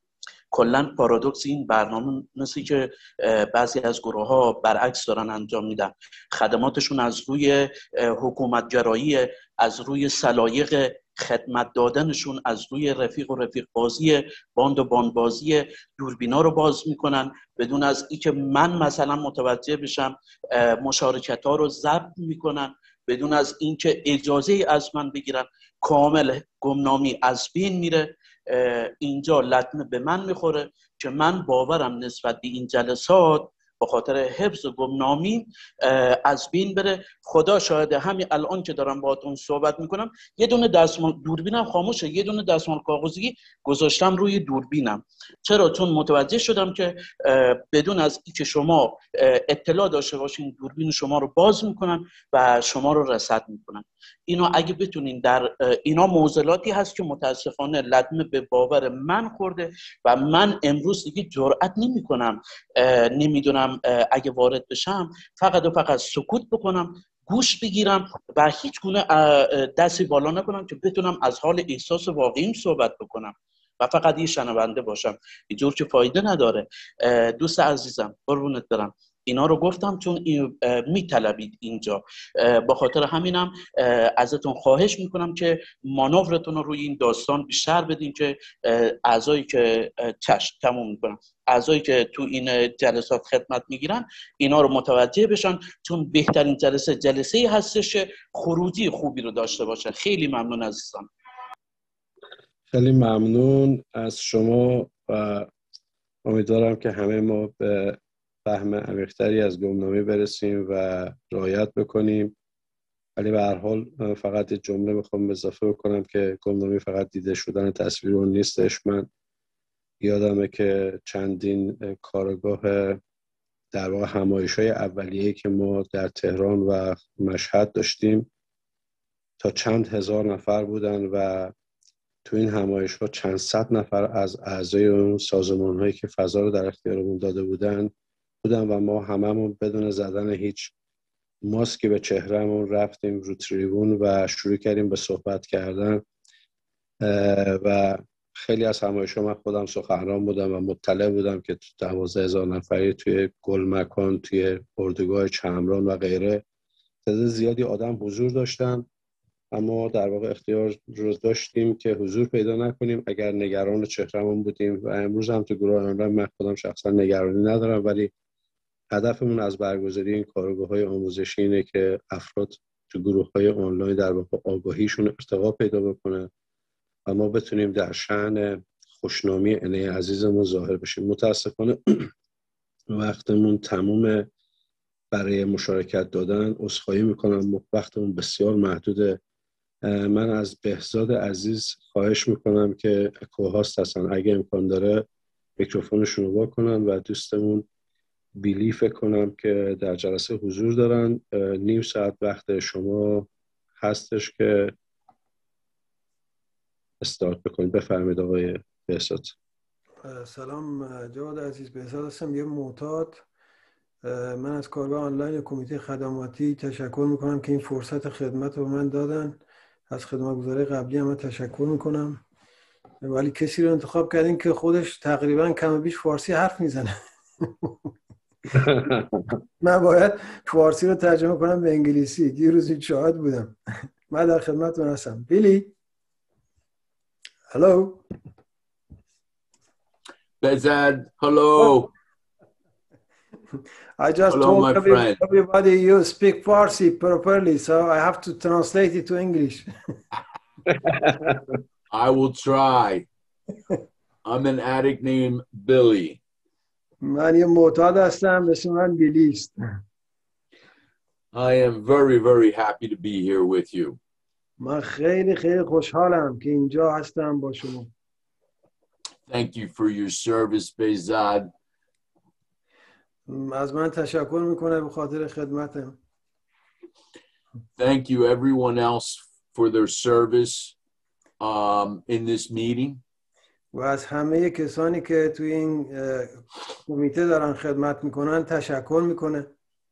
کلا پارادوکس این برنامه مثل که بعضی از گروه ها برعکس دارن انجام میدن، خدماتشون از روی حکومتگرایی، از روی سلایق خدمت دادنشون، از روی رفیق و رفیق بازی، باند و باند بازی، دوربینا رو باز میکنن بدون از اینکه من مثلا متوجه بشم، مشارکت ها رو ضبط میکنن بدون از اینکه اجازه از من بگیرن، کامل گمنامی از بین میره. اینجا لطمه به من میخوره که من باورم نسبت به این جلسات به خاطر حفظ گمنامی از بین بره. خدا شاهده همین الان که دارم باهاتون صحبت میکنم یه دونه دستمال دوربینم خاموشه، یه دونه دستمال کاغذی گذاشتم روی دوربینم. چرا؟ چون متوجه شدم که بدون از اینکه شما اطلاع داشته باشین دوربین شما رو باز میکنن و شما رو رصد میکنن. اینا اگه بتونین در اینا معضلاتی هست که متاسفانه لطمه به باور من خورده و من امروز دیگه جرئت نمیکنم، نمیدونم اگه وارد بشم فقط و فقط سکوت بکنم، گوش بگیرم و هیچ گونه دستی بالا نکنم که بتونم از حال احساس واقعیم صحبت بکنم و فقط یه شنونده باشم. اینجور که فایده نداره. دوست عزیزم قربونت برم، اینا رو گفتم چون میطلبید اینجا، با خاطر همینم ازتون خواهش میکنم که مانورتون رو روی این داستان بیشتر بدین که اعضایی که چشم تموم میکنم اعضایی که تو این جلسات خدمت میگیرن اینا رو متوجه بشن، چون بهترین جلسه جلسه هستش خروجی خوبی رو داشته باشه. خیلی ممنون عزیزان. خیلی ممنون از شما و امیدوارم که همه ما به فهم عمیق‌تری از گمنامی برسیم و رعایت بکنیم. ولی به هر حال فقط یه جمله میخوام اضافه بکنم که گمنامی فقط دیده شدن تصویر اون نیستش. من یادمه که چندین کارگاه در واقع همایش‌های اولیه‌ای که ما در تهران و مشهد داشتیم تا چند هزار نفر بودن و تو این همایش‌ها چند صد نفر از اعضای اون سازمان‌هایی که فضا رو در اختیارمون داده بودن بودن و ما هممون بدون زدن هیچ ماسکی به چهرهمون رفتیم رو تریبون و شروع کردیم به صحبت کردن و خیلی از همایش‌ها من خودم سخنران بودم و مطلع بودم که تو دوازده هزار نفری توی گل مکان، توی اردوگاه چمران و غیره تعداد زیادی آدم حضور داشتن، اما در واقع اختیار رو داشتیم که حضور پیدا نکنیم اگر نگران چهرهمون بودیم. و امروز هم تو گروه آنلاین من خودم شخصا نگرانی ندارم، ولی هدفمون از برگزاری این کارگاه‌های آموزشی اینه که افراد تو گروه‌های آنلاین در واقع آگاهیشون ارتقا پیدا بکنه و ما بتونیم در شأن خوشنامی انه عزیزمون ظاهر بشیم. متاسفانه وقتمون تمومه برای مشارکت دادن. عذرخواهی میکنم وقتمون بسیار محدوده. من از بهزاد عزیز خواهش میکنم که کوهاست هستن اگه امکان داره میکروفونشون رو واکنن و دوستمون بیلی فکر کنم که در جلسه حضور دارن. نیم ساعت وقت شما هستش که استارت بکنید. بفرمایید آقای بهزاد. سلام جواد عزیز، بهزاد هستم، یه معتاد. من از کارگاه آنلاین کمیته خدماتی تشکر میکنم که این فرصت خدمت رو به من دادن. از خدمتگزاری قبلی هم تشکر میکنم، ولی کسی رو انتخاب کردین که خودش تقریبا کم و بیش فارسی حرف میزنه. من باید فارسی رو ترجمه کنم به انگلیسی. دیروز این شاهد بودم. من در خدمتتون هستم. بیلی، hello. Bezad, hello. I just hello, told my every, friend. everybody you speak Farsi properly, so I have to translate it to English. I will try. I'm an addict named Billy. من یه معتاد هستم، اسم من بیلی است. I am very, very happy to be here with you. من خیلی خیلی خوشحالم که اینجا هستم با شما. Thank you for your service, Bezad. از من تشکر میکنه به خاطر خدمتم. Thank you everyone else for their service um, in this meeting. و از همه کسانی که توی این کمیته دارن خدمت میکنن تشکر میکنه.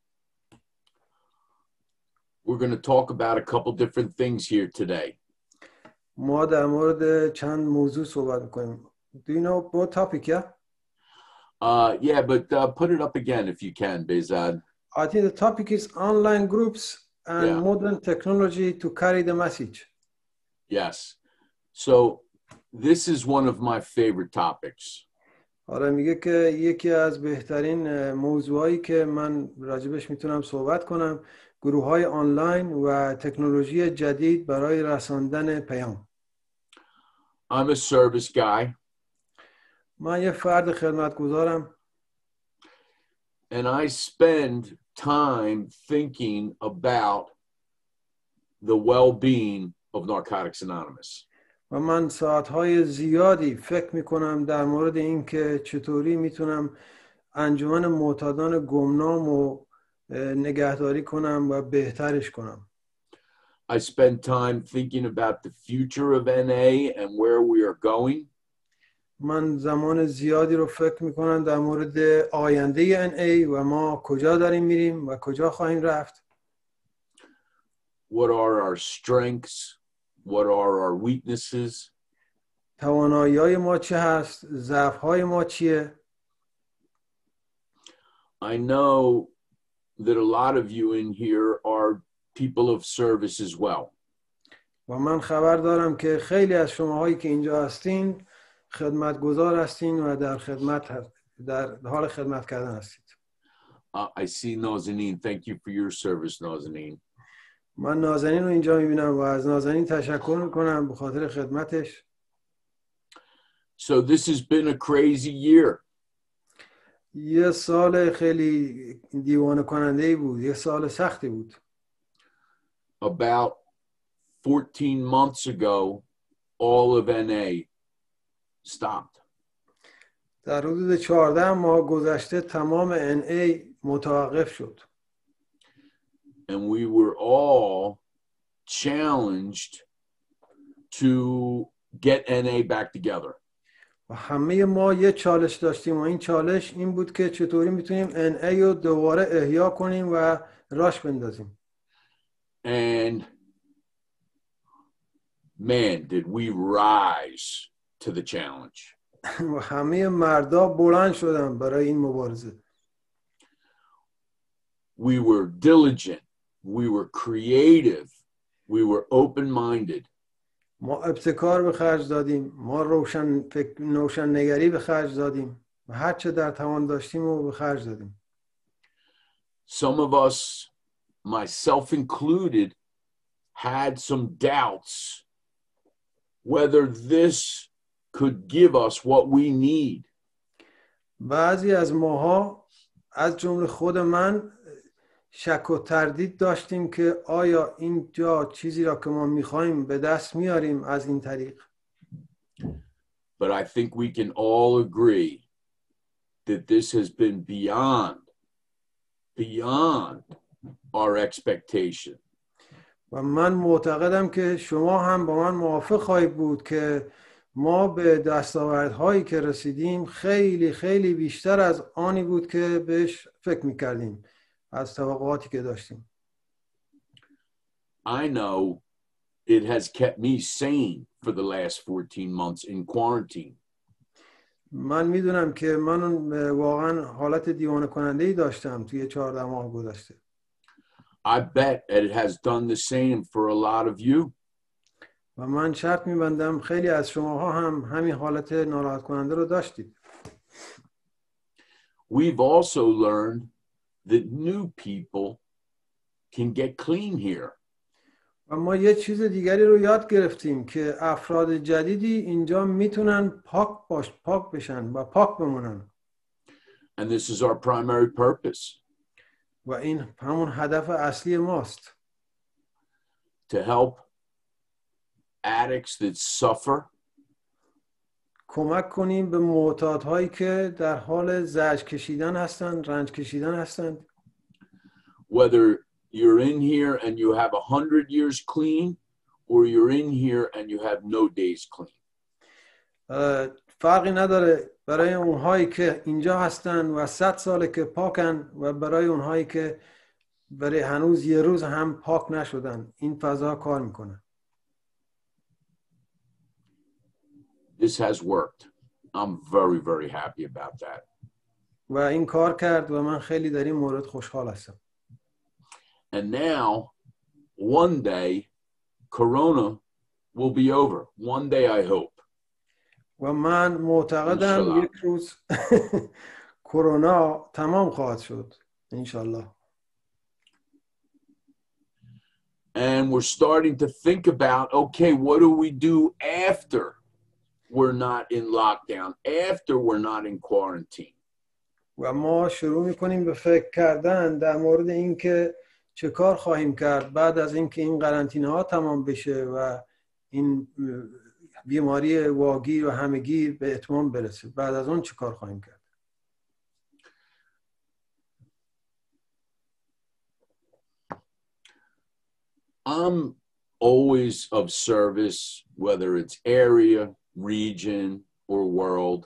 We're going to talk about a couple different things here today. ما در مورد چند موضوع صحبت میکنیم. Do you know what topic, yeah? Uh, yeah, but uh, put it up again if you can, Bezad. I think the topic is online groups and Yeah. modern technology to carry the message. Yes. So this is one of my favorite topics. آره، میگه که یکی از بهترین موضوعایی که من راجبش میتونم صحبت کنم گروه‌های آنلاین و تکنولوژی جدید برای رساندن پیام. I'm a service guy. من یه فرد خدمتگزارم. And I spend time thinking about the well-being of Narcotics Anonymous. و من ساعتهای زیادی فکر میکنم در مورد این که چطوری میتونم انجمن معتادان گمنام و نگهداری کنم و بهترش کنم. I spend time thinking about the future of N A and where we are going. من زمان زیادی رو فکر میکنم در مورد آینده ان ای و ما کجا داریم میریم و کجا خواهیم رفت. What are our strengths? What are our weaknesses? توانایی‌های ما چه هست؟ ضعف‌های ما چیه؟ I know that a lot of you in here are people of service as well. و من خبر دارم که خیلی از شماهایی که اینجا هستین خدمتگزار هستین و در خدمت هست، در حال خدمت کردن هستید. Uh, I see Nazanin. Thank you for your service, Nazanin. من نازنین رو اینجا میبینم و از نازنین تشکر میکنم به خاطر خدمتش. So this has been a crazy year. یه سال خیلی دیوانه کننده بود، یه سال سختی بود. About fourteen months ago, all of N A stopped. در حدود چهارده ماه گذشته تمام ان ای متوقف شد. And we were all challenged to get N A back together. و همه ما یه چالش داشتیم و این چالش این بود که چطوری میتونیم ان ای رو دوباره احیا کنیم و راش بندازیم. And man, did we rise to the challenge. و همه مردا بلند شدن برای این مبارزه. We were diligent. We were creative. We were open-minded. ما ابتکار به خرج دادیم، ما روشن فکر نوشن نگری به خرج دادیم و هر چه در توان داشتیم رو به خرج دادیم. Some of us, myself included, had some doubts whether this could give us what we need. بعضی از ماها از جمله خود من شک و تردید داشتیم که آیا اینجا چیزی را که ما میخوایم به دست میاریم از این طریق. But I think we can all agree that this has been beyond, beyond our expectation. و من معتقدم که شما هم با من موافق خواهید بود که ما به دستاوردهایی که رسیدیم خیلی خیلی بیشتر از آنی بود که بهش فکر میکردیم از توقعاتی که داشتیم. I know it has kept me sane for the last fourteen months in quarantine. من میدونم که من واقعا حالت دیوانه کننده‌ای داشتم توی چهارده ماه گذشته. I bet it has done the same for a lot of you. و من شرط میبندم خیلی از شماها هم همین حالت ناراحت کننده رو داشتید. We've also learned that new people can get clean here. و ما یه چیز دیگری رو یاد گرفتیم که افراد جدیدی اینجا میتونن پاک باش پاک بشن و پاک بمونن. And this is our primary purpose. و این همون هدف اصلی ماست. To help addicts that suffer. کمک کنیم به معتادهایی که در حال زجر کشیدن هستند، رنج کشیدن هستند. Whether you're in here and you have a hundred years clean, or you're in here and you have no days clean. فرقی نداره برای اونهایی که اینجا هستن و صد ساله که پاکن و برای اونهایی که برای هنوز یه روز هم پاک نشدن. این فضا کار میکنه. This has worked. I'm very, very happy about that. و این کار کرد و من خیلی در این مورد خوشحال هستم. And now, one day, Corona will be over. One day, I hope. و من معتقدم یک روز کرونا تمام خواهد شد. انشالله. And we're starting to think about, okay, what do we do after we're not in lockdown, after we're not in quarantine? و ما شروع می‌کنیم به فکر کردن در مورد اینکه چه کار خواهیم کرد بعد از اینکه این قرنطینه ها تمام بشه و این بیماری واگیر و همگیر به اتمام برسه. بعد از اون چه کار خواهیم کرد؟ I'm always of service, whether it's area, region, or world.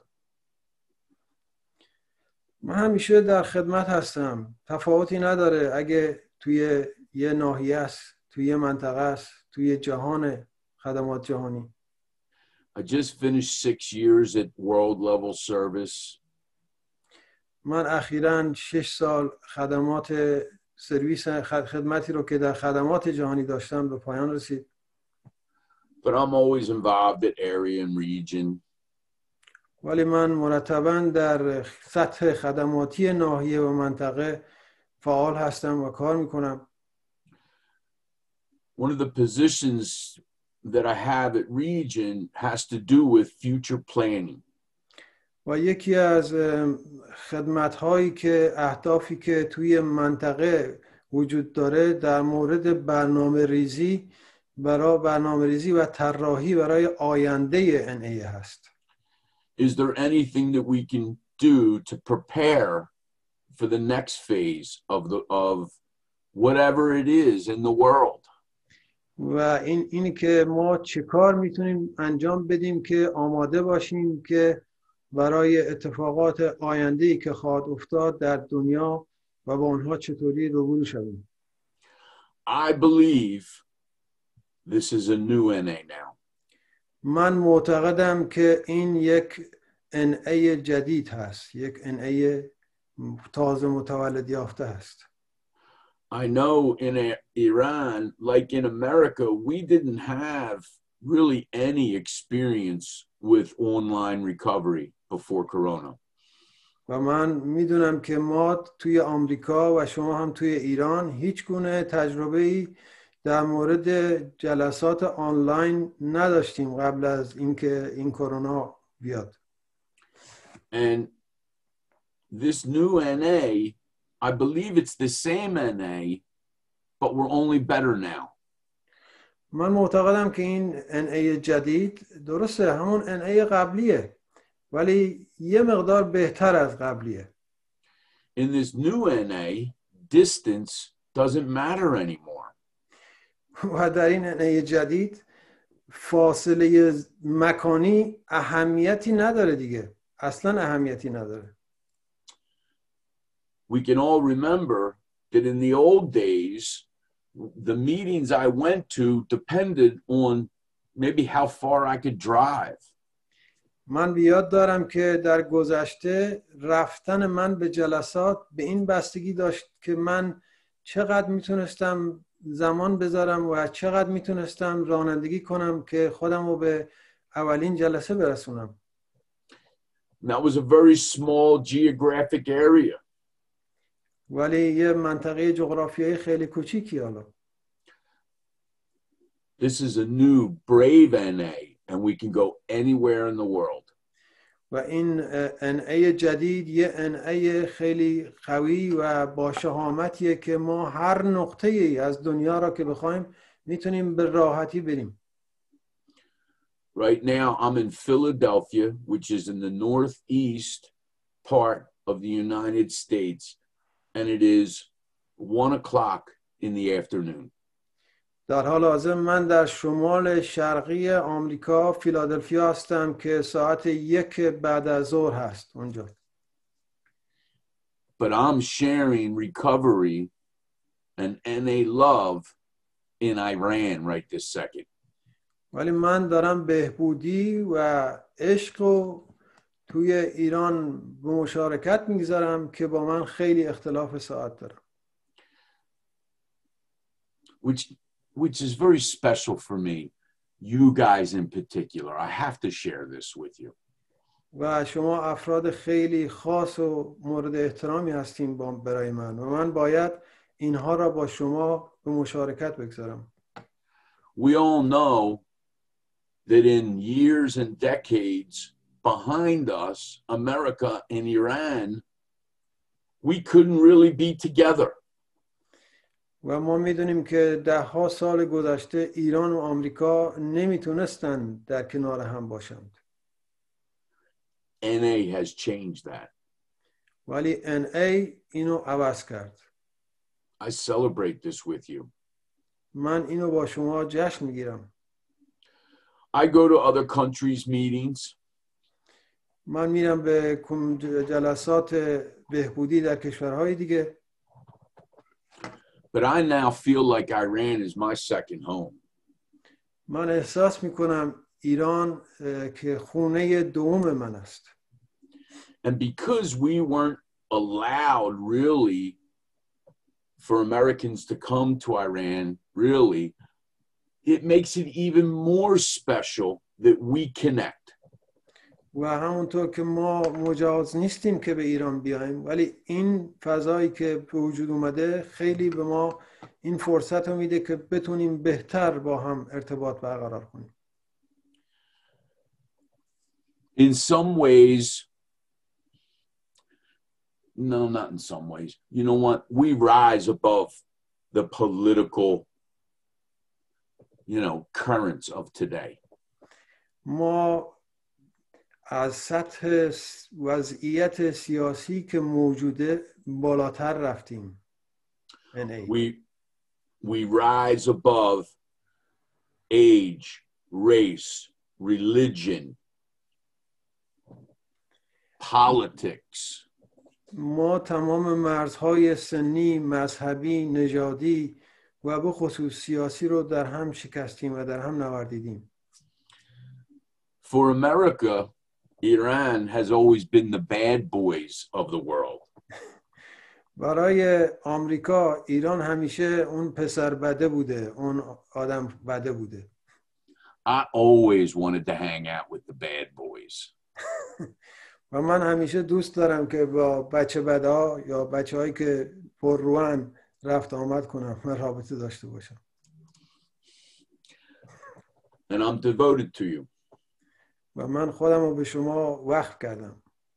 من همیشه در خدمت هستم. تفاوتی نداره اگه توی یه ناحیه است، توی یه منطقه است، توی جهان خدمات جهانی. I just finished six years at world level service. من اخیراً شش سال خدمات سرویس خدمتی رو که در خدمات جهانی داشتم به پایان رسید. But I'm always involved at area and region. ولی من مرتباً در سطح خدماتی ناحیه و منطقه فعال هستم و کار میکنم. One of the positions that I have at region has to do with future planning. و یکی از خدمت‌هایی که اهدافی که توی منطقه وجود داره در مورد برنامه ریزی برای برنامه ریزی و طراحی برای آینده ان ای هست. Is there anything that we can do to prepare for the next phase of the of whatever it is in the world? و این اینی که ما چه کار میتونیم انجام بدیم که آماده باشیم که برای اتفاقات آینده‌ای که خواهد افتاد در دنیا و با اونها چطوری روبرو شویم. I believe this is a new ان ای now. من معتقدم که این یک ان ای جدید هست، یک ان ای تازه متولد یافته هست. I know in Iran, like in America, we didn't have really any experience with online recovery before Corona. و من میدونم که ما توی آمریکا و شما هم توی ایران هیچ گونه تجربه‌ای در مورد جلسات آنلاین نداشتیم قبل از اینکه این کرونا بیاد. And this new ان ای, I believe it's the same ان ای, but we're only better now. من معتقدم که این ان ای جدید درسته همون ان ای قبلیه ولی یه مقدار بهتر از قبلیه. In this new ان ای, distance doesn't matter anymore. و در این ان ای جدید فاصله مکانی اهمیتی نداره دیگه، اصلا اهمیتی نداره. We can all remember that in the old days, the meetings I went to depended on maybe how far I could drive. من بیاد دارم که در گذشته رفتن من به جلسات به این بستگی داشت که من چقدر میتونستم زمان بذارم و چقدر میتونستم رانندگی کنم که خودم رو به اولین جلسه برسونم. That was a very small geographic area. ولی یه منطقه جغرافیایی خیلی کوچیکی. حالا This is a new brave N A and we can go anywhere in the world. و این ان ای جدید یه ان ای خیلی قوی و با شهامتیه که ما هر نقطه ای از دنیا را که بخوایم میتونیم به راحتی بریم. Right now I'm in Philadelphia, which is in the northeast part of the United States, and it is one o'clock in the afternoon. در حال حاضر من در شمال شرقی آمریکا فیلادلفیا هستم که ساعت یک بعد از ظهر هست اونجا. But I'm sharing recovery and N A love in Iran right this second. ولی من دارم بهبودی و عشق رو توی ایران به مشارکت میگذارم که با من خیلی اختلاف ساعت دارم. Which which is very special for me, you guys in particular. I have to share this with you. و شما افراد خیلی خاص و مورد احترامی هستین برای من و من باید اینها را با شما به مشارکت بگذارم. We all know that in years and decades behind us, America and Iran, we couldn't really be together. و ما میدونیم که ده ها سال گذشته ایران و آمریکا نمیتونستن در کنار هم باشند. N A has changed that. ولی ان ای اینو عوض کرد. I celebrate this with you. من اینو با شما جشن میگیرم. I go to other countries' meetings. من میرم به جلسات بهبودی در کشورهای دیگه. But I now feel like Iran is my second home. من احساس میکنم ایران که خونه دوم من است. And because we weren't allowed really for Americans to come to Iran, really, it makes it even more special that we connect. و همونطور که ما مجاز نیستیم که به ایران بیایم ولی این فضایی که به وجود اومده خیلی به ما این فرصت رو میده که بتونیم بهتر با هم ارتباط برقرار کنیم. In some ways, no, not in some ways. You know what? We rise above the political, you know, currents of today. ما از سطح وضعیت سیاسی که موجوده بالاتر رفتیم. We we rise above age, race, religion, politics. ما تمام مرزهای سنی، مذهبی، نژادی و به خصوص سیاسی رو در هم شکستیم و در هم نوردیدیم. For America, Iran has always been the bad boys of the world. برای آمریکا ایران همیشه اون پسر بده بوده، اون آدم بده بوده. I always wanted to hang out with the bad boys. و من همیشه دوست دارم که با بچه بدها یا بچه هایی که پر روان رفت آمد کنم و رابطه داشته باشم. And I'm devoted to you. و من خودم رو به شما وقف کردم.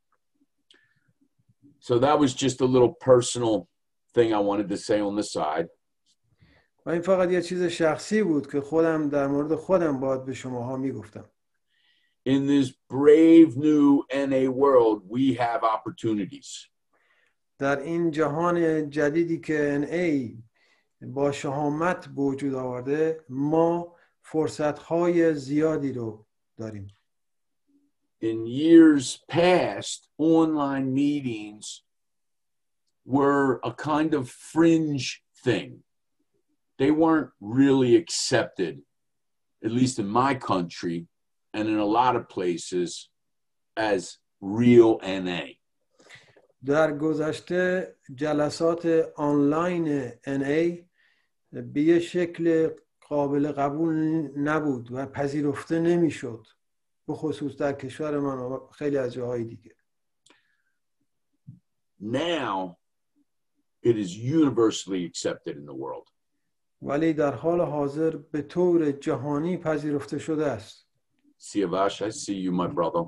So that was just a little personal thing I wanted to say on the side. و این فقط یه چیز شخصی بود که خودم در مورد خودم باید به شماها میگفتم. In this brave new N A world, we have opportunities. در این جهان جدیدی که ان ای با شهامت به وجود آورده ما فرصت‌های زیادی رو داریم. In years past, online meetings were a kind of fringe thing. They weren't really accepted, at least in my country and in a lot of places, as real N A. در گذشته جلسات آنلاین ان ای به یه شکل قابل قبول نبود و پذیرفته نمیشد، به خصوص در کشور من و خیلی از جاهای دیگه. Now it is universally accepted in the world. ولی در حال حاضر به طور جهانی پذیرفته شده است. Siavash, I see you, my brother.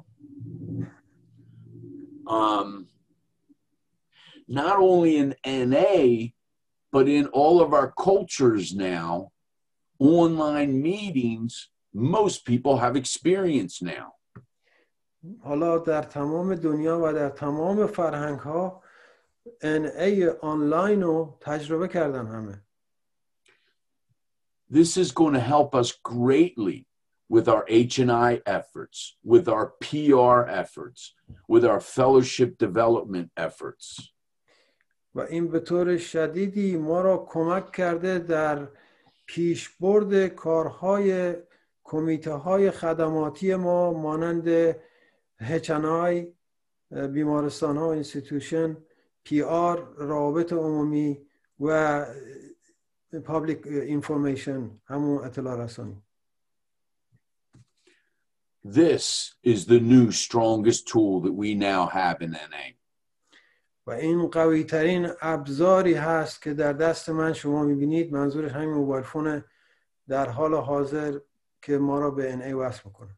Um, not only in N A, but in all of our cultures now, online meetings, most people have experience now. حالا در تمام دنیا و در تمام فرهنگ ها ان ای آنلاین رو تجربه کردن همه. This is going to help us greatly with our H and I efforts, with our P R efforts, with our fellowship development efforts. و این به طور شدیدی ما را کمک کرده در پیشبرد کارهای کمیته های خدماتی ما مانند اچ ان آی، بیمارستان ها، اینستیتوشن، پی آر، روابط عمومی و public information، همون اطلاع رسانی. This is the new strongest tool that we now have in N A. و این قوی ترین ابزاری هست که در دست من شما میبینید. منظورش همین موبایل فون در حال حاضر که ما را به ان ای وصل میکنه.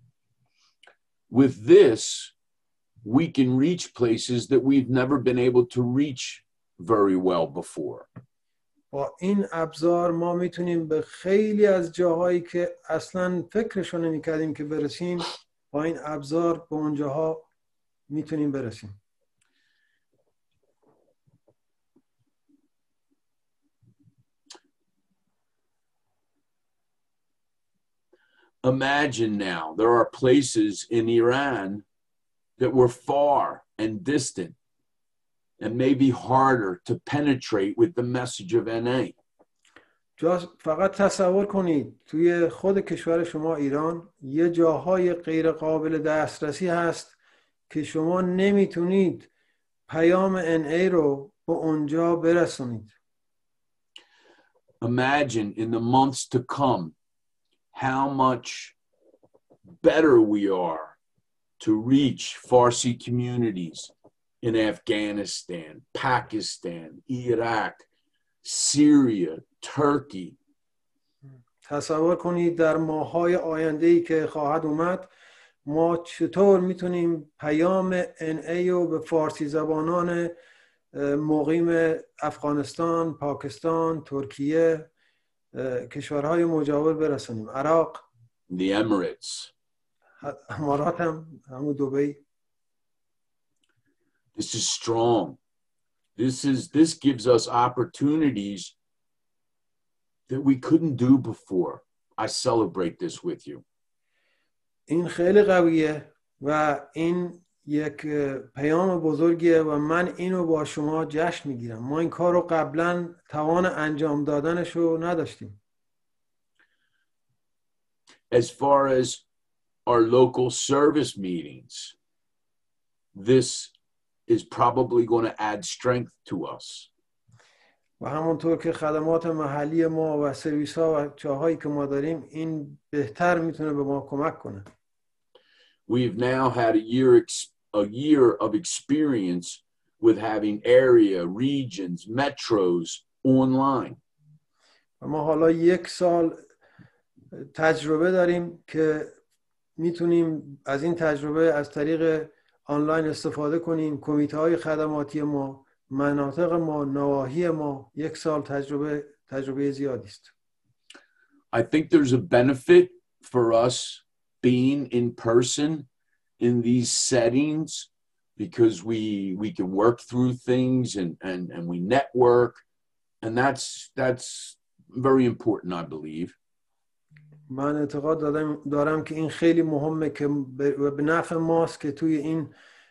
With this, we can reach places that we've never been able to reach very well before. با این ابزار ما میتونیم به خیلی از جاهایی که اصلا فکرشو نمیکردیم که برسیم، با این ابزار به اونجاها میتونیم برسیم. Imagine now, there are places in Iran that were far and distant and maybe harder to penetrate with the message of N A. فقط تصور کنید توی خود کشور شما ایران یه جاهای غیر قابل دسترسی هست که شما نمیتونید پیام ان ای رو به اونجا برسونید. Imagine in the months to come how much better we are to reach Farsi communities in Afghanistan, Pakistan, Iraq, Syria, Turkey. تصور کنید در ماه‌های آینده‌ای که خواهد اومد ما چطور میتونیم پیام ان ای رو به فارسی زبانان مقیم افغانستان، پاکستان، ترکیه، کشورهای مجاور برسونیم. عراق، the Emirates. امارات هم، همون دبی. This is strong. This is this gives us opportunities that we couldn't do before. I celebrate this with you. این خیلی قویه و این یک پیام بزرگیه و من اینو با شما جشن میگیرم. ما این کار رو قبلا توان انجام دادنش رو نداشتیم. As far as our local service meetings, this is probably going to add strength to us. و همونطور که خدمات محلی ما و سرویس ها و جاهایی که ما داریم این بهتر میتونه به ما کمک کنه. We've now had a year a year of experience with having area, regions, metros online. و ما حالا یک سال تجربه داریم که میتونیم از این تجربه از طریق آنلاین استفاده کنیم. کمیته های خدماتی ما، مناطق ما، نواحی ما، یک سال تجربه تجربه زیادی است. I think there's a benefit for us being in person in these settings because we we can work through things and and and we network, and that's that's very important, I believe. من اعتقاد دارم, دارم که این خیلی مهمه که به نفع ماست که توی این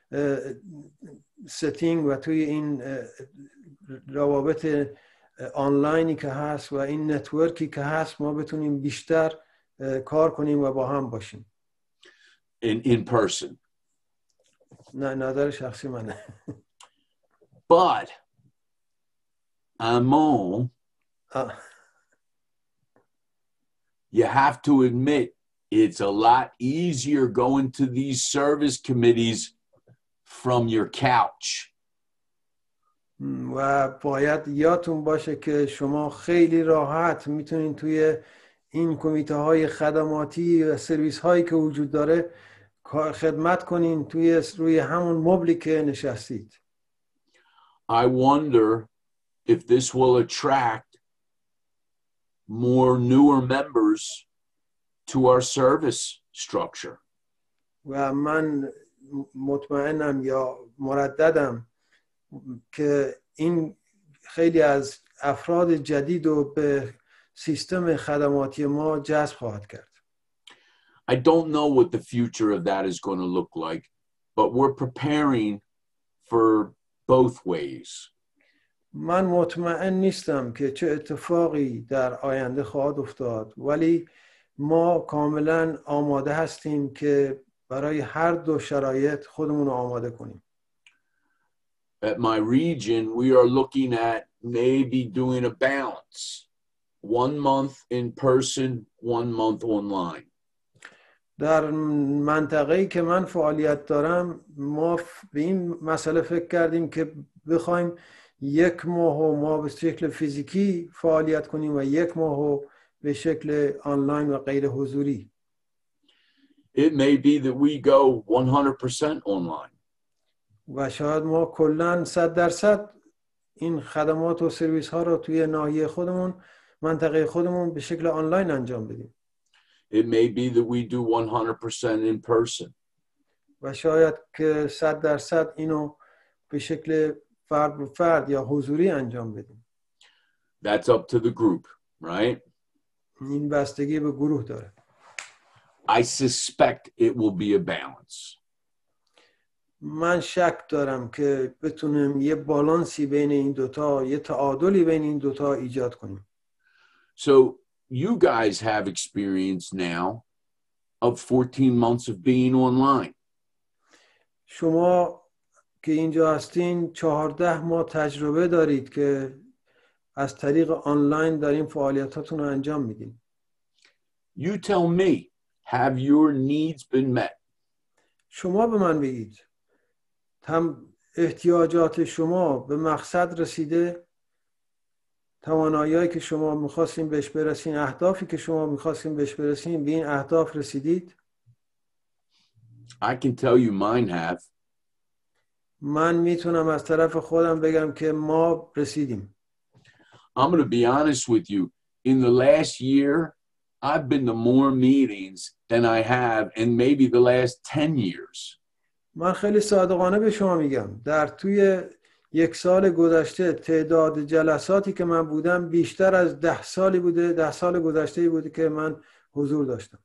ستینگ و توی این روابط آنلاینی که هست و این نتورکی که هست ما بتونیم بیشتر کار کنیم و با هم باشیم. In, in person. نه نظر شخصی منه. But Amon, uh. you have to admit it's a lot easier going to these service committees from your couch. و باید یادتون باشه که شما خیلی راحت میتونین توی این کمیته های خدماتی و سرویس هایی که وجود داره خدمت کنین توی روی همون مبلی که نشستید. I wonder if this will attract more newer members to our service structure. و من مطمئنم یا مرددم که این خیلی از افراد جدید رو به سیستم خدماتی ما جذب خواهد کرد. I don't know what the future of that is going to look like, but we're preparing for both ways. من مطمئن نیستم که چه اتفاقی در آینده خواهد افتاد، ولی ما کاملا آماده هستیم که برای هر دو شرایط خودمون رو آماده کنیم. At my region, we are looking at maybe doing a balance. One month in person, one month online. در منطقه‌ای که من فعالیت دارم ما به این مسئله فکر کردیم که بخوایم یک ماه و ما به شکل فیزیکی فعالیت کنیم و یک ماه و به شکل آنلاین و غیر حضوری. It may be that we go one hundred percent online. و شاید ما کلاً صد درصد این خدمات و سرویس ها رو توی ناحیه خودمون منطقه خودمون به شکل آنلاین انجام بدیم. It may be that we do one hundred percent in person. و شاید که صد درصد اینو به شکل فرد به فرد یا حضوری انجام بدیم. That's up to the group, right? این بستگی به گروه داره. I suspect it will be a balance. من شک دارم که بتونیم یه بالانسی بین این دوتا، یه تعادلی بین این دوتا ایجاد کنیم. So you guys have experience now of fourteen months of being online. شما که اینجا هستین چهارده ماه تجربه دارید که از طریق آنلاین دارین فعالیتاتون رو انجام میدین. You tell me, have your needs been met? شما به من بگید هم احتیاجات شما به مقصد رسیده؟ توانایی‌هایی که شما می‌خواستین بهش برسین، اهدافی که شما می‌خواستین بهش برسین، به این اهداف رسیدید؟ I can tell you mine have. من میتونم از طرف خودم بگم که ما رسیدیم. I'm going to be honest with you. In the last year, I've been to more meetings than I have in maybe the last ten years. من خیلی صادقانه به شما میگم در توی یک سال گذشته تعداد جلساتی که من بودم بیشتر از ده سالی بوده ده سال گذشته بوده که من حضور داشتم.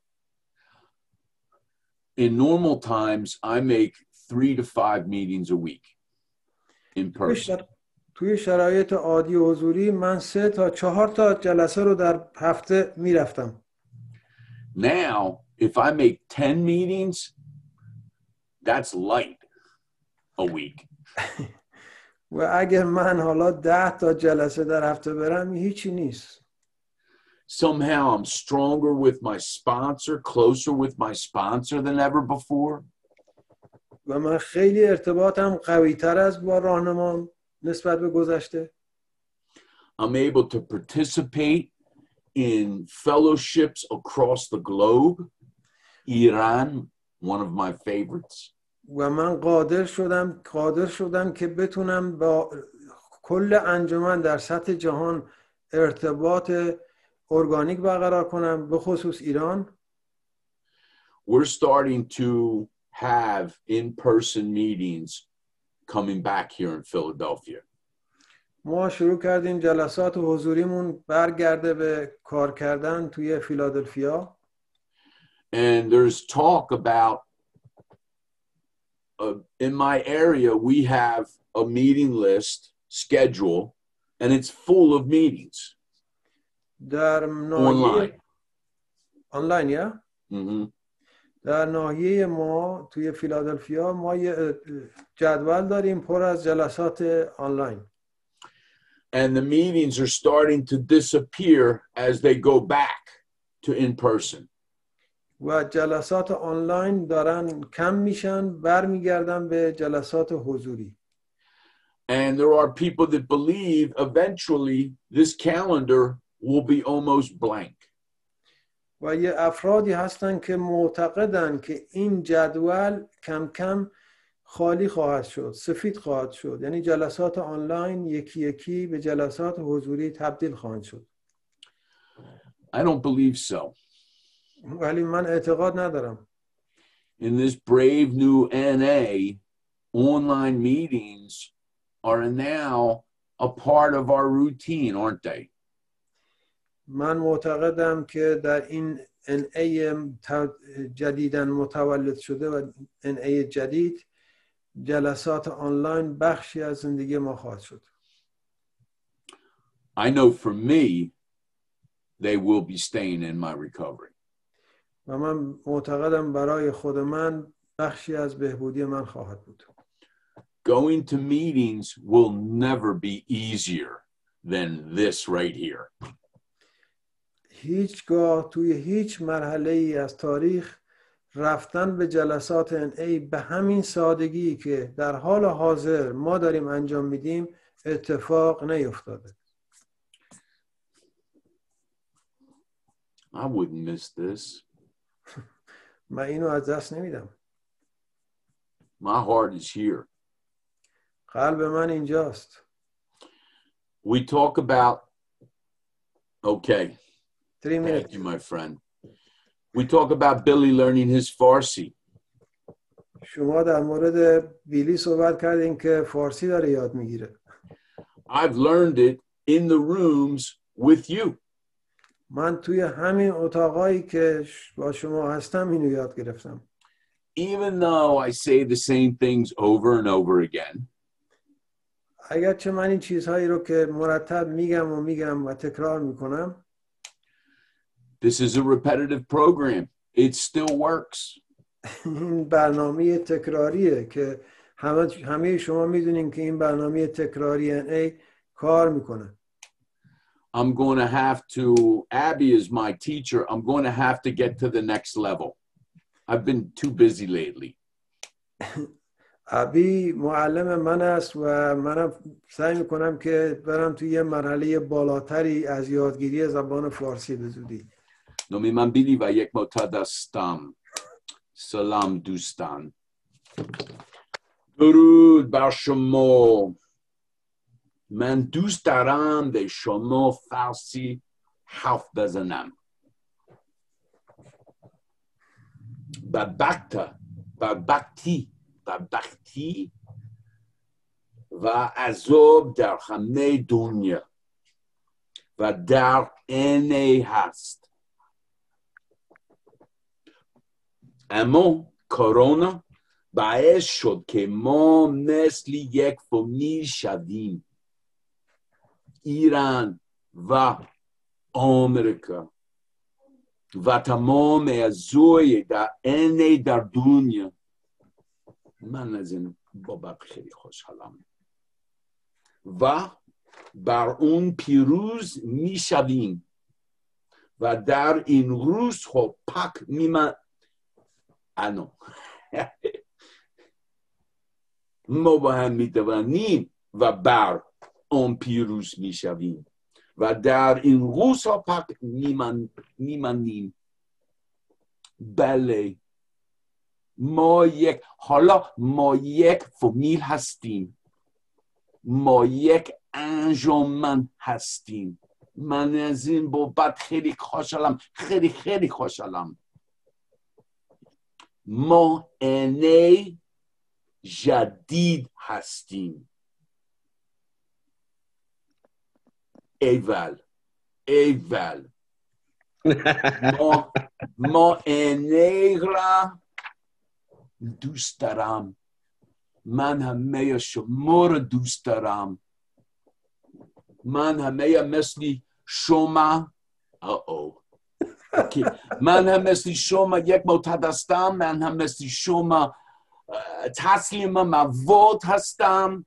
In normal times, I make three to five meetings a week in person. توی شرایط عادی حضوری من سه تا چهار تا جلسه رو در هفته میرفتم. Now, if I make ten meetings, that's light a week. و اگر من حالا ده تا جلسه در هفته برم هیچی نیست. Somehow I'm stronger with my sponsor, closer with my sponsor than ever before. و من خیلی ارتباطم قوی تر از با راهنمام نسبت به گذشته. I'm able to participate in fellowships across the globe. Iran, one of my favorites. و من قادر شدم قادر شدم که بتونم با کل انجمن در سطح جهان ارتباط ارگانیک برقرار کنم، به خصوص ایران. We're starting to have in-person meetings coming back here in Philadelphia. ما شروع کردیم جلسات حضوریمون برگرده به کار کردن توی فیلادلفیا. And there's talk about, uh, in my area, we have a meeting list schedule, and it's full of meetings. در ناحیه Online. آنلاین یا Mm-hmm. در ناحیه ما توی فیلادلفیا ما یه جدول داریم پر از جلسات آنلاین. And the meetings are starting to disappear as they go back to in person. و جلسات آنلاین دارن کم میشن برمیگردن به جلسات حضوری. And there are people that believe eventually this calendar will be almost blank. و یه افرادی هستن که معتقدن که این جدول کم کم خالی خواهد شد، سفید خواهد شد. یعنی جلسات آنلاین یکی یکی به جلسات حضوری تبدیل خواهند شد. I don't believe so. ولی من اعتقاد ندارم. In this brave new N A, online meetings are now a part of our routine, aren't they? من معتقدم که در این ان ای جدیداً متولد شده و ان ای جدید جلسات آنلاین بخشی از زندگی ما خواهد شد. I know for me, they will be staying in my recovery. و من معتقدم برای خود من بخشی از بهبودی من خواهد بود. Going to meetings will never be easier than this right here. هیچگاه توی هیچ مرحله ای از تاریخ رفتن به جلسات ان ای به همین سادگی که در حال حاضر ما داریم انجام میدیم اتفاق نیفتاده. I wouldn't miss this. من اینو از دست نمیدم. My heart is here. قلب من اینجاست. We talk about, okay. Three minutes. Thank you, my friend. We talk about Billy learning his Farsi. شما در مورد بیلی صحبت کردین که فارسی داره یاد میگیره. I've learned it in the rooms with you. من توی همین اتاقایی که با شما هستم اینو یاد گرفتم. Even though I say the same things over and over again. اگرچه من این چیزهایی رو که مرتب میگم و میگم و تکرار میکنم. This is a repetitive program. It still works. این برنامه تکراریه که همه همه شما میدونین که این برنامه تکراری ان ای کار میکنه. I'm going to have to, Abby is my teacher, I'm going to have to get to the next level. I've been too busy lately. ابی معلم من است و منم سعی میکنم که برم توی یه مرحله بالاتری از یادگیری زبان فارسی به زودی. نامی من بیلی و یک معتاد هستم. سلام دوستان. درود بر شما. من دوست دارم به شما فارسی حرف بزنم. بدبخت بدبختی بدبختی و عذاب در همه دنیا و در ان ای هست. اما کرونا باعث شد که ما مثل یک فامیل شدیم. ایران و آمریکا و تمام اعضای در ان ای در دنیا. من از این بابت خیلی خوشحالم و بر اون پیروز می شویم و در این روز ها پاک می من انو ما با هم می توانیم و بر اون پیروز می شویم و در این روز ها پاک می منیم. بله ما یک حالا ما یک فامیل هستیم. ما یک انجمن هستیم. من از این بابت خیلی خوشحالم. خیلی خیلی خوشحالم. ما ان ای جدید هستیم. ایول ایول ما ما انه را دوست دارم. من همه شما را دوست دارم. من همه مثل شما او من هم مثل شما یک معتاد هستم. من هم مثل شما تسلیم مواد هستم.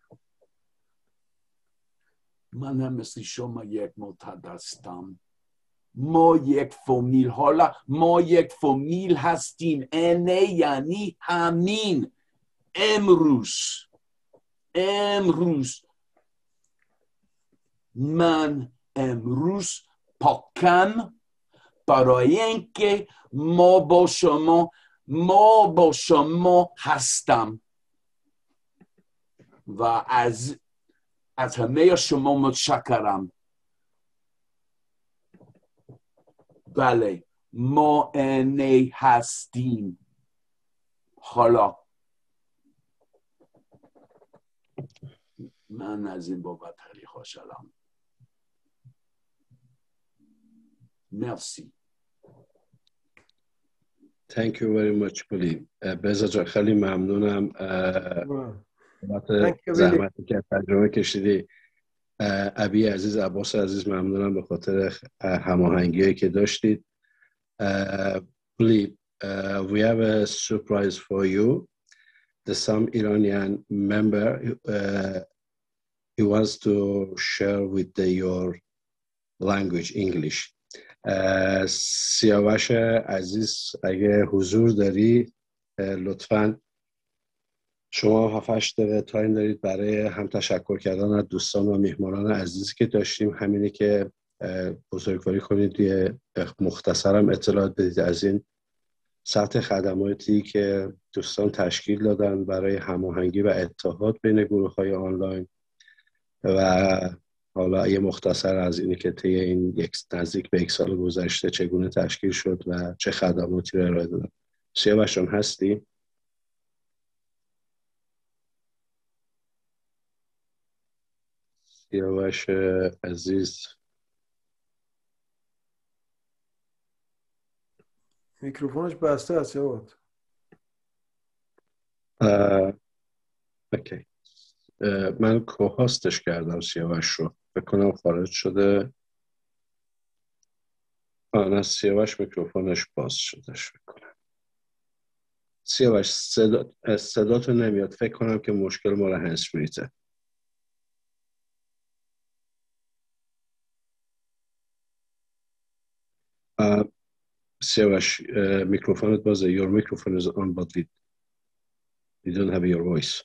من هم مثل شما یک معتاد هستم. ما یک فامیل، حالا ما یک فامیل هستیم. انه یعنی همین. امروز امروز من امروز پاکم برای اینکه ما با شما ما با شما هستم و از از همه شما متشکرم. بله ما انه هستیم. حالا من از این بابت خیلی خوشحالم. مرسی. Thank you very much بلی. بزا جان خیلی ممنونم بابت زحمتی که تجربه کشیدی. ابی عزیز، عباس عزیز، ممنونم به خاطر هماهنگی که داشتید. بلی uh, we have a surprise for you. The some Iranian member uh, he wants to share with the, your language English. سیاوش عزیز اگه حضور داری لطفاً شما هفت هشت دقیقه تایم دارید برای هم تشکر کردن از دوستان و میهمانان عزیزی که داشتیم. همینه که بزرگواری کنید یه مختصرم اطلاعات بدید از این سطح خدماتی که دوستان تشکیل دادن برای هماهنگی و اتحاد بین گروه‌های آنلاین و حالا یه مختصر از اینی که طی این یک نزدیک به یک سال گذشته چگونه تشکیل شد و چه خدماتی رو ارائه دادن. سیاوش جان هستی؟ سیاوش عزیز میکروفونش بسته است یاد. اوکی. من کوهاستش کردم سیاوش رو، بکنم خارج شده. آن سیاوش میکروفونش باز شدهش بکنم. سیاوش صدا صداتو نمیاد، فکر کنم که مشکل مال هندزفریته. سیاوش میکروفونت بازه. Your microphone is on but we, we don't have your voice.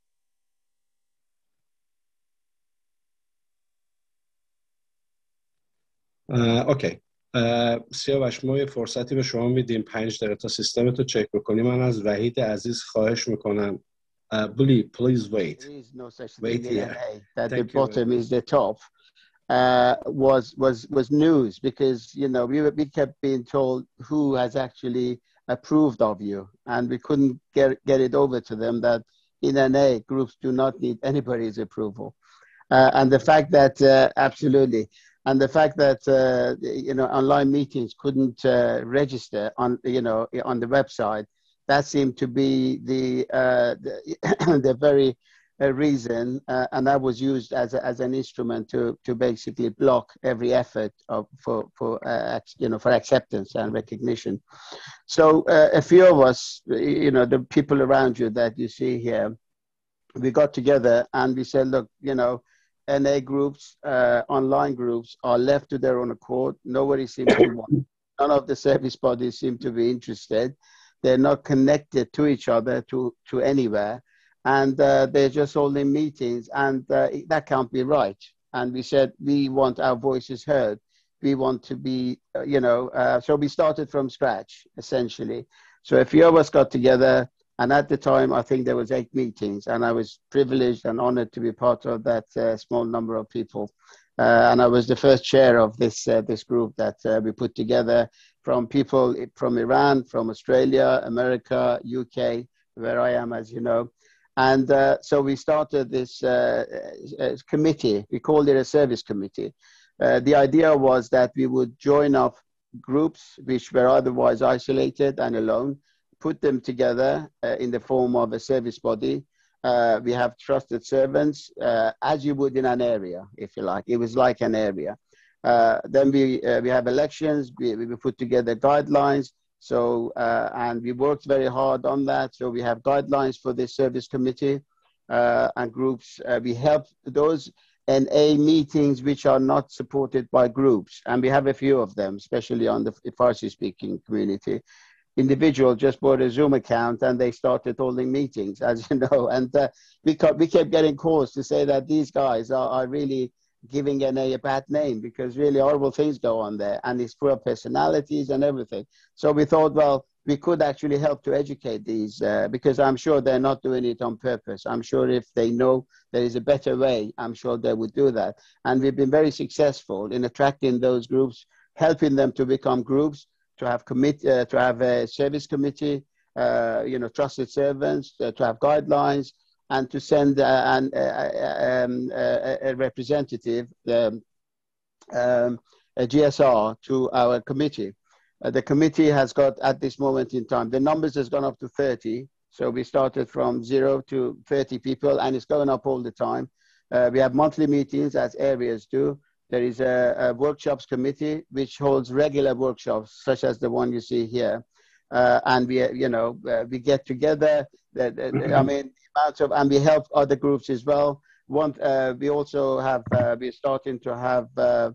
اوکی. سیاوش ما یه فرصتی به شما میدیم پنج دقیقه تا سیستمتو چک بکنی. من از وحید عزیز خواهش میکنم. Uh, Bully, please wait. There is no such wait thing in here. N A. That Thank the you. bottom is the top. Uh, was was was news because you know we we kept being told who has actually approved of you, and we couldn't get get it over to them that in N A groups do not need anybody's approval, uh, and the fact that uh, absolutely, and the fact that uh, you know online meetings couldn't uh, register on you know on the website, that seemed to be the uh, the, the very a reason, uh, and that was used as a, as an instrument to to basically block every effort of for for uh, you know for acceptance and recognition. So uh, a few of us, you know, the people around you that you see here, we got together and we said, look, you know, N A groups, uh, online groups are left to their own accord. Nobody seems to want. None of the service bodies seem to be interested. They're not connected to each other to to anywhere. And uh, they're just holding meetings, and uh, that can't be right. And we said, we want our voices heard. We want to be, uh, you know, uh, so we started from scratch, essentially. So a few of us got together, and at the time, I think there was eight meetings, and I was privileged and honored to be part of that uh, small number of people. Uh, and I was the first chair of this, uh, this group that uh, we put together from people from Iran, from Australia, America, U K, where I am, as you know. And uh, so we started this uh, uh, committee. We called it a service committee. Uh, the idea was that we would join up groups which were otherwise isolated and alone, put them together uh, in the form of a service body. Uh, we have trusted servants, uh, as you would in an area, if you like. It was like an area. Uh, then we uh, we have elections. We, we put together guidelines. So uh, and we worked very hard on that. So we have guidelines for this service committee uh, and groups. Uh, we help those N A meetings which are not supported by groups, and we have a few of them, especially on the Farsi-speaking community. Individual just bought a Zoom account and they started holding meetings, as you know, and uh, we, kept, we kept getting calls to say that these guys are, are really giving N A a bad name because really horrible things go on there and it's full of personalities and everything. So we thought, well, we could actually help to educate these uh, because I'm sure they're not doing it on purpose. I'm sure if they know there is a better way, I'm sure they would do that. And we've been very successful in attracting those groups, helping them to become groups, to have commit, uh, to have a service committee, uh, you know, trusted servants, uh, to have guidelines, and to send uh, an, uh, um, uh, a representative, um, um, a G S R, to our committee. Uh, the committee has got, at this moment in time, the numbers has gone up to thirty. So we started from zero to thirty people, and it's going up all the time. Uh, we have monthly meetings, as areas do. There is a, a workshops committee which holds regular workshops, such as the one you see here. Uh, and we, you know, uh, we get together. The, the, I mean, amounts of, and we help other groups as well. One, uh, we also have, uh, we're starting to have uh,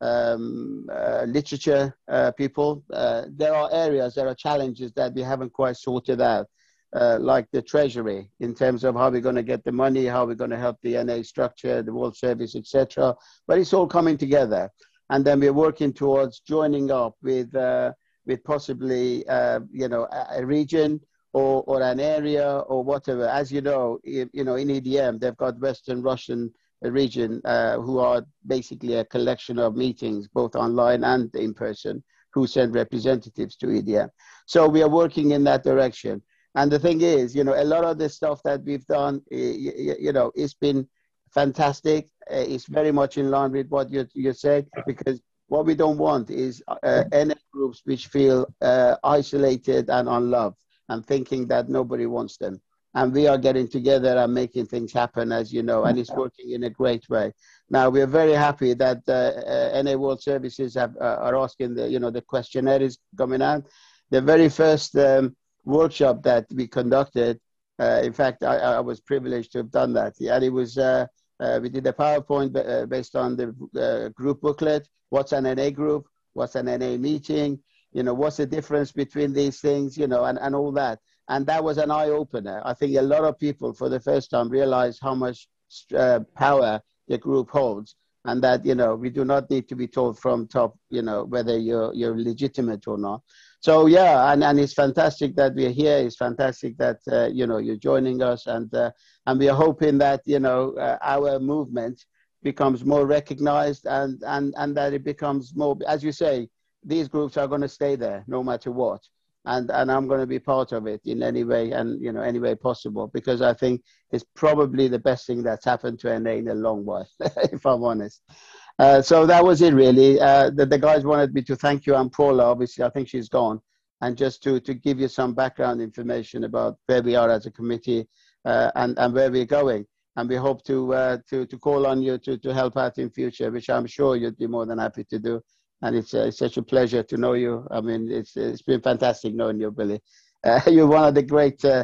um, uh, literature uh, people. Uh, there are areas, there are challenges that we haven't quite sorted out. Uh, like the treasury, in terms of how we're going to get the money, how we're going to help the N A structure, the World Service, et cetera. But it's all coming together, and then we're working towards joining up with uh, with possibly uh, you know a, a region or or an area or whatever. As you know, you, you know in E D M they've got Western Russian region uh, who are basically a collection of meetings, both online and in person, who send representatives to E D M. So we are working in that direction. And the thing is, you know, a lot of the stuff that we've done, you, you know, it's been fantastic. It's very much in line with what you, you said, because what we don't want is uh, N A groups which feel uh, isolated and unloved and thinking that nobody wants them. And we are getting together and making things happen, as you know, and it's working in a great way. Now, we're very happy that uh, uh, N A World Services have, uh, are asking, the, you know, the questionnaire is coming out. The very first um, workshop that we conducted, uh, in fact, I, I was privileged to have done that. And it was, uh, uh, we did a PowerPoint uh, based on the uh, group booklet. What's an N A group? What's an N A meeting? You know, what's the difference between these things, you know, and, and all that. And that was an eye-opener. I think a lot of people, for the first time, realized how much uh, power the group holds, and that, you know, we do not need to be told from top, you know, whether you're, you're legitimate or not. So, yeah, and, and it's fantastic that we're here. It's fantastic that, uh, you know, you're joining us. And, uh, and we are hoping that, you know, uh, our movement becomes more recognized and, and, and that it becomes more, as you say, these groups are going to stay there no matter what. And, and I'm going to be part of it in any way and, you know, any way possible, because I think it's probably the best thing that's happened to N A in a long while, if I'm honest. Uh, so that was it, really. Uh, the, the guys wanted me to thank you and Paula. Obviously, I think she's gone. And just to, to give you some background information about where we are as a committee uh, and, and where we're going. And we hope to, uh, to, to call on you to, to help out in future, which I'm sure you'd be more than happy to do. And it's, uh, it's such a pleasure to know you. I mean, it's, it's been fantastic knowing you, Billy. Uh, you're one of the great uh,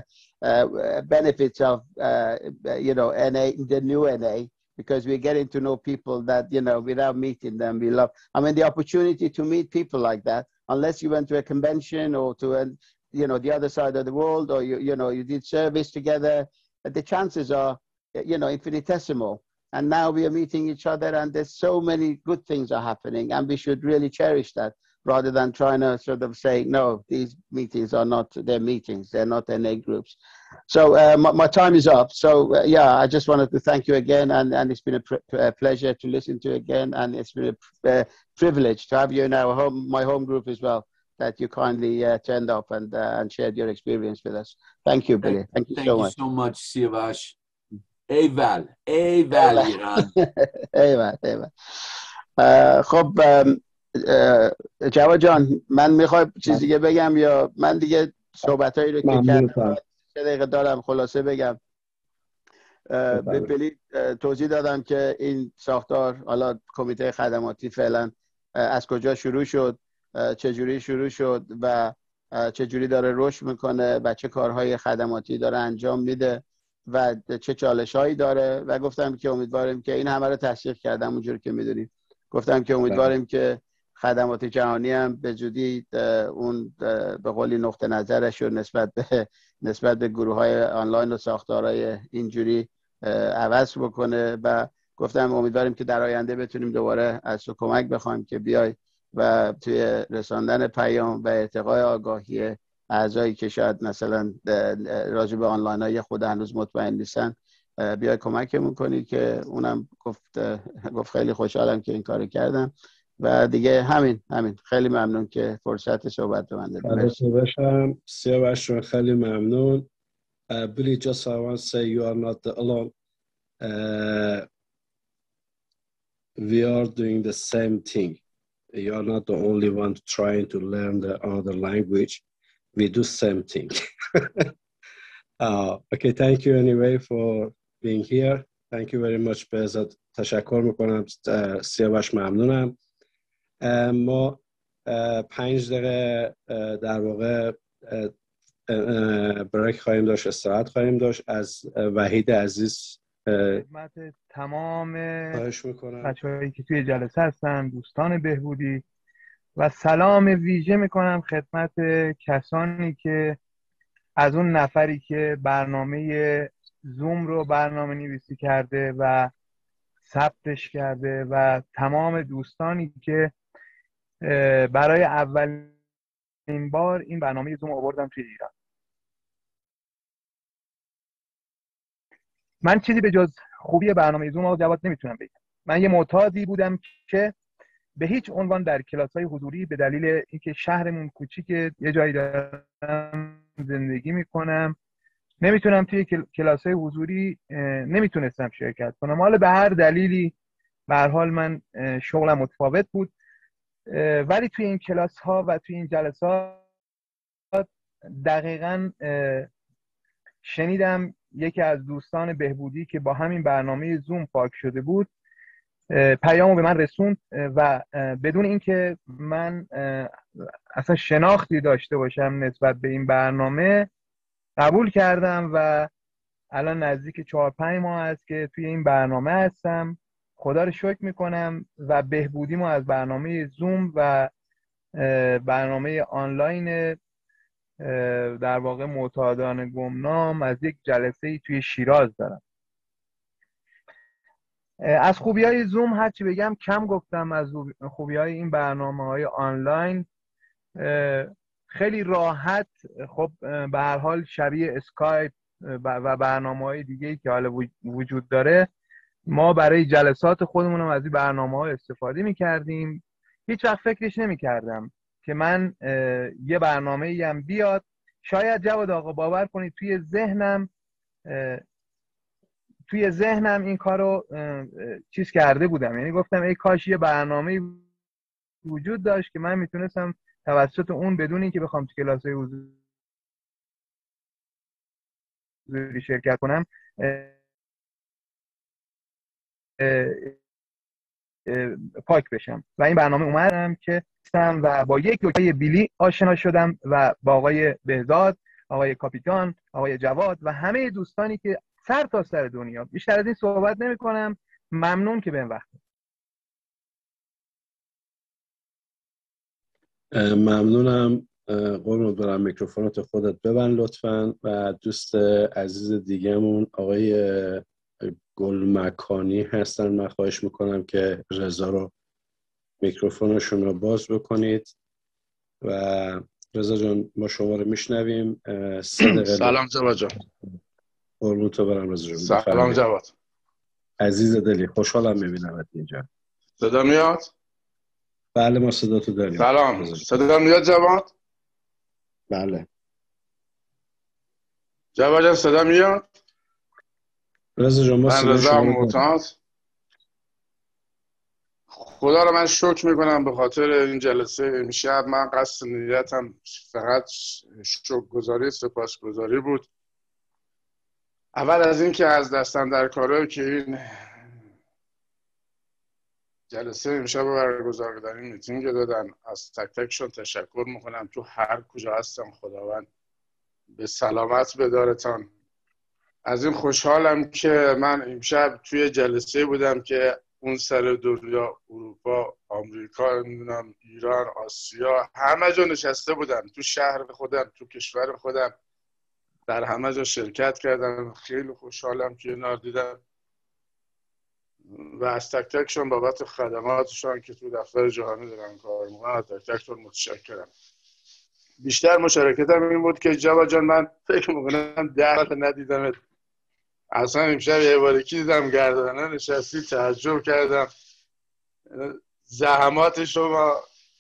uh, benefits of, uh, you know, N A, the new N A, because we're getting to know people that, you know, without meeting them, we love. I mean, the opportunity to meet people like that, unless you went to a convention or to, a, you know, the other side of the world, or, you, you know, you did service together, the chances are, you know, infinitesimal. And now we are meeting each other, and there's so many good things are happening, and we should really cherish that rather than trying to sort of say, no, these meetings are not their meetings. They're not N A groups. So uh, my, my time is up. So uh, yeah, I just wanted to thank you again, and, and it's been a, pr a pleasure to listen to you again, and it's been a uh, privilege to have you in our home, my home group as well, that you kindly uh, turned up and, uh, and shared your experience with us. Thank you, Billy. Thank you thank so you much. so much, Siavash. ایول ایول ایران ایول ایول خب جواد جان من میخوای چیز دیگه بگم یا من دیگه صحبتایی رو که کردم سه دقیقه دارم خلاصه بگم. به بلی توضیح دادم که این ساختار حالا کمیته خدماتی فعلا از کجا شروع شد، چجوری شروع شد و چجوری داره رشد میکنه و چه کارهای خدماتی داره انجام میده و چه چالشهایی داره و گفتم که امیدواریم که این همه رو تحقیق کردم اونجوری که میدونید. گفتم که امیدواریم که خدمات جهانی هم به زودی اون به قولی نقطه نظرش رو نسبت به نسبت به گروه های آنلاین و ساختارهای اینجوری عوض بکنه و گفتم امیدواریم که در آینده بتونیم دوباره از تو کمک بخوایم که بیای و توی رساندن پیام و ارتقای آگاهی اعضایی که شاید مثلا راجع به آنلاین های خود هنوز مطمئن نیستن بیای کمکمون کنی که اونم گفت گفت خیلی خوشحالم که این کارو کردم و دیگه همین همین خیلی ممنون که فرصت صحبت به من دادید. مرسی. سیاوش خیلی ممنون. Uh, Billy, just I want to say you are not alone. Uh, we are doing the same thing. You are not the only one trying to learn the other language. We do same thing. uh, okay, thank you anyway for being here. Thank you very much. بهزاد تشکر میکنم. سیاوش ممنونم. ما پنج دقیقه در واقع بریک خواهیم داشت، استراحت خواهیم داشت. از وحید عزیز خدمت تمام بچه‌هایی که توی جلسه هستن، دوستان بهبودی، و سلام ویژه میکنم خدمت کسانی که از اون نفری که برنامه زوم رو برنامه نویسی کرده و ثبتش کرده و تمام دوستانی که برای اولین بار این برنامه زوم آوردن توی ایران. من چیزی به جز خوبی برنامه زوم آقا جواد نمیتونم بگم. من یه معتادی بودم که به هیچ عنوان در کلاس‌های حضوری به دلیل اینکه شهرمون کوچیکه، یه جایی دارم زندگی میکنم، نمیتونم توی کلاس‌های حضوری نمیتونستم شرکت کنم. حالا به هر دلیلی به هر حال من شغلم متفاوت بود، ولی توی این کلاس‌ها و توی این جلسات دقیقاً شنیدم یکی از دوستان بهبودی که با همین برنامه زوم پاک شده بود پیامو به من رسوند و بدون اینکه من اصلا شناختی داشته باشم نسبت به این برنامه قبول کردم و الان نزدیک چهار پنج ماه است که توی این برنامه هستم. خدا رو شکر میکنم و بهبودیمو از برنامه زوم و برنامه آنلاین در واقع معتادان گمنام از یک جلسه توی شیراز دارم. از خوبی های زوم هرچی بگم کم گفتم. از خوبی های این برنامه های آنلاین خیلی راحت، خب به هر حال شبیه اسکایپ و برنامه های دیگه‌ای که حالا وجود داره، ما برای جلسات خودمون هم از این برنامه ها استفاده می کردیم. هیچ وقت فکرش نمی کردم که من یه برنامه هم بیاد. شاید جواد آقا باور کنید توی ذهنم توی ذهنم این کارو چیز کرده بودم، یعنی گفتم ای کاش یه برنامه وجود داشت که من میتونستم توسط اون بدون اینکه بخوام تو کلاس‌های حضوری شرکت کنم پاک بشم. و این برنامه اومدم که و با یک دکتر بیلی آشنا شدم و با آقای بهزاد، آقای کاپیتان، آقای جواد و همه دوستانی که سر تا سر دنیا. بیشتر از این صحبت نمی کنم. ممنون که بهم وقت. ممنونم. قربونت برم. میکروفونت خودت ببند لطفاً. و دوست عزیز دیگه‌مون آقای گلمکانی هستن، من خواهش میکنم که رضا رو میکروفونشون رو باز بکنید. و رضا جان ما شما رو میشنویم. سلام جواد جان. قربونت برم رضا جان. سلام جواد عزیز دلی، خوشحالم میبینمت اینجا. صدا میاد؟ بله ما صدا تو داریم. سلام. صدا میاد جواد؟ بله جواد جان صدا میاد؟ رضا جان ما من صدا رضا شما معتاد. خدا رو من شکر میکنم به خاطر این جلسه امشب. من قصد نیتم فقط شکرگزاری سپاسگزاری بود. اول از این که از دستم در کاره که این جلسه امشب رو برگزار کردن، میتینگ دادن، از تک تکشون تشکر میکنم. تو هر کجا هستم خداوند به سلامت بدارتان. از این خوشحالم که من امشب توی جلسه بودم که اون سر دنیا، اروپا، آمریکا، نمیدونم ایران، آسیا، همه جا نشسته بودم. تو شهر خودم، تو کشور خودم، در همه جا شرکت کردم. خیلی خوشحالم که اینا دیدم و از تک تکشون بابت خدماتشون که تو دفتر جهانی دارن کار میکنن تک تکشون متشکرم. بیشتر مشارکتم این بود که جواد جان من فکر میکنم ده وقت ندیدمت. اصلا امشب یه بارکی دیدم گردانه نشستی، تعجب کردم. زحمات شما،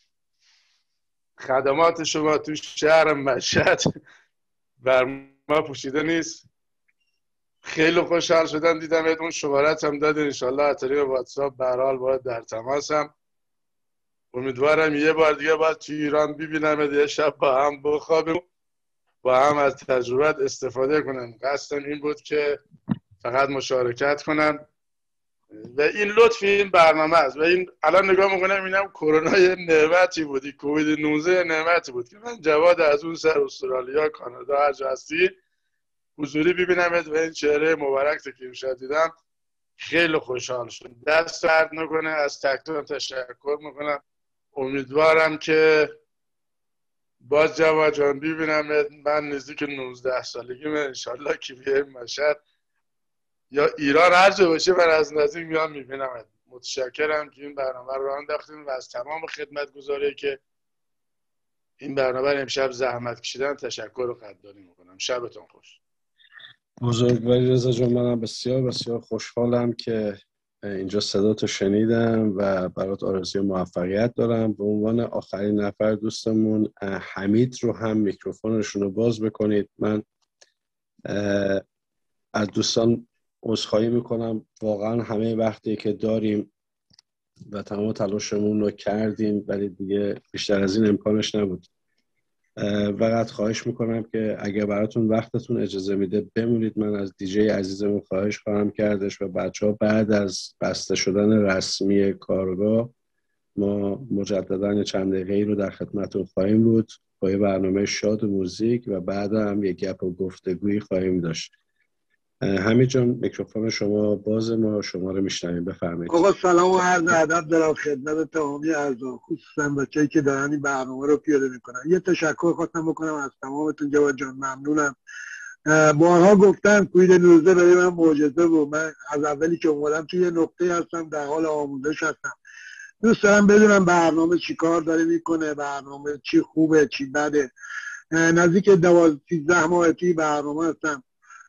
خدمات شما تو شهر مشهد بر ما پوشیده نیست. خیلی خوشحال شدم دیدم. اون شمارت هم دادین، انشالله از طریق واتساپ به هر حال باید در تماسم. امیدوارم یه بار دیگه باید تو ایران ببینم، یه شب با هم بخوابیم، با هم از تجربت استفاده کنم. قصدم این بود که فقط مشارکت کنم و این لطف این برنامه است. و این الان نگاه میکنم اینم کرونا یه نعمتی بودی، کووید نوزده نعمتی بود که من جواد از اون سر استرالیا، کانادا، هر جا هستی حضوری ببینمت و این چهره مبارک که امشب دیدم خیلی خوشحال شدم. دست درد نکنه. از تک تک تشکر میکنم. امیدوارم که باز جواد جان ببینمت. من نزدیک نوزده سالگی من انشالله که بیایم مشهد یا ایران هر جا باشه من از نزدیک میام میبینمت. متشکرم که این برنامه رو انداختیم و از تمام خدمتگزاری که این برنامه رو امشب زحمت کشیدن تشکر و قدردانی میکنم. شبتون خوش. بزرگواری رضا جان، منم بسیار بسیار خوشحالم که اینجا صداتو شنیدم و برات آرزوی موفقیت دارم. به عنوان آخرین نفر دوستمون حمید رو هم میکروفونشون رو باز بکنید. من از دوستان عذرخواهی میکنم، واقعا همه وقتی که داریم و تمام تلاشمون رو کردیم ولی دیگه بیشتر از این امکانش نبود. فقط خواهش میکنم که اگر براتون وقتتون اجازه میده بمونید. من از دیجی عزیزمون خواهش خواهم کردش و بچه ها بعد از بسته شدن رسمی کارگاه ما مجددا چند دقیقه‌ای رو در خدمتتون خواهیم بود با یه برنامه شاد و موزیک و بعد هم یک گپ و گفتگویی خواهیم داشت. حمید جان میکروفون شما باز، ما شما رو میشنویم. بفرمایید. آقا سلام و عرض ادب دارم خدمت تمامی اعضا، خصوصا بچه‌ای که دارن این برنامه رو پیاده میکنن. یه تشکر خواستم بکنم از تمامتون جواد جان، ممنونم. بارها گفتم کووید نوزده برای من معجزه بود. من از اولی که اومدم توی نقطه هستم در حال آموزش هستم. دوست دارم بدونم برنامه چی کار داره میکنه، برنامه چی خوبه چی بده. نزدیک دوازده سیزده ماه توی برنامه هستم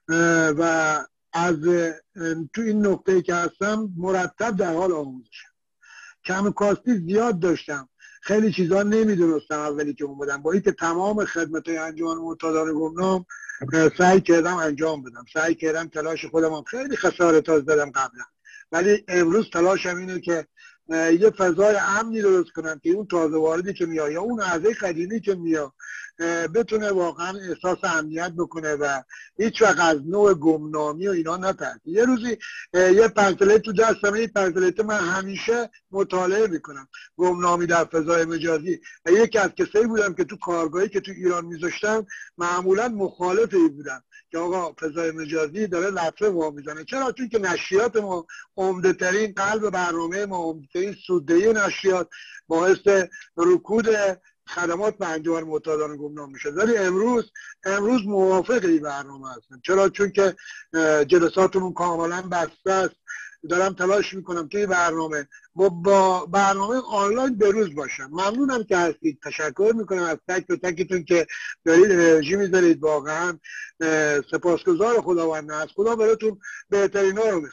و از تو این نقطه‌ای که هستم مرتب در حال آموزشم. کم کاستی زیاد داشتم، خیلی چیزا نمیدونستم اولی که اومدم. با اینکه تمام خدمت‌های انجمن معتادان گمنام سعی کردم انجام بدم، سعی کردم تلاش خودم هم خیلی خسارت ها زدم قبلا، ولی امروز تلاشم اینه که یه فضای امنی درست کنم که اون تازه واردی که میاد یا اون اعضای قدیمی که میاد بتونه واقعا احساس امنیت بکنه و هیچ وقت از نوع گمنامی و اینا نترسه. یه روزی یه پنسلیت تو دستم، این پنسلیت من همیشه مطالعه میکنم گمنامی در فضای مجازی و یکی از کسایی بودم که تو کارگاهی که تو ایران میذاشتم معمولا مخالف این بودم که آقا فضای مجازی داره لطفه وا میزنه. چرا؟ چون که نشریات ما عمده ترین قلب برنامه ما، عمده ترین سوددهی نشریات باعث رکود خدمات به انجمن معتادان گمنام میشه. ولی امروز امروز موافق این برنامه هستم. چرا؟ چون که جلساتمون کاملا بسته است. دارم تلاش میکنم که این برنامه با, با برنامه آنلاین بروز باشم. ممنونم که هستید. تشکر میکنم از تک به تکتون که دارید انرژی میذارید. واقعا سپاسگزار خداوند. از خدا براتون بهترین ها رو میخوام.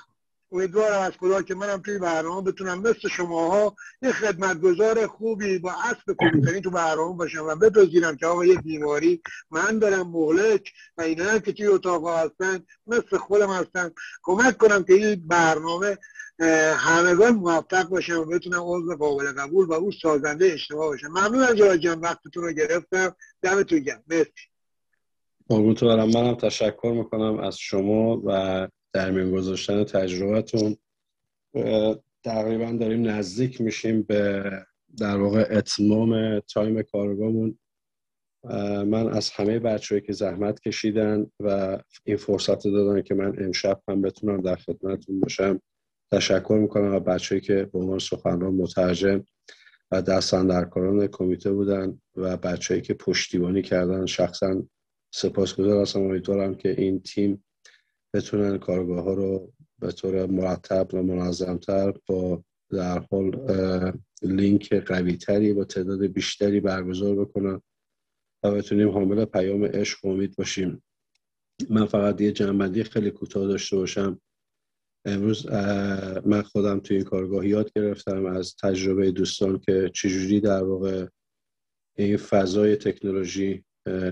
امیدوارم از خدا که منم توی برنامه بتونم مثل شماها یه خدمتگزار خوبی با اسب کمیتری تو برنامه باشم و بپذیرم که آقا یه بیماری من دارم مهلک و اینا که توی اتاق هستن مثل خودم هستن، کمک کنم که این برنامه همگان موفق باشم و بتونم عضو قابل قبول و اون سازنده اجتماع باشم. ممنونم جلال جان، وقتتون رو گرفتم، دمتون گرم. مرسی. قربونتون برم. منم تشکر میکنم از شما و در میان گذاشتن تجربتون. تقریبا داریم نزدیک میشیم به در واقع اتمام تایم کارگاهمون. من از همه بچه‌هایی که زحمت کشیدن و این فرصت دادن که من امشب هم بتونم در خدمتتون باشم تشکر میکنم و بچه‌ای که به عنوان سخنران، مترجم و دستاندرکاران کمیته بودن و بچه‌ای که پشتیبانی کردن، شخصا سپاسگزار هستم. امیدوارم که این تیم بتونن کارگاه ها رو به طور مرتب و منظمتر با در حال لینک قوی تری با تعداد بیشتری برگزار بکنن و بتونیم حامل پیام عشق و امید باشیم. من فقط یه جنبندی خیلی کوتاه داشته باشم. امروز من خودم توی این کارگاه یاد گرفتم از تجربه دوستان که چجوری در واقع این فضای تکنولوژی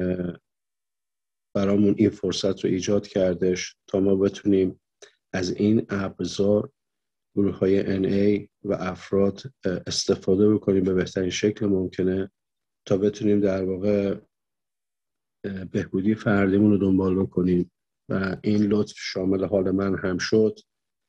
برامون این فرصت رو ایجاد کردش تا ما بتونیم از این ابزار گروه های ان ای و افراد استفاده بکنیم به بهترین شکل ممکنه تا بتونیم در واقع بهبودی فردیمون رو دنبال بکنیم و این لطف شامل حال من هم شد.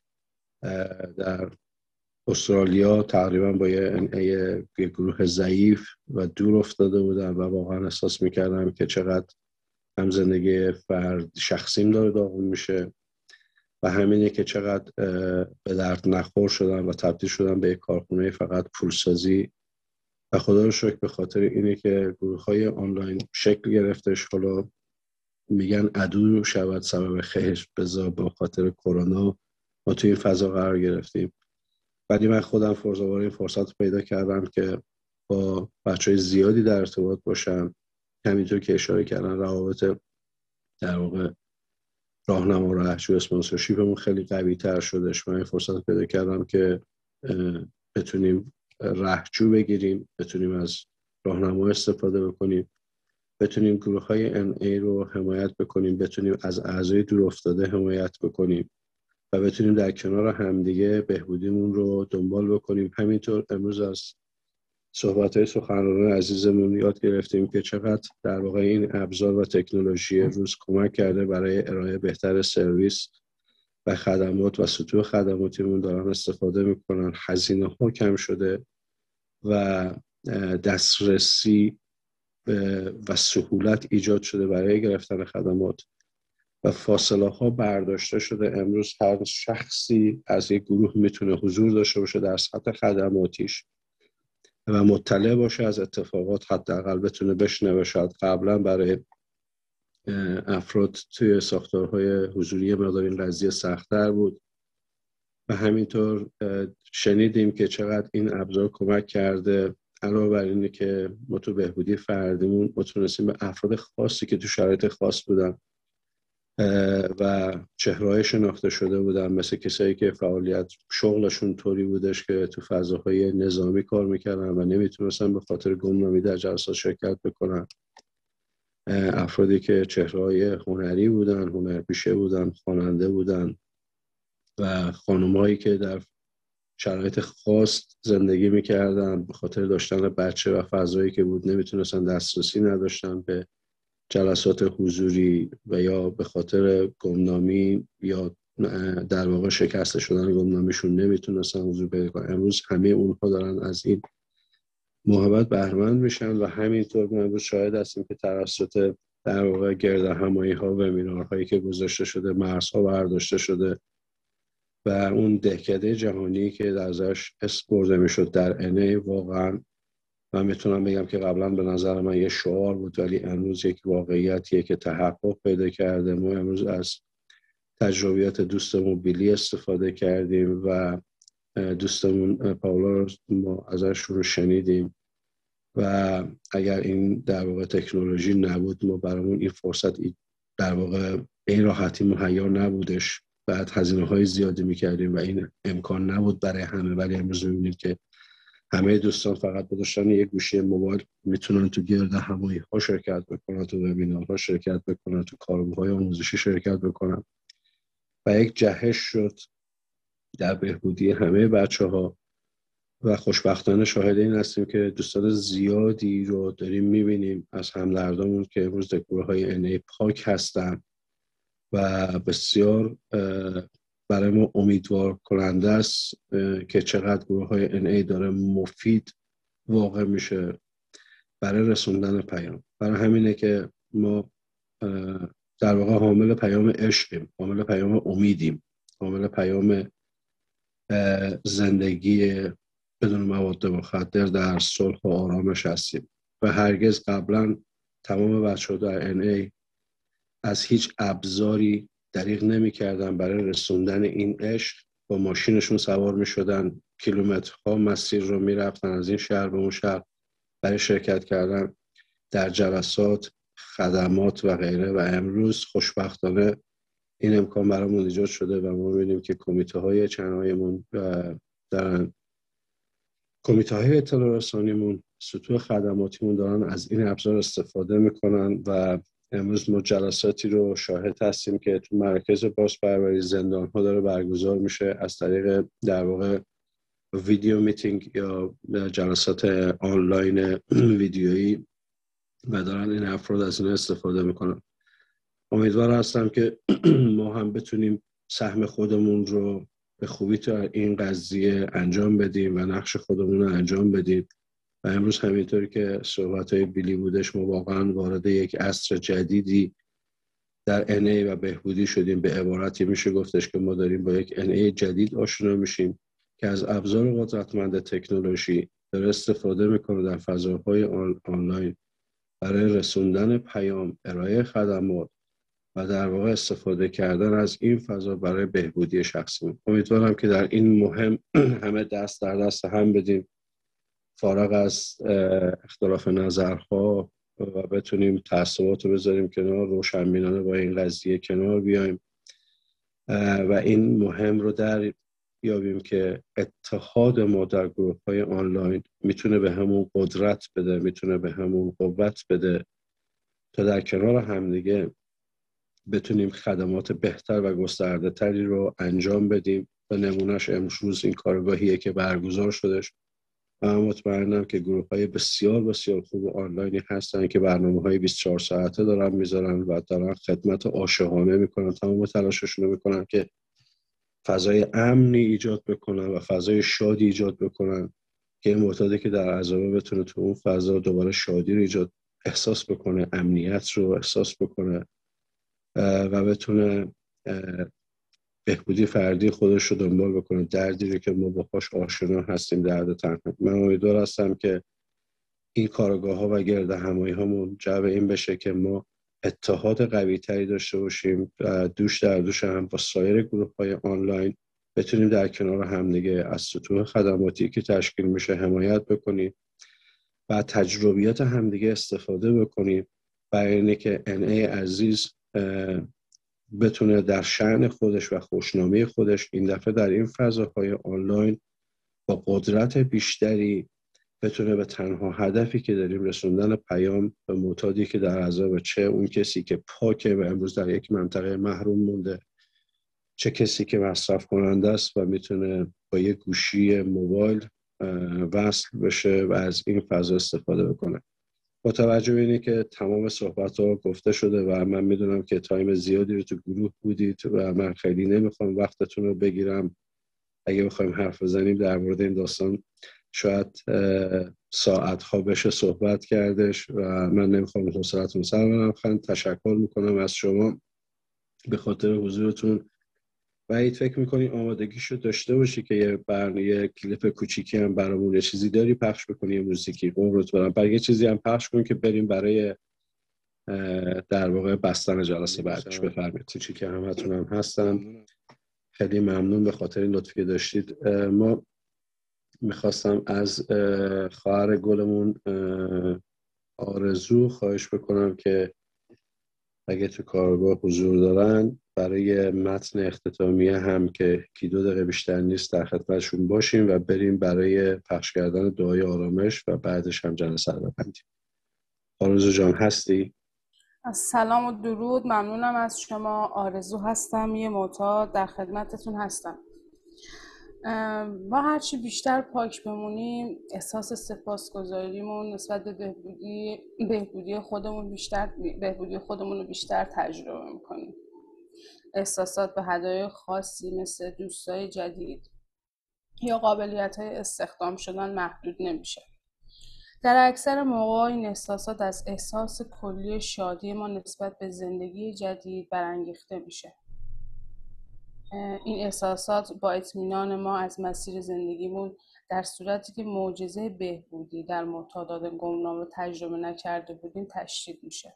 در استرالیا تقریبا با یه ان ای یه گروه ضعیف و دور افتاده بودم و واقعا احساس میکردم که چقدر هم زندگی فرد شخصیم داره داغون میشه و همینه که چقدر به درد نخور شدم و تبدیل شدم به یک کارخونه فقط پولسازی و خدا رو شکر به خاطر اینه که گروه های آنلاین شکل گرفتش. حالا میگن عدو شود سبب خیر، بذار به خاطر کرونا ما توی این فضا قرار گرفتیم. ولی من خودم فرصت این فرصت پیدا کردم که با بچهای زیادی در ارتباط باشم. همینطور که اشاره کردن روابط در واقع راهنما و رهجو اسپانسرشیپمون خیلی قوی تر شدش. من این فرصت پیدا کردم که بتونیم رهجو بگیریم، بتونیم از راهنما استفاده بکنیم، بتونیم گروه های ان ای رو حمایت بکنیم، بتونیم از اعضای دور افتاده حمایت بکنیم و بتونیم در کنار همدیگه بهبودیمون رو دنبال بکنیم. همینطور امروز از صحبت‌های سخنرانان عزیزمون یاد گرفتیم که چقدر در واقع این ابزار و تکنولوژی روز کمک کرده برای ارائه بهتر سرویس و خدمات و سطوح خدماتیمون دارن استفاده میکنن. هزینه ها کم شده و دسترسی و سهولت ایجاد شده برای گرفتن خدمات و فاصله ها برداشته شده. امروز هر شخصی از یک گروه میتونه حضور داشته باشه در سطح خدماتیش و مطلع باشه از اتفاقات، حداقل بتونه بشنوه. شاید قبلا برای افراد توی ساختارهای حضوری مقدار این قضیه سخت‌تر بود و همینطور شنیدیم که چقدر این ابزار کمک کرده. علاوه بر اینه که ما تو بهبودی فردیمون متونستیم به افراد خاصی که تو شرایط خاص بودن و چهره‌های شناخته شده بودن، مثل کسایی که فعالیت شغلشون طوری بودش که تو فضاهای نظامی کار میکردن و نمیتونستن به خاطر گمنامی در جلسات شرکت بکنن، افرادی که چهره‌های هنری بودن، هنرپیشه بودن، خواننده بودن و خانم‌هایی که در شرایط خاص زندگی میکردن به خاطر داشتن بچه و فضایی که بود نمیتونستن دسترسی نداشتن به جلسات حضوری و یا به خاطر گمنامی یا در واقع شکست شدن گمنامیشون نمیتونستن حضور پیدا کنن. امروز همه اونها دارن از این محبت بهره‌مند میشن و همینطور ما امروز شاهد هستیم که توسط در واقع گردهمایی ها و وبینارهایی که گذاشته شده، مرزها برداشته شده و اون دهکده جهانی که ازش اسم برده میشد در ان ای واقعا من میتونم بگم که قبلا به نظر من یه شعار بود ولی امروز یک واقعیتیه که تحقق پیدا کرده. ما امروز از تجربیات دوستمون بیلی استفاده کردیم و دوستمون پاولا رو ما ازش رو شنیدیم و اگر این در واقع تکنولوژی نبود ما برامون این فرصت در واقع این راحتی مهیا نبودش بعد هزینه های زیادی میکردیم و این امکان نبود برای همه، ولی امروز میبینید که همه دوستان فقط با داشتن یک گوشی موبایل میتونن تو گرد همایی ها شرکت بکنن، تو وبینارها شرکت بکنن، تو کارگاه‌های آموزشی شرکت بکنن و یک جهش شد در بهبودی همه بچه ها و خوشبختانه شاهد این هستیم که دوستان زیادی رو داریم میبینیم از همدردامون که امروز در گروه های ان ای پاک هستن و بسیار برای ما امیدوار کننده است که چقدر گروه های ان ای داره مفید واقع میشه برای رسوندن پیام. برای همینه که ما در واقع حامل پیام عشقیم، حامل پیام امیدیم، حامل پیام زندگی بدون مواد مخدر در صلح و آرامش هستیم و هرگز قبلا تمام بچه‌ها در ان ای از هیچ ابزاری دریغ نمی کردن برای رسوندن این عشق. با ماشینشون سوار می شدن، کیلومترها مسیر رو می رفتن از این شهر به اون شهر برای شرکت کردن در جلسات، خدمات و غیره. و امروز خوشبختانه این امکان برامون ایجاد شده و ما می‌بینیم که کمیته های چنایمون دارن، کمیته های اطلاع رسانیمون، سطوح خدماتیمون دارن از این ابزار استفاده میکنن و امروز ما جلساتی رو شاهد هستیم که تو مرکز بازپروری زندان ها داره برگزار میشه از طریق در واقع ویدیو میتینگ یا جلسات آنلاین ویدیویی و دارن این افراد از این استفاده میکنن. امیدوار هستم که ما هم بتونیم سهم خودمون رو به خوبی تا این قضیه انجام بدیم و نقش خودمون رو انجام بدیم و امروز همینطوری که صحبت‌های بیلی بودش ما واقعا وارد یک عصر جدیدی در ان ای و بهبودی شدیم. به عبارتی میشه گفتش که ما داریم با یک ان ای جدید آشنا میشیم که از ابزار قدرتمند تکنولوژی داره استفاده میکنه در فضاهای آن، آنلاین برای رسوندن پیام، ارائه خدمات و در واقع استفاده کردن از این فضا برای بهبودی شخصی. امیدوارم که در این مهم همه دست در دست هم بدیم فارغ از اختلاف نظرها و بتونیم تعصبات رو بذاریم کنار، روشنبینانه با این قضیه کنار بیایم و این مهم رو در بیابیم که اتحاد ما در گروه های آنلاین میتونه به همون قدرت بده، میتونه به همون قوت بده تا در کنار همدیگه بتونیم خدمات بهتر و گسترده تری رو انجام بدیم و نمونهش امروز این کارگاهیه که برگزار شدش و من مطمئنم که گروه های بسیار بسیار خوب و آنلاینی هستن که برنامه های بیست و چهار ساعته دارن میذارن و دارن خدمت عاشقانه میکنن، تمام تلاششون رو میکنن که فضای امنی ایجاد بکنن و فضای شادی ایجاد بکنن که این معتاده که در عذابه بتونه تو اون فضا دوباره شادی رو ایجاد احساس بکنه، امنیت رو احساس بکنه و بتونه بهبودی فردی خودش رو دنبال بکنه، دردی رو که ما باهاش آشنا هستیم، درد تنها. من امیدوار هستم که این کارگاه ها و گرد همایی ها منجر به این بشه که ما اتحاد قوی تری داشته باشیم و دوش در دوش هم با سایر گروه های آنلاین بتونیم در کنار همدیگه از سطوح خدماتی که تشکیل میشه حمایت بکنیم و تجربیات همدیگه استفاده بکنیم برای اینه که ان ای عزیز بتونه در شأن خودش و خوشنامی خودش این دفعه در این فضاهای آنلاین با قدرت بیشتری بتونه به تنها هدفی که داریم، رسوندن پیام به معتادی که در عذاب، چه اون کسی که پاکه و امروز در یک منطقه محروم مونده، چه کسی که مصرف کننده است و میتونه با یک گوشی موبایل وصل بشه و از این فضا استفاده بکنه. با توجه به اینه که تمام صحبت ها گفته شده و من میدونم که تایم زیادی رو تو گروه بودید و من خیلی نمیخوام وقتتون رو بگیرم. اگه بخوایم حرف بزنیم در مورد این داستان شاید ساعت ها بشه صحبت کردش و من نمیخوام حوصله‌تون سر برم. خیلی تشکر میکنم از شما به خاطر حضورتون و اگه فکر میکنی آمادگیشو داشته باشی که یه برنامه یه کلیپ کوچیکی هم برامون یه چیزی داری پخش بکنی، یه موزیکی قمرت برام برای یه چیزی هم پخش کن که بریم برای در واقع بستن جلسه بعدش. بفرمایید. کوچیکی همتون هم هستم. خیلی ممنون به خاطر این لطفی که داشتید. ما میخواستم از خواهر گلمون آرزو خواهش بکنم که اگه تو کارگاه حضور دارن برای متن اختتامیه هم که یکی دو دقیقه بیشتر نیست در خدمتشون باشیم و بریم برای پخش کردن دعای آرامش و بعدش هم جلسه رو ببندیم. آرزو جان هستی؟ سلام و درود، ممنونم از شما. آرزو هستم، یه معتاد در خدمتتون هستم. ما هرچی بیشتر پاک بمونیم احساس سپاسگزاریمون نسبت به بهبودی بهبودی خودمون بیشتر بهبودی خودمون رو بیشتر تجربه میکنیم. احساسات به هدایای خاصی مثل دوستای جدید یا قابلیت‌های استخدام شدن محدود نمیشه. در اکثر مواقع این احساسات از احساس کلی شادی ما نسبت به زندگی جدید برانگیخته میشه. این احساسات با اطمینان ما از مسیر زندگیمون در صورتی که معجزه بهبودی در معتادات گمنام رو تجربه نکرده بودیم تشدید میشه.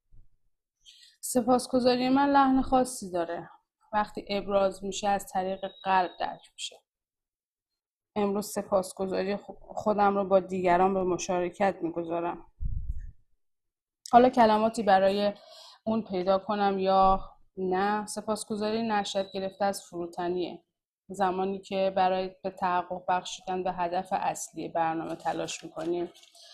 سپاسگزاری من لحن خاصی داره. وقتی ابراز میشه از طریق قلب درک میشه. امروز سپاسگزاری خودم رو با دیگران به مشارکت میگذارم. حالا کلماتی برای اون پیدا کنم یا نه، سپاسگزاری نشأت گرفته از فروتنیه. زمانی که برای به تحقق بخشیدن به هدف اصلی برنامه تلاش میکنیم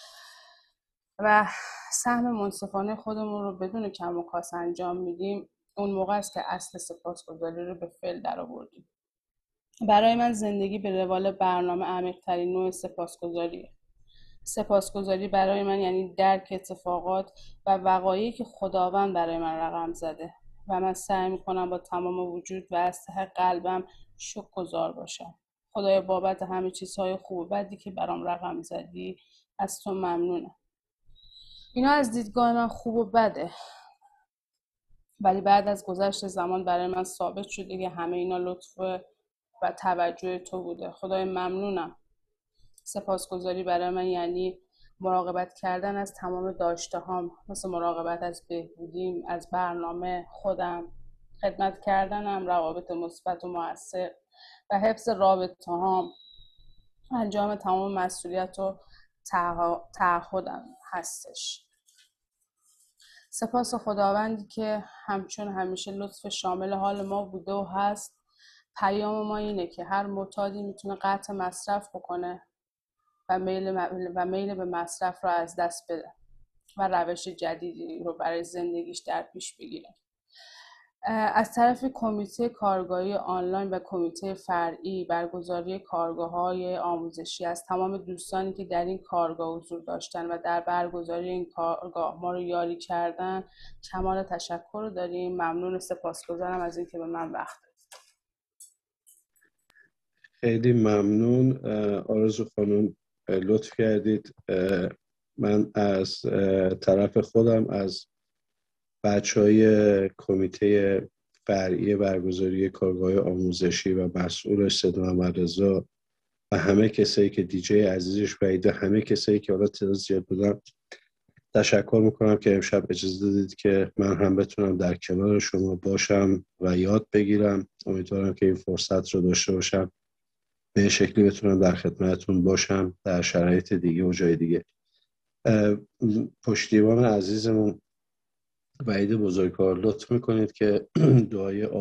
و سهم منصفانه خودمون رو بدون کم و کاست انجام میدیم، اون موقع است که اصل سپاسگزاری رو به فعل در آوردیم. برای من زندگی به روال برنامه عمیق‌ترین نوع سپاسگزاریه. سپاسگزاری برای من یعنی درک اتفاقات و وقایعی که خداوند برای من رقم زده و من سعی میکنم با تمام وجود و از ته قلبم شکرگزار باشم. خدایا بابت همه چیزهای خوب و بدی که برام رقم زدی از تو ممنونم. اینا از دیدگاه من خوب و بده، ولی بعد از گذشت زمان برای من ثابت شده که همه اینا لطف و توجه تو بوده. خدای ممنونم. سپاسگزاری برای من یعنی مراقبت کردن از تمام داشته هام، مثل مراقبت از بهبودیم، از برنامه خودم، خدمت کردنم، روابط مثبت و مؤثر و حفظ رابطه هام، انجام تمام مسئولیت و تعهدم هستش. سپاس خداوندی که همچون همیشه لطف شامل حال ما بوده و هست. پیام ما اینه که هر معتادی میتونه قطع مصرف بکنه و میل و میل به مصرف رو از دست بده و روش جدیدی رو برای زندگیش در پیش بگیره. از طرف کمیته کارگاهی آنلاین و کمیته فرعی برگزاری کارگاه‌های آموزشی از تمام دوستانی که در این کارگاه حضور داشتن و در برگزاری این کارگاه ما رو یاری کردن کمال تشکر رو داریم. ممنون، سپاسگزارم از اینکه به من وقت دادید. خیلی ممنون آرزو خانم، لطف کردید. من از طرف خودم از بچهای کمیته فرعی برگزاری کارگاه آموزشی و مسئول صدا محمدرضا و همه کسایی که دیجی عزیزش وحید و همه کسایی که حالا تعداد زیاد بودن تشکر میکنم که امشب اجازه دادید که من هم بتونم در کنار شما باشم و یاد بگیرم. امیدوارم که این فرصت رو داشته باشم به شکلی بتونم در خدمتتون باشم در شرایط دیگه و جای دیگه. پشتیبان عزیزمون وحید بزرگوار لطف میکنید که دعای